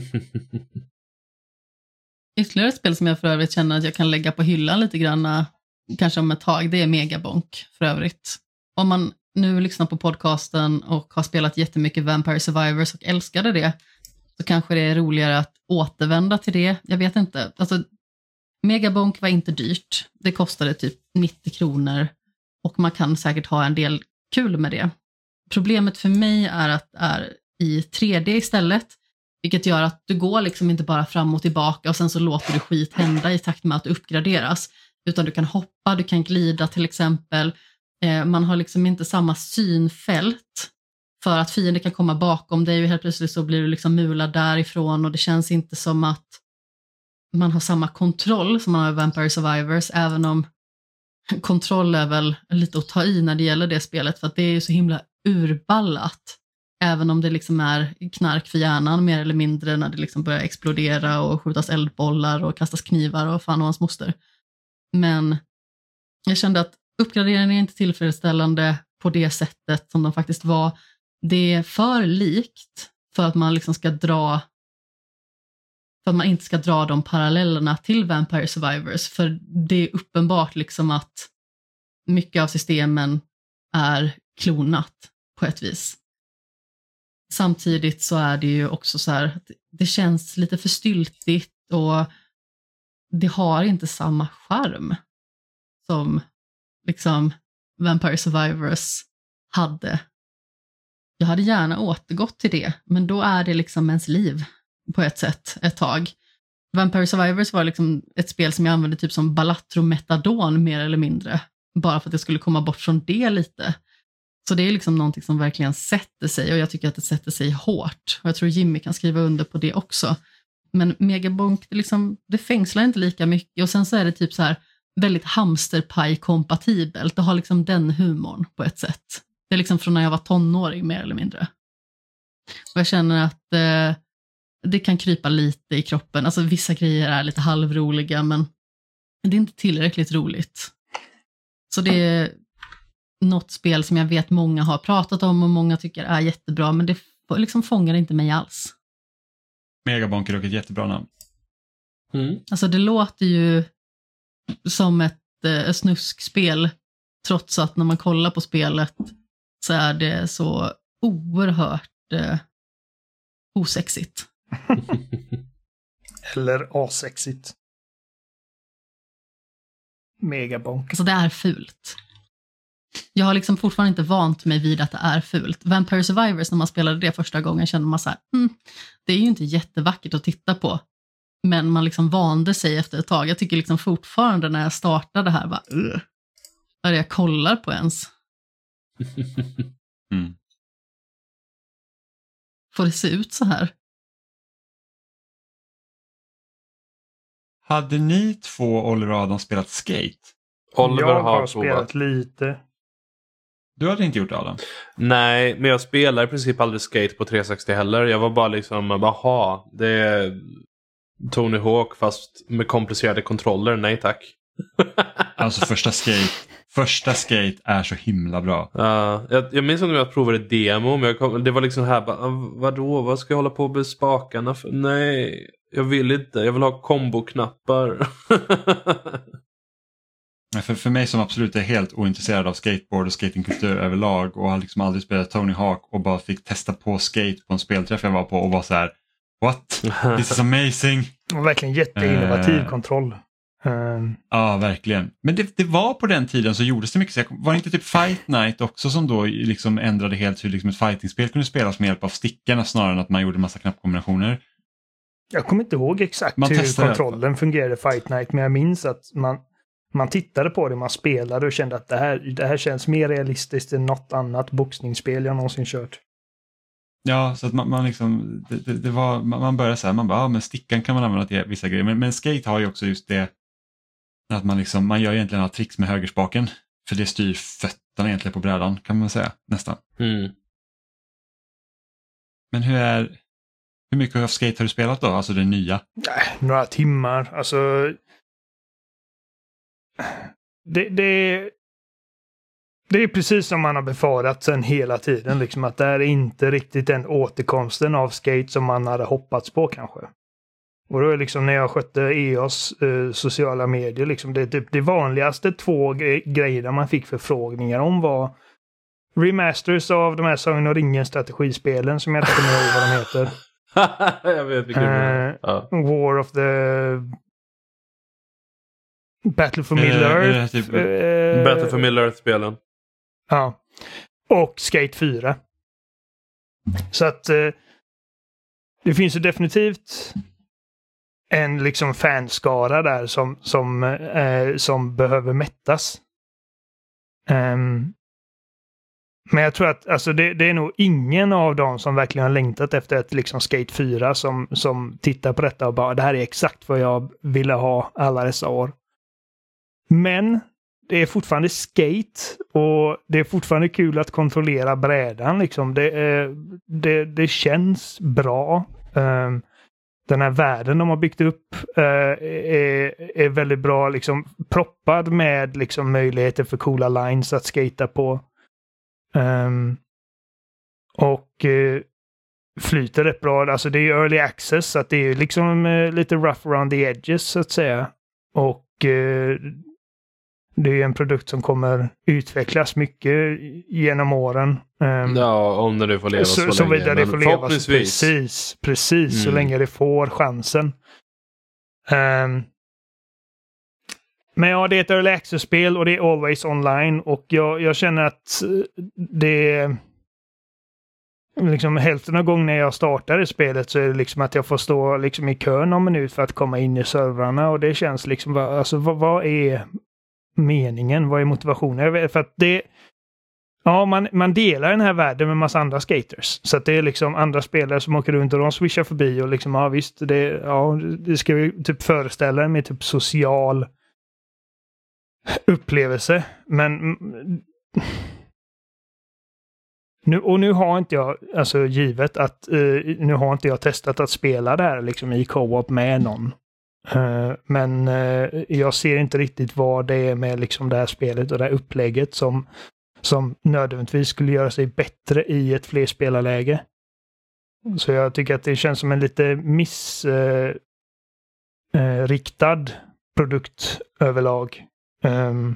Ytterligare ett spel som jag för övrigt känner att jag kan lägga på hyllan lite grann, kanske om ett tag, det är Megabonk för övrigt. Om man nu lyssnar på podcasten och har spelat jättemycket Vampire Survivors och älskade det, så kanske det är roligare att återvända till det. Jag vet inte. Alltså, Megabonk var inte dyrt. Det kostade typ nittio kronor och man kan säkert ha en del kul med det. problemet för mig är att det är i tre D istället. Vilket gör att du går liksom inte bara fram och tillbaka och sen så låter du skit hända i takt med att du uppgraderas. Utan du kan hoppa, du kan glida till exempel. Eh, man har liksom inte samma synfält för att fiender kan komma bakom dig och helt plötsligt så blir du liksom mulad därifrån och det känns inte som att man har samma kontroll som man har i Vampire Survivors, även om kontroll är väl lite att ta i när det gäller det spelet för att det är ju så himla urballat. Även om det liksom är knark för hjärnan mer eller mindre när det liksom börjar explodera och skjutas eldbollar och kastas knivar och fan och hans moster. Men jag kände att uppgraderingen är inte tillfredsställande på det sättet som de faktiskt var. Det är för likt för att man liksom ska dra för att man inte ska dra de parallellerna till Vampire Survivors. För det är uppenbart liksom att mycket av systemen är klonat på ett vis. Samtidigt så är det ju också så här, det känns lite för styltigt och det har inte samma charm som liksom Vampire Survivors hade. Jag hade gärna återgått till det, men då är det liksom ens liv på ett sätt ett tag. Vampire Survivors var liksom ett spel som jag använde typ som Balatro-metadon mer eller mindre, bara för att jag skulle komma bort från det lite. Så det är liksom någonting som verkligen sätter sig och jag tycker att det sätter sig hårt. Och jag tror Jimmy kan skriva under på det också. Men Megabonk, det, liksom, det fängslar inte lika mycket och sen så är det typ så här väldigt hamsterpaj-kompatibelt. Det har liksom den humorn på ett sätt. Det är liksom från när jag var tonåring mer eller mindre. Och jag känner att eh, det kan krypa lite i kroppen. Alltså vissa grejer är lite halvroliga men det är inte tillräckligt roligt. Så det är något spel som jag vet många har pratat om och många tycker är jättebra men det liksom fångar inte mig alls. Megabonk är dock ett jättebra namn. Mm. Alltså det låter ju som ett eh, snuskspel trots att när man kollar på spelet så är det så oerhört eh, osexigt. Eller asexigt. Megabonk. Alltså det är fult. Jag har liksom fortfarande inte vant mig vid att det är fult. Vampire Survivors, när man spelade det första gången kände man så här, mm, det är ju inte jättevackert att titta på. Men man liksom vande sig efter ett tag. Jag tycker liksom fortfarande när jag startade det här, bara, uh, vad är det jag kollar på ens? Mm. Får det se ut så här? Hade ni två, Oliver och Adam, spelat Skate? Oliver jag har, har spelat lite. Du hade inte gjort det, Adam? Nej, men jag spelar i princip aldrig Skate på trehundrasextio heller. Jag var bara liksom, jaha, det är Tony Hawk fast med komplicerade kontroller. Nej tack. Alltså första Skate Första Skate är så himla bra. Uh, jag, jag minns att jag provade demo, men jag kom, det var liksom här, bara, vadå, vad ska jag hålla på med spakarna för? Nej, jag vill inte, jag vill ha komboknappar. För, för mig som absolut är helt ointresserad av skateboard och skatingkultur överlag och har liksom aldrig spelat Tony Hawk och bara fick testa på skate på en spelträff jag var på och var så här, what? This is amazing. Det var verkligen jätteinnovativ uh, kontroll. Um. Ja, verkligen. Men det, det var på den tiden så gjordes det mycket. Så jag, var det inte typ Fight Night också som då liksom ändrade helt hur liksom ett fightingspel kunde spelas med hjälp av stickarna snarare än att man gjorde massa knappkombinationer? Jag kommer inte ihåg exakt man hur kontrollen fungerade Fight Night, men jag minns att man, man tittade på det, man spelade och kände att det här, det här känns mer realistiskt än något annat boxningsspel jag någonsin kört. Ja, så att man, man liksom, det, det, det var, man, man började så här, man bara, ja, men stickan kan man använda till vissa grejer, men, men skate har ju också just det att man liksom, man gör egentligen alla tricks med högerspaken, för det styr fötterna egentligen på brädan, kan man säga, nästan. Mm. Men hur är, hur mycket av skate har du spelat då, alltså det nya? Nej, några timmar, alltså det, det Det är precis som man har befarat sen hela tiden, liksom att det är inte riktigt den återkomsten av skate som man hade hoppats på kanske. Och då är liksom när jag skötte E O:s eh, sociala medier, liksom det, det, det vanligaste två gre- grejerna man fick förfrågningar om var remasters av de här Sagan om ringen strategispelen som jag inte kommer ihåg vad de heter. Jag vet vilken uh, ja. War of the Battle for Middle Earth. Typ... Uh, Battle for Middle Earth-spelen. Ja. och Skate fyra. Så att eh, det finns ju definitivt en liksom fanskara där som, som, eh, som behöver mättas. Um, men jag tror att alltså det, det är nog ingen av dem som verkligen har längtat efter ett liksom Skate fyra som, som tittar på detta och bara det här är exakt vad jag ville ha alla dessa år. Men det är fortfarande skate och det är fortfarande kul att kontrollera brädan. Liksom. Det, är, det, det känns bra. Um, den här världen de har byggt upp uh, är, är väldigt bra liksom, proppad med liksom, möjligheter för coola lines att skata på. Um, och uh, flyter rätt bra. Alltså det är early access så att det är liksom uh, lite rough around the edges så att säga. Och uh, det är en produkt som kommer utvecklas mycket genom åren. Um, ja, om det får leva så, så, så länge. vidare det får leva. Förhoppningsvis. Precis, precis mm. så länge det får chansen. Um, men ja, det är ett early access-spel och det är always online. Och jag, jag känner att det är liksom hälften av gången när jag startar i spelet så är det liksom att jag får stå liksom i kö någon minut för att komma in i servrarna. Och det känns liksom, alltså vad, vad är meningen? Vad är motivationen? Jag vet, för att det ja, man, man delar den här världen med massa andra skaters. Så att det är liksom andra spelare som åker runt och de swishar förbi och liksom, ja visst, det, ja, det ska vi typ föreställa med typ social upplevelse. Men nu, och nu har inte jag, alltså givet att uh, nu har inte jag testat att spela det här liksom i co-op med någon. Uh, men uh, jag ser inte riktigt vad det är med liksom det här spelet och det här upplägget som, som nödvändigtvis skulle göra sig bättre i ett flerspelarläge. Så jag tycker att det känns som en lite missriktad uh, uh, produkt överlag. Um,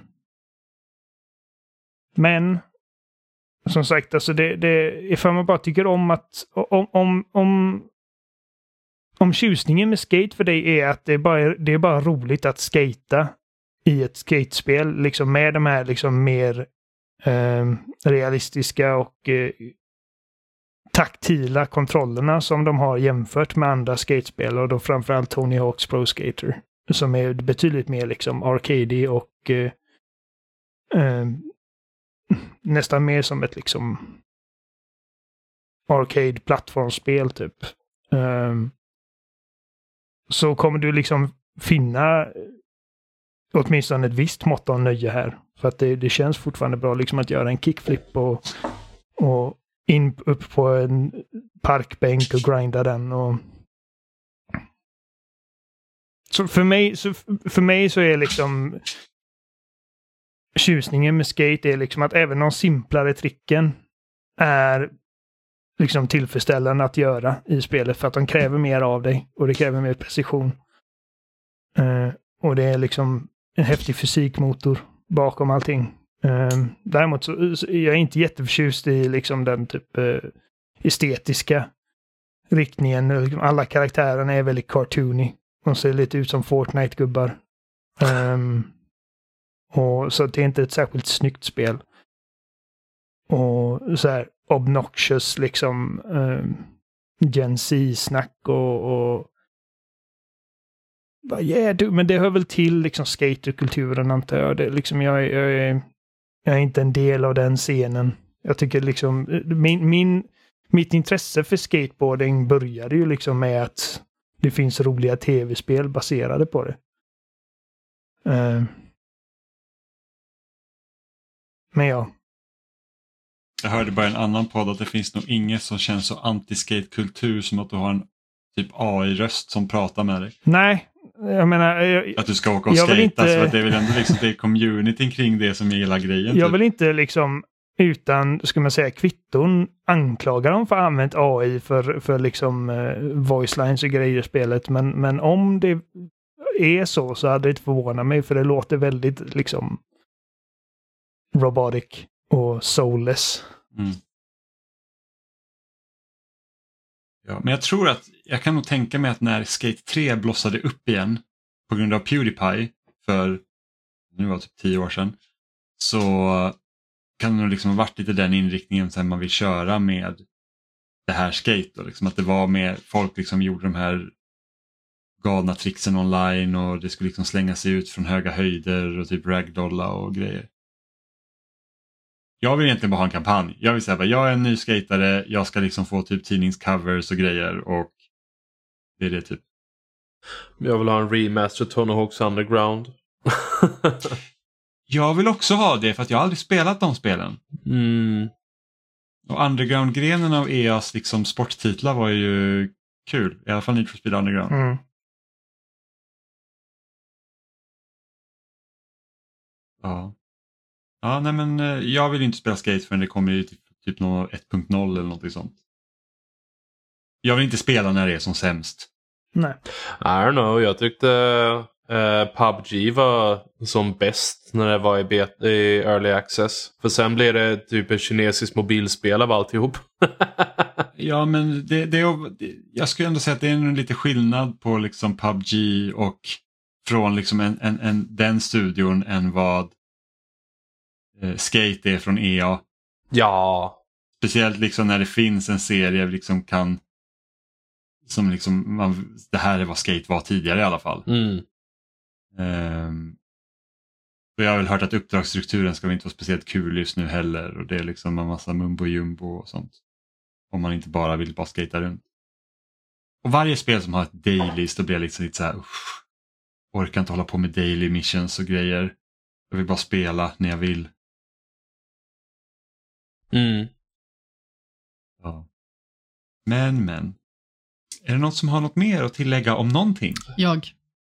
men som sagt, alltså det, det, ifall man bara tycker om att om, om, om Om tjusningen med skate för dig är att det är bara, det är bara roligt att skata i ett skatespel liksom med de här liksom mer eh, realistiska och eh, taktila kontrollerna som de har jämfört med andra skatespel och då framförallt Tony Hawk's Pro Skater som är betydligt mer liksom arcade och eh, eh, nästan mer som ett liksom arcade plattformsspel typ. Um, så kommer du liksom finna åtminstone ett visst mått av nöje här. För att det, det känns fortfarande bra liksom att göra en kickflip och, och in upp på en parkbänk och grinda den. Och... Så, för mig, så för mig så är liksom tjusningen med skate är liksom att även de simplare tricken är liksom tillfredsställande att göra i spelet för att de kräver mer av dig och det kräver mer precision. Uh, och det är liksom en häftig fysikmotor bakom allting. Uh, däremot så, så är jag inte jätteförtjust i liksom den typ uh, estetiska riktningen. Liksom alla karaktärerna är väldigt cartoony. De ser lite ut som Fortnite-gubbar. Um, och så det är inte ett särskilt snyggt spel. Och så här obnoxious liksom um, Gen Z-snack och, och bara, yeah, du, men det hör väl till liksom skaterkulturen antar jag. Det, liksom, jag, jag, är, jag är inte en del av den scenen. Jag tycker liksom min, min, mitt intresse för skateboarding började ju liksom med att det finns roliga tv-spel baserade på det. Uh, men ja. Jag hörde bara en annan podd att det finns nog inget som känns så anti-skate-kultur som att du har en typ A I-röst som pratar med dig. Nej, jag menar... Jag, att du ska åka och skata, inte, så att det är väl ändå liksom det är communityn kring det som är hela grejen. Jag typ. vill inte liksom utan, ska man säga, kvitton anklaga dem för att ha använt A I för, för liksom uh, voice lines och grejer i spelet. Men, men om det är så så hade det inte förvånat mig för det låter väldigt liksom robotic och soulless. Mm. Ja, men jag tror att jag kan nog tänka mig att när Skate tre blossade upp igen på grund av PewDiePie för nu var det typ tio år sedan så kan det nog liksom ha varit lite den inriktningen sen man vill köra med det här skate då, liksom att det var med folk liksom gjorde de här galna tricksen online och det skulle liksom slänga sig ut från höga höjder och typ ragdolla och grejer. Jag vill egentligen bara ha en kampanj. Jag vill säga att jag är en ny skatare, jag ska liksom få typ tidningscovers och grejer och det är det typ. Jag vill ha en remaster Tony Hawk's Underground. Jag vill också ha det för att jag aldrig spelat de spelen. Mm. Och Underground-grenen av E A:s liksom sporttitlar var ju kul. I alla fall Need for Speed Underground. Mm. Ja. Ja, nej men jag vill inte spela skate förrän det kommer ju typ, typ någon ett punkt noll eller något sånt. Jag vill inte spela när det är som sämst. Nej. I don't know, jag tyckte uh, P U B G var som bäst när det var i, bet- i Early Access. För sen blev det typ ett kinesiskt mobilspel av alltihop. Ja, men det, det, det, jag skulle ändå säga att det är en lite skillnad på liksom P U B G och från liksom en, en, en, den studion än vad eh, Skate är från E A. Ja. Speciellt liksom när det finns en serie liksom kan som liksom man, det här är vad Skate var tidigare i alla fall. Mm. Um, och jag har väl hört att uppdragsstrukturen ska inte vara speciellt kul just nu heller och det är liksom en massa mumbo jumbo och sånt. Om man inte bara vill bara skata runt. Och varje spel som har ett daily så blir jag liksom lite så här, usch, orkar inte hålla på med daily missions och grejer. Jag vill bara spela när jag vill. Mm. Ja. Men, men. Är det något som har något mer att tillägga om någonting? Jag.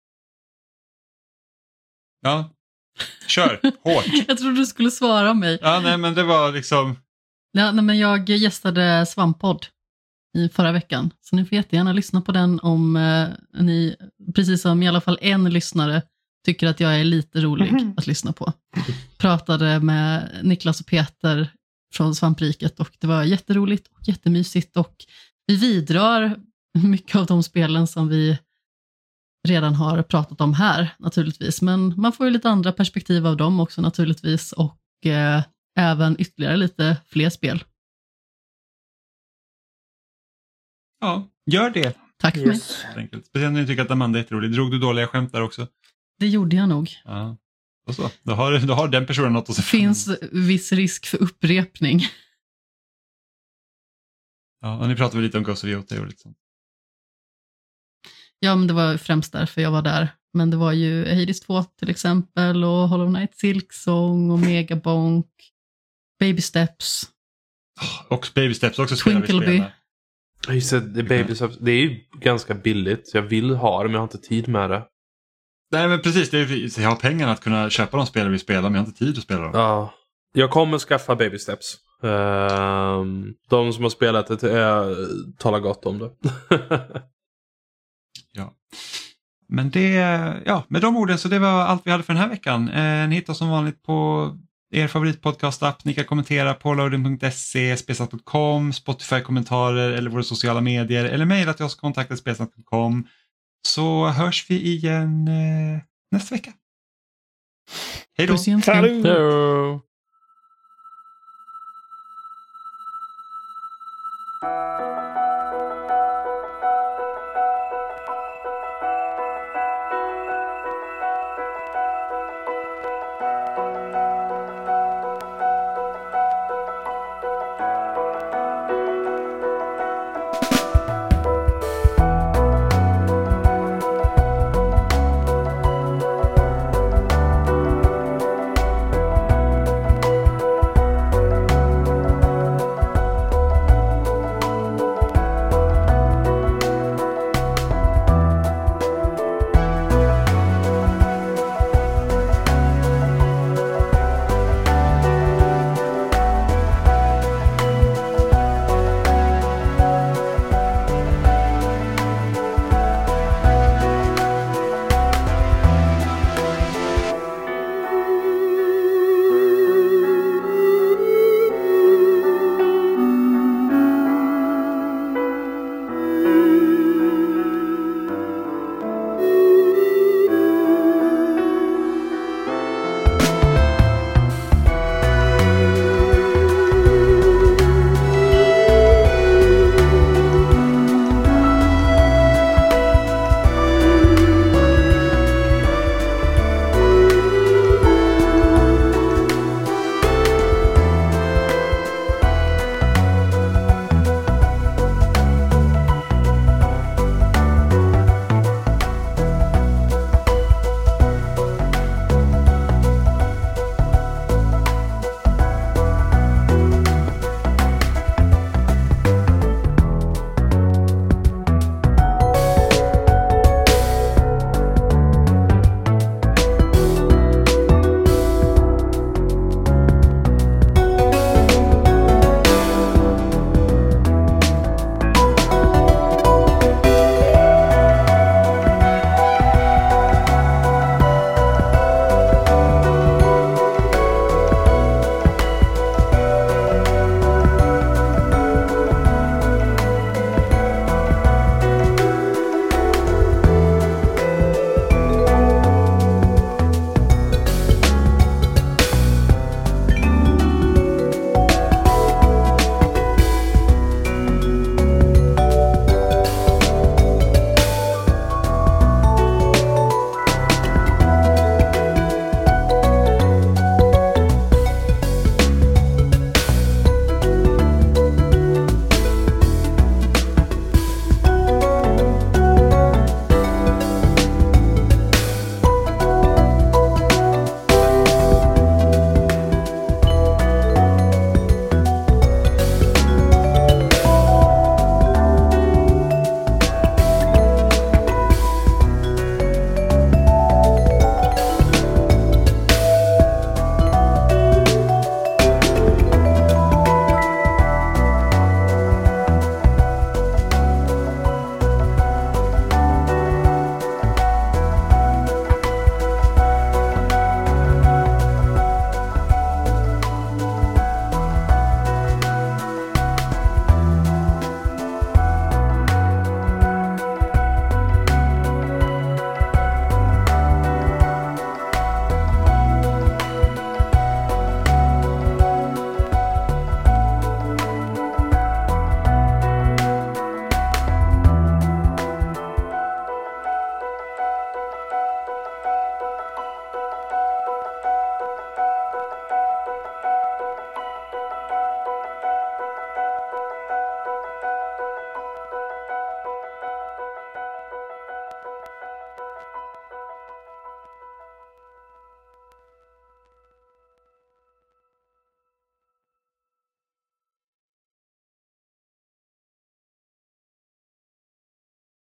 Ja. Kör, hårt. Jag trodde du skulle svara mig. Ja, nej men det var liksom... Ja, nej, men jag gästade Svamppodd i förra veckan. Så ni får jättegärna lyssna på den om eh, ni, precis som i alla fall en lyssnare, tycker att jag är lite rolig mm. att lyssna på. Pratade med Niklas och Peter från Svampriket och det var jätteroligt och jättemysigt och vi vidrar mycket av de spelen som vi redan har pratat om här naturligtvis. Men man får ju lite andra perspektiv av dem också naturligtvis och eh, även ytterligare lite fler spel. Ja, gör det. Tack för Yes. mig. Speciellt när du tycker att Amanda är jätterolig. Drog du dåliga skämt där också? Det gjorde jag nog. Ja. Och så. Då, har, då har den personen något att se Det fram emot. finns viss risk för upprepning. Ja, och ni pratade väl lite om Ghost of Yota och lite sånt. Ja, men det var främst därför jag var där. Men det var ju Hades två till exempel och Hollow Knight Silksong och Megabonk, Baby Steps. Och Baby Steps också spelar vi Twinkleby. spela. Just det, det, Baby Steps, det är ju ganska billigt. Jag vill ha det men jag har inte tid med det. Nej men precis, det är, jag har pengarna att kunna köpa de spel vi spelar men jag har inte tid att spela dem. Ja, jag kommer skaffa Baby Steps. Um, de som har spelat det äh, talar gott om det. Ja. Men det, ja, med de orden så det var allt vi hade för den här veckan. Eh, ni hittar som vanligt på er favoritpodcast-app. Ni kan kommentera på loading punkt se, spelsnack punkt com, Spotify-kommentarer eller våra sociala medier eller mejla till oss kontakta spelsnack punkt com. Så hörs vi igen eh, nästa vecka. Hej då! Salut! Hello.